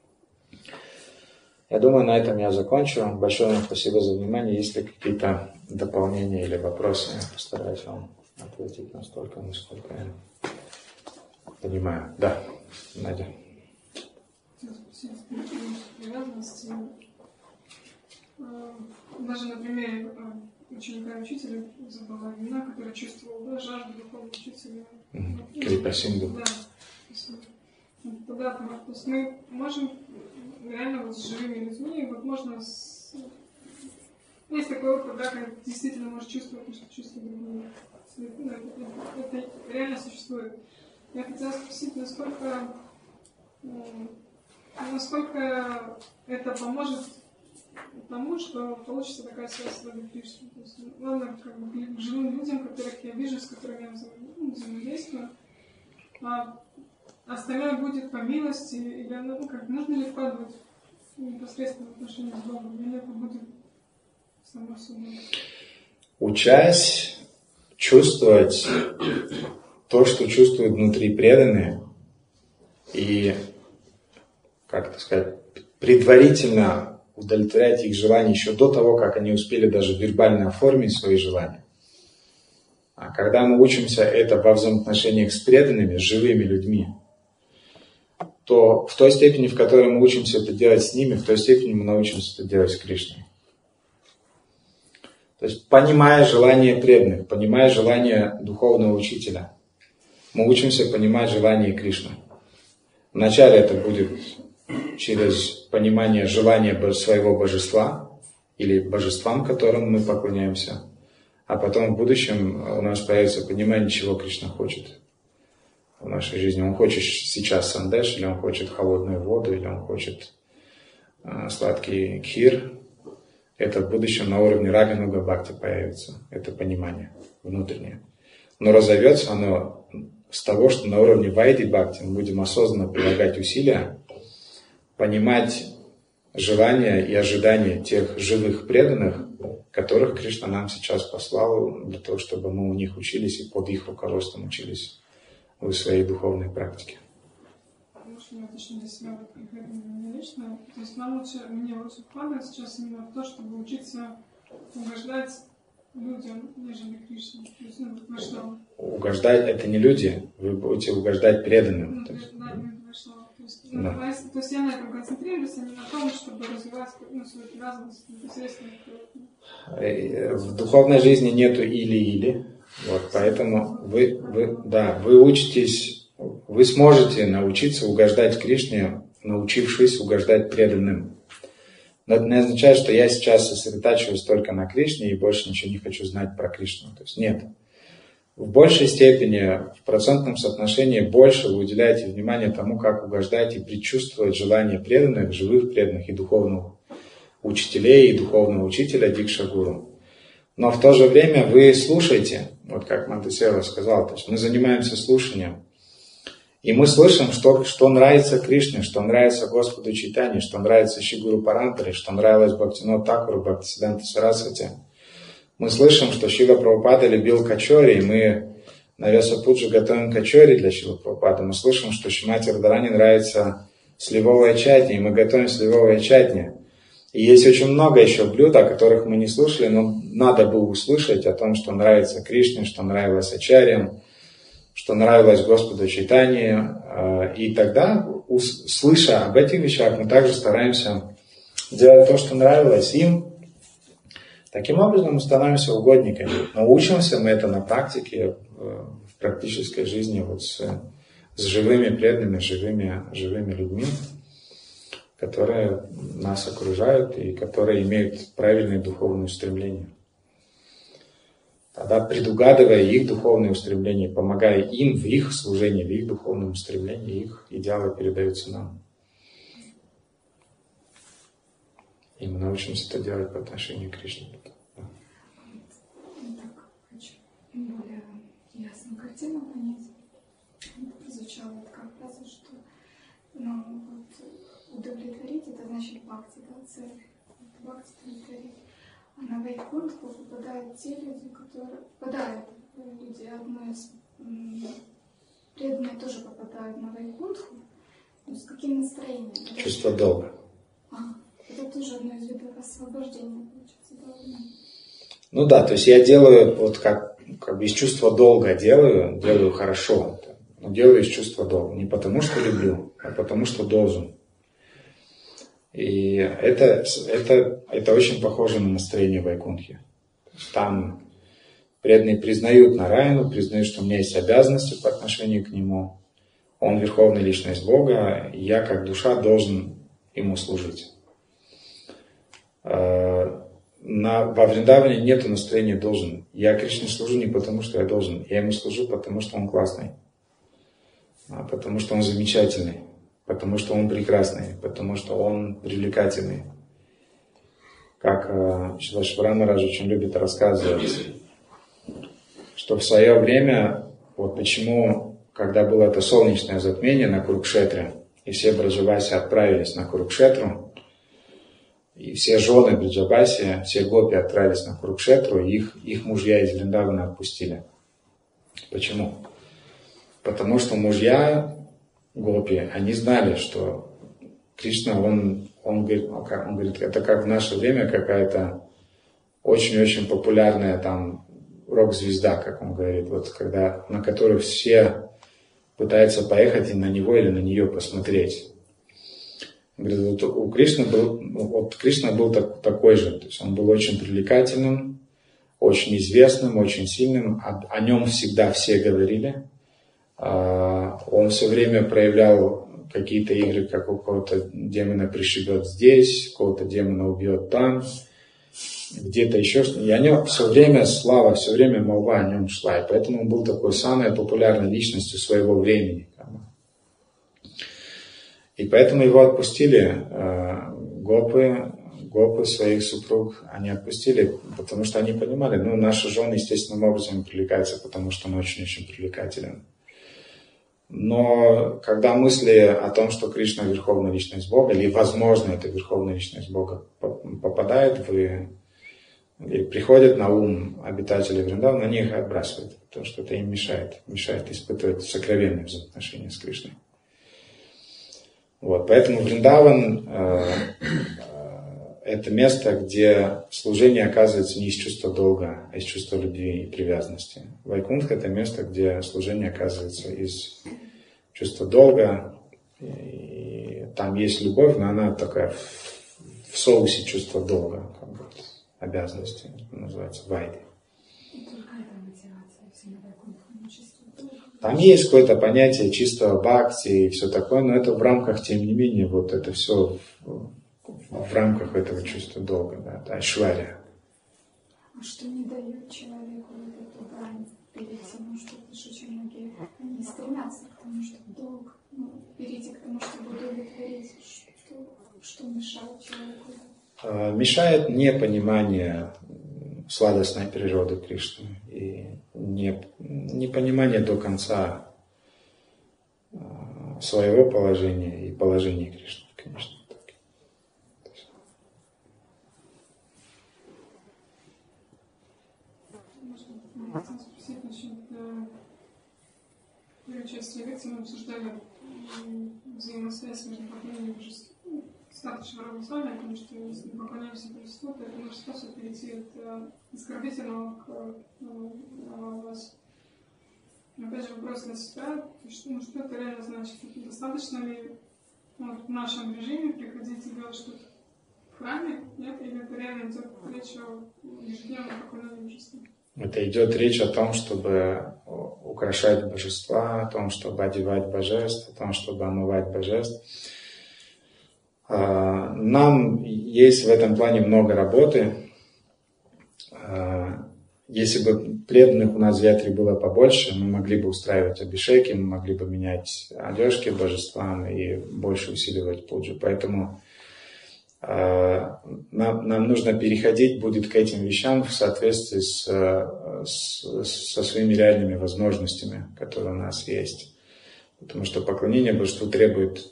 Я думаю, на этом я закончу. Большое вам спасибо за внимание. Есть ли какие-то дополнения или вопросы, я постараюсь вам ответить настолько, насколько я понимаю. Да, Надя. Даже на примере ученика и учителя забыла имена, который чувствовал жажду духовного учителя. Крипа-синду. Да. То есть мы можем реально вот с живыми людьми, вот можно есть такой опыт, когда действительно можешь чувствовать, что чувствует другие. Это реально существует. Я хотела спросить, насколько это поможет тому, что получится такая связь с Радой Кришной. То есть, ладно, как бы к живым людям, которых я вижу, с которыми я взаимодействую, а остальное будет по милости, или нужно ли вкладывать непосредственно в отношения с Богом, или это будет само собой? Учась чувствовать то, что чувствуют внутри преданные, и, как это сказать, предварительно удовлетворять их желания еще до того, как они успели даже вербально оформить свои желания. А когда мы учимся это во взаимоотношениях с преданными, с живыми людьми, то в той степени, в которой мы учимся это делать с ними, в той степени мы научимся это делать с Кришной. То есть, понимая желание преданных, понимая желание духовного учителя, мы учимся понимать желание Кришны. Вначале это будет через понимание желания своего божества, или божествам, которым мы поклоняемся. А потом в будущем у нас появится понимание, чего Кришна хочет в нашей жизни. Он хочет сейчас сандеш, или он хочет холодную воду, или он хочет сладкий кхир. Это в будущем на уровне Рага-нуга бхакти появится. Это понимание внутреннее. Но разовьется оно с того, что на уровне вайди бхакти мы будем осознанно прилагать усилия, понимать желания и ожидания тех живых преданных, которых Кришна нам сейчас послал, для того, чтобы мы у них учились и под их руководством учились в своей духовной практике. Может, я точно для себя не лично. То есть мне лучше вкладывать сейчас именно в то, чтобы учиться угождать людям, нежели Кришне. То есть, во что? Угождать — это не люди, вы будете угождать преданным. То есть я на этом концентрируюсь, а не на том, чтобы развивать свою привязанность непосредственно к... В духовной жизни нету или-или. Вот, поэтому вы учитесь, вы сможете научиться угождать Кришне, научившись угождать преданным. Но это не означает, что я сейчас сосредотачиваюсь только на Кришне и больше ничего не хочу знать про Кришну. То есть нет. В большей степени, в процентном соотношении больше вы уделяете внимание тому, как угождать и предчувствовать желание преданных, живых преданных и духовных учителей, и духовного учителя Дикша-гуру. Но в то же время вы слушаете, вот как Мантасера сказал, то есть мы занимаемся слушанием. И мы слышим, что нравится Кришне, что нравится Господу Чайтанье, что нравится Шри Гуру Парампаре, что нравилось Бхактивинода Тхакуру, Бхактисиддханта Сарасвати. Мы слышим, что Шрила Прабхупада любил качори, и мы на Вьяса-пуджи готовим качори для Шрила Прабхупады. Мы слышим, что Шримати Радхарани нравится сливовое чатни, и мы готовим сливовое чатни. И есть очень много еще блюд, о которых мы не слышали, но надо было услышать о том, что нравится Кришне, что нравилось Ачарьям, что нравилось Господу Чайтанье. И тогда, слыша об этих вещах, мы также стараемся делать то, что нравилось им. Таким образом мы становимся угодниками. Но учимся мы это на практике, в практической жизни вот с живыми преданными, живыми людьми, которые нас окружают и которые имеют правильные духовные устремления. Тогда, предугадывая их духовные устремления, помогая им в их служении, в их духовном устремлении, их идеалы передаются нам. И мы научимся это делать по отношению к Кришне. Более ясную картину понять. Прозвучала такая фраза, что удовлетворить — это значит бхакти, да, цель. Бхакти удовлетворить. А на вайкунтху попадают те люди, которые... Попадают люди, одно из... преданные тоже попадают на вайкунтху. Но с каким настроением? Чувство долга. Это тоже одно из видов освобождения, получается, да? Ну да, то есть я делаю вот как бы из чувства долга делаю хорошо. Но делаю из чувства долга. Не потому, что люблю, а потому, что должен. И это очень похоже на настроение Вайкунтхи. Там преданные признают Нараяну, признают, что у меня есть обязанности по отношению к нему. Он верховная личность Бога, и я как душа должен ему служить. Во Вриндаване нет настроения должен. Я Кришне служу не потому, что я должен. Я ему служу, потому что он классный. Потому что он замечательный. Потому что он прекрасный. Потому что он привлекательный. Как Шрила Шивара Махарадж очень любит рассказывать, что в свое время, вот почему, когда было это солнечное затмение на Курукшетре, и все браджаваси отправились на Курукшетру, и все жены Бриджабаси, все гопи отправились на Курукшетру, и их мужья из Вриндавана отпустили. Почему? Потому что мужья гопи, они знали, что Кришна, он говорит, это как в наше время какая-то очень-очень популярная там рок-звезда, как он говорит, вот на которую все пытаются поехать и на него или на нее посмотреть. Говорит, у Кришны Кришна был такой же, то есть он был очень привлекательным, очень известным, очень сильным, о нем всегда все говорили. Он все время проявлял какие-то игры, как у кого-то демона пришибет здесь, кого-то демона убьет там. где-то еще что-то. И о нем все время слава, все время молва о нем шла. И поэтому он был такой самой популярной личностью своего времени. И поэтому его отпустили гопы своих супруг, они отпустили, потому что они понимали, наши жены естественным образом привлекаются, потому что он очень-очень привлекателен. Но когда мысли о том, что Кришна верховная личность Бога, или возможно это верховная личность Бога, попадает или приходят на ум обитателей Вриндавана, они их отбрасывают, потому что это им мешает испытывать сокровенные взаимоотношения с Кришной. Поэтому Вриндаван это место, где служение оказывается не из чувства долга, а из чувства любви и привязанности. Вайкунтха — это место, где служение оказывается из чувства долга. И там есть любовь, но она такая в соусе чувства долга, обязанности, называется вайди. Там есть какое-то понятие чистого бхакти и все такое, но это в рамках, тем не менее, это все в рамках этого чувства долга, это айшвария. А что не дает человеку эту грань перейти? Что очень многие они стремятся к тому, чтобы долг, перейти к тому, чтобы удовлетворить. Что мешает человеку? Мешает непонимание сладостной природы Кришны и непонимание до конца своего положения и положения Кришны, конечно. Хотела спросить насчет первой части лекции. Мы обсуждали взаимосвязь между поклонением божеству, достаточно равноправно, потому что если мы поклоняемся божеству, то это наш способ перейти от оскорбительного к власти. Опять же, вопрос для себя, что это реально значит? Достаточно ли в нашем режиме приходить и делать что-то в храме, нет? Или это реально идет речь о ежедневном поклонении божеству? Это идет речь о том, чтобы украшать божества, о том, чтобы одевать божеств, о том, чтобы омывать божеств. Нам есть в этом плане много работы. Если бы преданных у нас в ятре было побольше, мы могли бы устраивать абхишеки, мы могли бы менять одежки божествам и больше усиливать пуджу. Поэтому нам нужно переходить будет к этим вещам в соответствии со своими реальными возможностями, которые у нас есть. Потому что поклонение божеству требует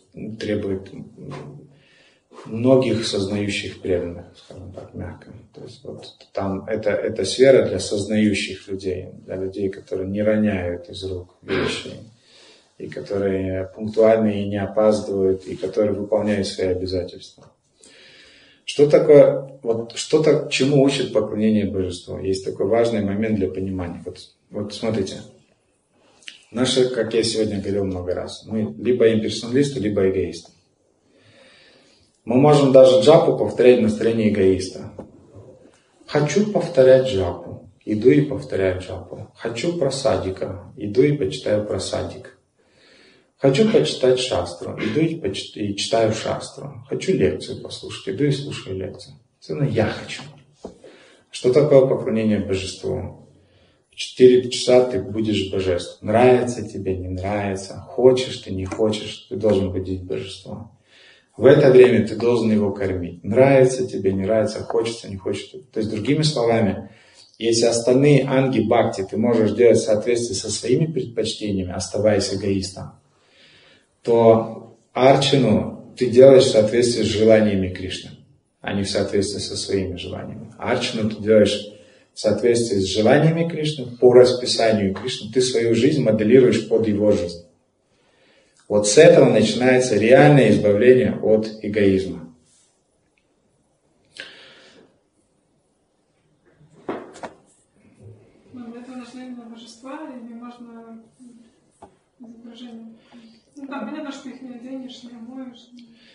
многих сознающих преданных, скажем так, мягко. То есть там это сфера для сознающих людей, для людей, которые не роняют из рук вещи, и которые пунктуальны и не опаздывают, и которые выполняют свои обязательства. Что такое, чему учит поклонение божеству? Есть такой важный момент для понимания. Вот смотрите, наши, как я сегодня говорил много раз, мы либо имперсоналисты, либо эгоисты. Мы можем даже джапу повторять в настроении эгоиста. Хочу повторять джапу, иду и повторяю джапу. Хочу прасадика, иду и почитаю прасадик. Хочу почитать шастру, иду и читаю шастру. Хочу лекцию послушать, иду и слушаю лекцию. Я хочу. Что такое поклонение божеству? В 4 часа ты будешь божеств. Нравится тебе, не нравится, хочешь ты, не хочешь, ты должен будить божество. В это время ты должен его кормить. Нравится тебе, не нравится, хочется, не хочется. То есть, другими словами, если остальные анги бхакти ты можешь делать в соответствии со своими предпочтениями, оставаясь эгоистом, то арчану ты делаешь в соответствии с желаниями Кришны, а не в соответствии со своими желаниями. Арчану ты делаешь в соответствии с желаниями Кришны, по расписанию Кришны. Ты свою жизнь моделируешь под его жизнь. Вот с этого начинается реальное избавление от эгоизма. Для этого нужны именно божества или можно изображение? Там понятно, что их не оденешь, не омоешь.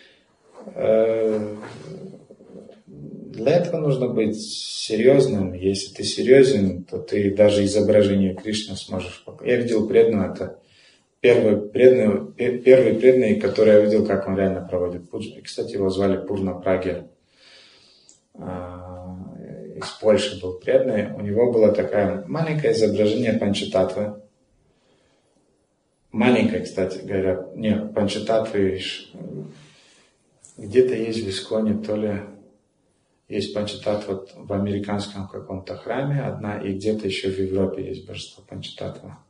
Для этого нужно быть серьезным. Если ты серьезен, то ты даже изображение Кришны сможешь показать. Я видел преданного, это первый преданный, который я видел, как он реально проводит пуджу. И, кстати, его звали Пурна Праги. из Польши был преданный, у него было такое маленькое изображение Панчататвы. Маленькое, кстати говоря, нет, Панчататвы где-то есть в Исконе, то ли есть Панчататва в американском каком-то храме одна, и где-то еще в Европе есть божество Панчататва.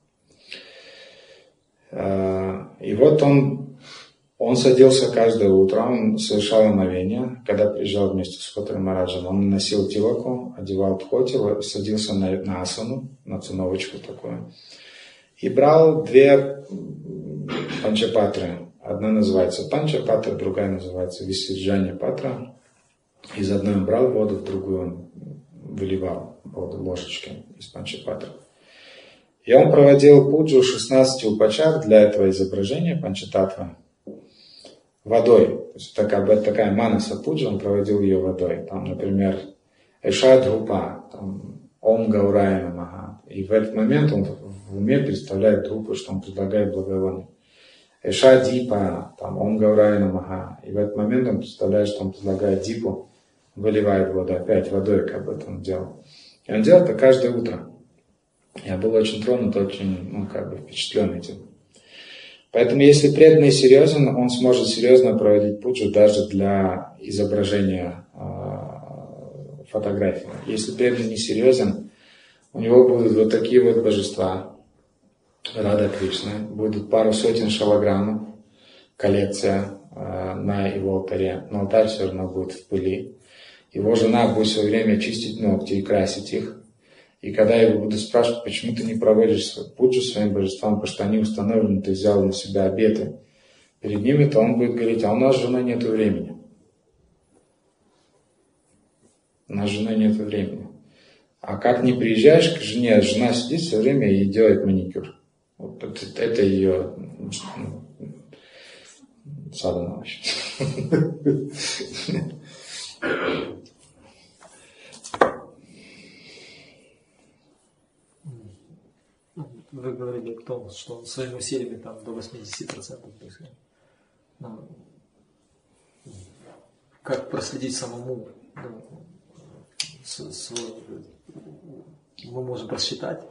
И вот он садился каждое утро, он совершал омовение, когда приезжал вместе с Хотри Махараджем, он наносил тилаку, одевал тхоти, садился на асану, на циновочку такую, и брал 2 панчапатры. Одна называется Панчапатра, другая называется Висвиджаня Патра. Из одной он брал воду, в другую он выливал воду ложечкой из Панчапатры. И он проводил пуджу 16 упачар для этого изображения Панчататвы водой. То есть такая манаса пуджа, он проводил ее водой. Там, например, Эшадхупа, Ом Гаурая Намаха. И в этот момент он в уме представляет Друпу, что он предлагает благовоние. Эшадипа, Ом Гаурая Намаха. И в этот момент он представляет, что он предлагает Дипу, выливает воду, опять водой, как бы это он делал. И он делал это каждое утро. Я был очень тронут, очень, впечатлен этим. Поэтому, если преданный серьезен, он сможет серьезно проводить пуджу даже для изображения фотографии. Если преданный не серьезен, у него будут вот такие вот божества, Рада Кришна, будут пару сотен шалаграммов, коллекция на его алтаре, но алтарь все равно будет в пыли. Его жена будет все время чистить ногти и красить их. И когда я его буду спрашивать, почему ты не проводишь пуджу своим божествам, потому что они установлены, ты взял на себя обеты перед ними, то он будет говорить, а у нас с женой нет времени. У нас с женой нет времени. А как не приезжаешь к жене, жена сидит все время и делает маникюр. Вот это ее садхана вообще. Вы говорили о том, что он своими усилиями там до 80%. Как проследить самому? Мы можем просчитать.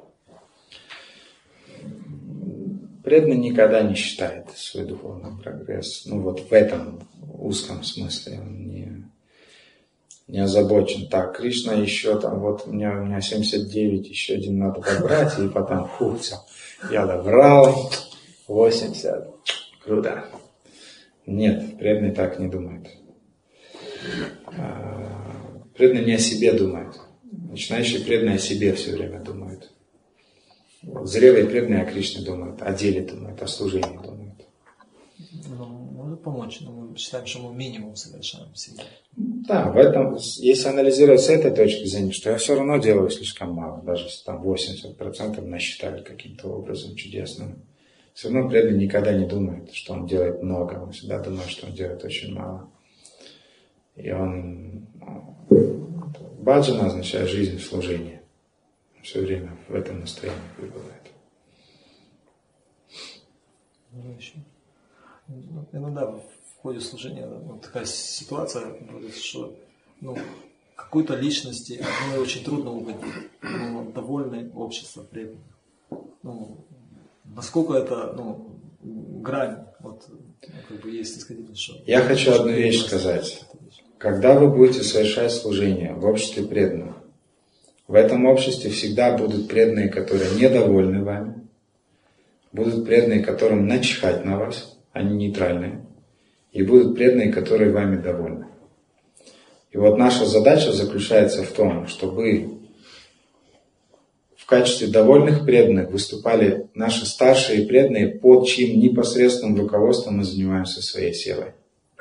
Преданный никогда не считает свой духовный прогресс. В этом узком смысле он не озабочен. Так, Кришна еще у меня 79, еще один надо добрать, и потом, все, я добрал, 80, круто. Нет, преданный так не думает. Преданный не о себе думает. Начинающий преданный о себе все время думает. Зрелые преданные о Кришне думают, о деле думают, о служении думают. Может помочь, но мы считаем, что мы минимум совершаем всегда. Да, в этом, если анализировать с этой точки зрения, что я все равно делаю слишком мало, даже если там 80% насчитали каким-то образом чудесным. Все равно преданный никогда не думает, что он делает много, он всегда думает, что он делает очень мало. И он... Баджана означает жизнь в служении. Все время в этом настроении пребывает. Иногда в ходе служения такая ситуация будет, что какой-то личности одной очень трудно угодить, но довольны общество преданных. Насколько это грань, есть исходительно, что... Я хочу одну вещь сказать. Когда вы будете совершать служение в обществе преданных, в этом обществе всегда будут преданные, которые недовольны вами, будут преданные, которым начихать на вас, они нейтральные, и будут преданные, которые вами довольны. И вот наша задача заключается в том, чтобы в качестве довольных преданных выступали наши старшие преданные, под чьим непосредственным руководством мы занимаемся своей силой.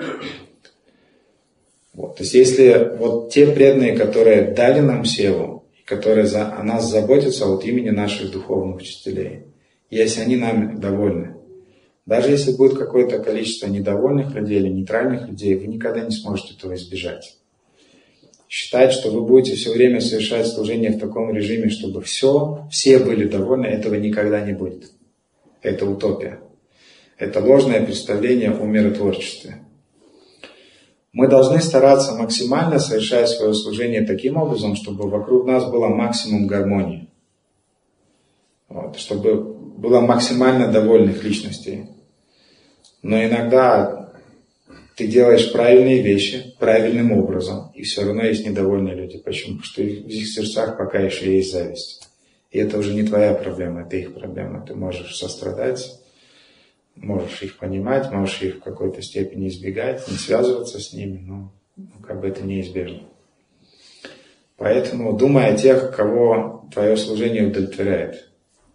То есть если те преданные, которые дали нам силу, которые о нас заботятся от имени наших духовных учителей, если они нами довольны, даже если будет какое-то количество недовольных людей или нейтральных людей, вы никогда не сможете этого избежать. Считать, что вы будете все время совершать служение в таком режиме, чтобы все были довольны, этого никогда не будет. Это утопия. Это ложное представление о миротворчестве. Мы должны стараться максимально совершать свое служение таким образом, чтобы вокруг нас было максимум гармонии. Вот, чтобы было максимально довольных личностей. Но иногда ты делаешь правильные вещи правильным образом, и все равно есть недовольные люди. Почему? Потому что в их сердцах пока еще есть зависть. И это уже не твоя проблема, это их проблема. Ты можешь сострадать, можешь их понимать, можешь их в какой-то степени избегать, не связываться с ними, но как бы это неизбежно. Поэтому думай о тех, кого твое служение удовлетворяет.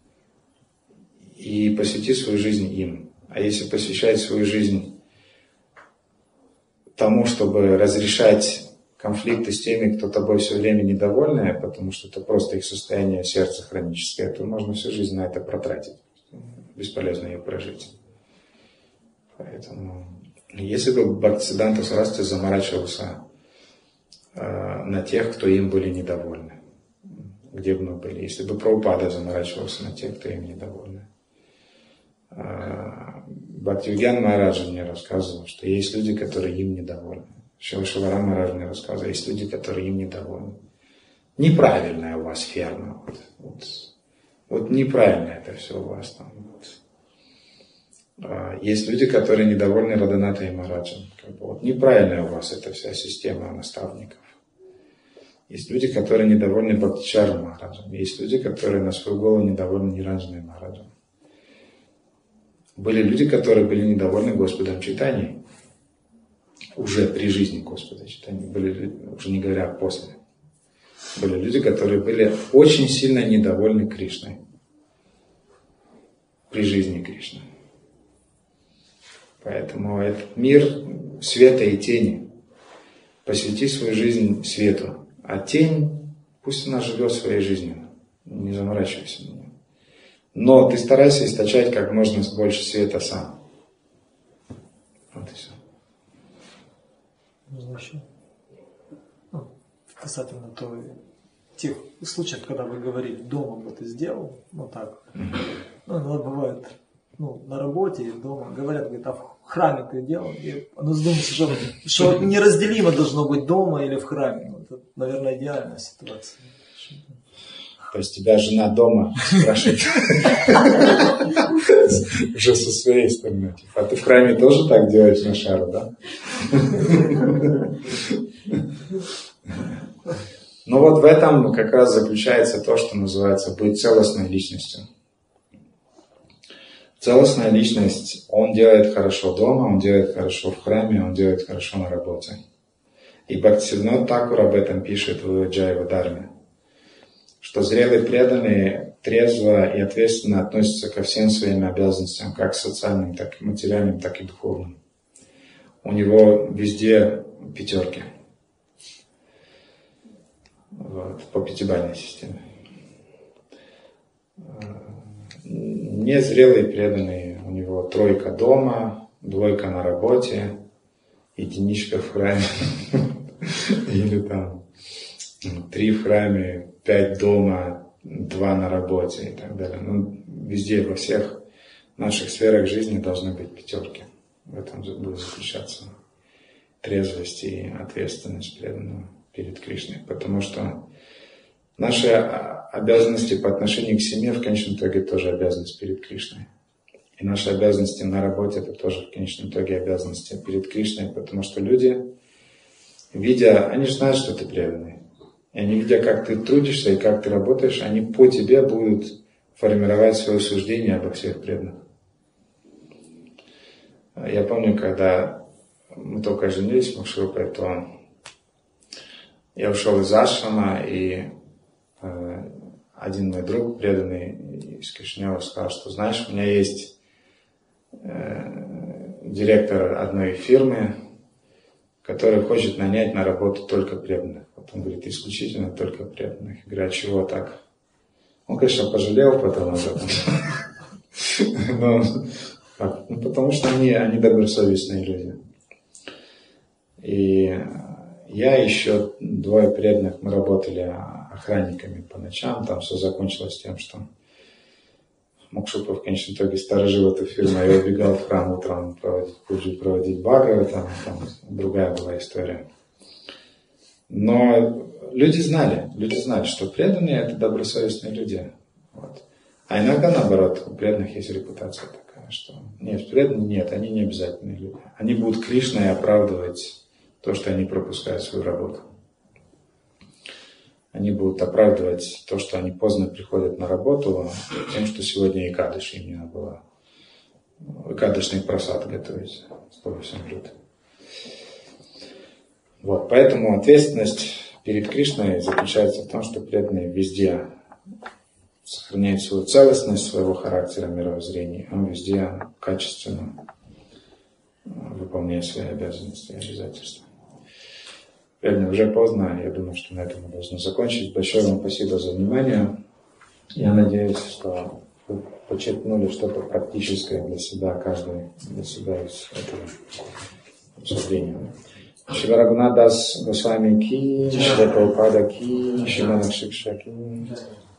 И посвяти свою жизнь им. А если посвящать свою жизнь тому, чтобы разрешать конфликты с теми, кто тобой все время недовольны, потому что это просто их состояние сердца хроническое, то можно всю жизнь на это протратить. Бесполезно ее прожить. Поэтому, если бы Бхактисиддханта Сарасвати заморачивался на тех, кто им были недовольны, где бы мы были, если бы Прабхупада заморачивался на тех, кто им недовольны. Бхактивидьян Махараджа мне рассказывал, что есть люди, которые им недовольны. Шила Шиварам Махарадж мне рассказывал, есть люди, которые им недовольны. Неправильная у вас ферма. Вот неправильно это все у вас там. Есть люди, которые недовольны Радханатой Махараджем. Неправильная у вас эта вся система наставников. Есть люди, которые недовольны Бхактичаром Махараджем. Есть люди, которые на свою голову недовольны Ниранджаной Махараджем. Были люди, которые были недовольны Господом Чайтаньей. Уже при жизни Господа Чайтаньи. Были, уже не говоря после. Были люди, которые были очень сильно недовольны Кришной. При жизни Кришны. Поэтому этот мир света и тени. Посвяти свою жизнь свету. А тень, пусть она живет своей жизнью. Не заморачивайся на нее. Но ты старайся источать как можно больше света сам. Вот и все. Можно еще? Касательно тех случаев, когда вы говорили, дома бы ты сделал, так. Иногда бывает, на работе и дома, говорят, говорит, а в храме ты делал? И оно задумается, что неразделимо должно быть дома или в храме. Это, наверное, идеальная ситуация. То есть тебя жена дома спрашивает уже со своей стороны. А ты в храме тоже так делаешь на шару, да? Но вот в этом как раз заключается то, что называется быть целостной личностью. Целостная личность, он делает хорошо дома, он делает хорошо в храме, он делает хорошо на работе. И Бхактисиддханта Такур об этом пишет в Джайва Дхарме. Что зрелые преданные трезво и ответственно относятся ко всем своим обязанностям, как социальным, так и материальным, так и духовным. У него везде 5. По 5-бальной системе. Незрелые преданные, у него 3 дома, 2 на работе, 1 в храме. Или там 3 в храме, 5 дома, 2 на работе и так далее. Везде, во всех наших сферах жизни должны быть 5. В этом будет заключаться трезвость и ответственность преданного перед Кришной. Потому что наши обязанности по отношению к семье в конечном итоге тоже обязанность перед Кришной. И наши обязанности на работе это тоже в конечном итоге обязанности перед Кришной. Потому что люди, видя, они же знают, что ты преданный. И они, видя, как ты трудишься и как ты работаешь, они по тебе будут формировать свое суждение обо всех преданных. Я помню, когда мы только женились, Махшрупой, то я ушел из ашрама, и один мой друг, преданный из Кишинева, сказал, что, знаешь, у меня есть директор одной фирмы, который хочет нанять на работу только преданных. Вот он говорит, исключительно только преданных. Я говорю, а чего так? Он, конечно, пожалел потом об этом. Потому что они добросовестные люди. И я еще 2 преданных, мы работали охранниками по ночам, там все закончилось тем, что Мокшупа в конечном итоге сторожил эту фирму и убегал в храм утром проводить Бхагавы, там другая была история. Но люди знали, что преданные — это добросовестные люди. Вот. А иногда, наоборот, у преданных есть репутация такая, что нет, преданные нет, они не обязательные люди. Они будут Кришной оправдывать то, что они пропускают свою работу. Они будут оправдывать то, что они поздно приходят на работу, тем, что сегодня Экадыши, им не надо было Экадышный просад готовить, 108 блюд. Вот, поэтому ответственность перед Кришной заключается в том, что преданный везде сохраняет свою целостность своего характера, мировоззрения, он везде качественно выполняет свои обязанности и обязательства. Преданные, уже поздно, я думаю, что на этом мы должны закончить. Большое вам спасибо за внимание. Я надеюсь, что вы почерпнули что-то практическое для себя, каждый для себя из этого обсуждения. Шри Рагунат Дас Госвами ки, Шри Прабхупада ки, Шри Манак Шикша ки.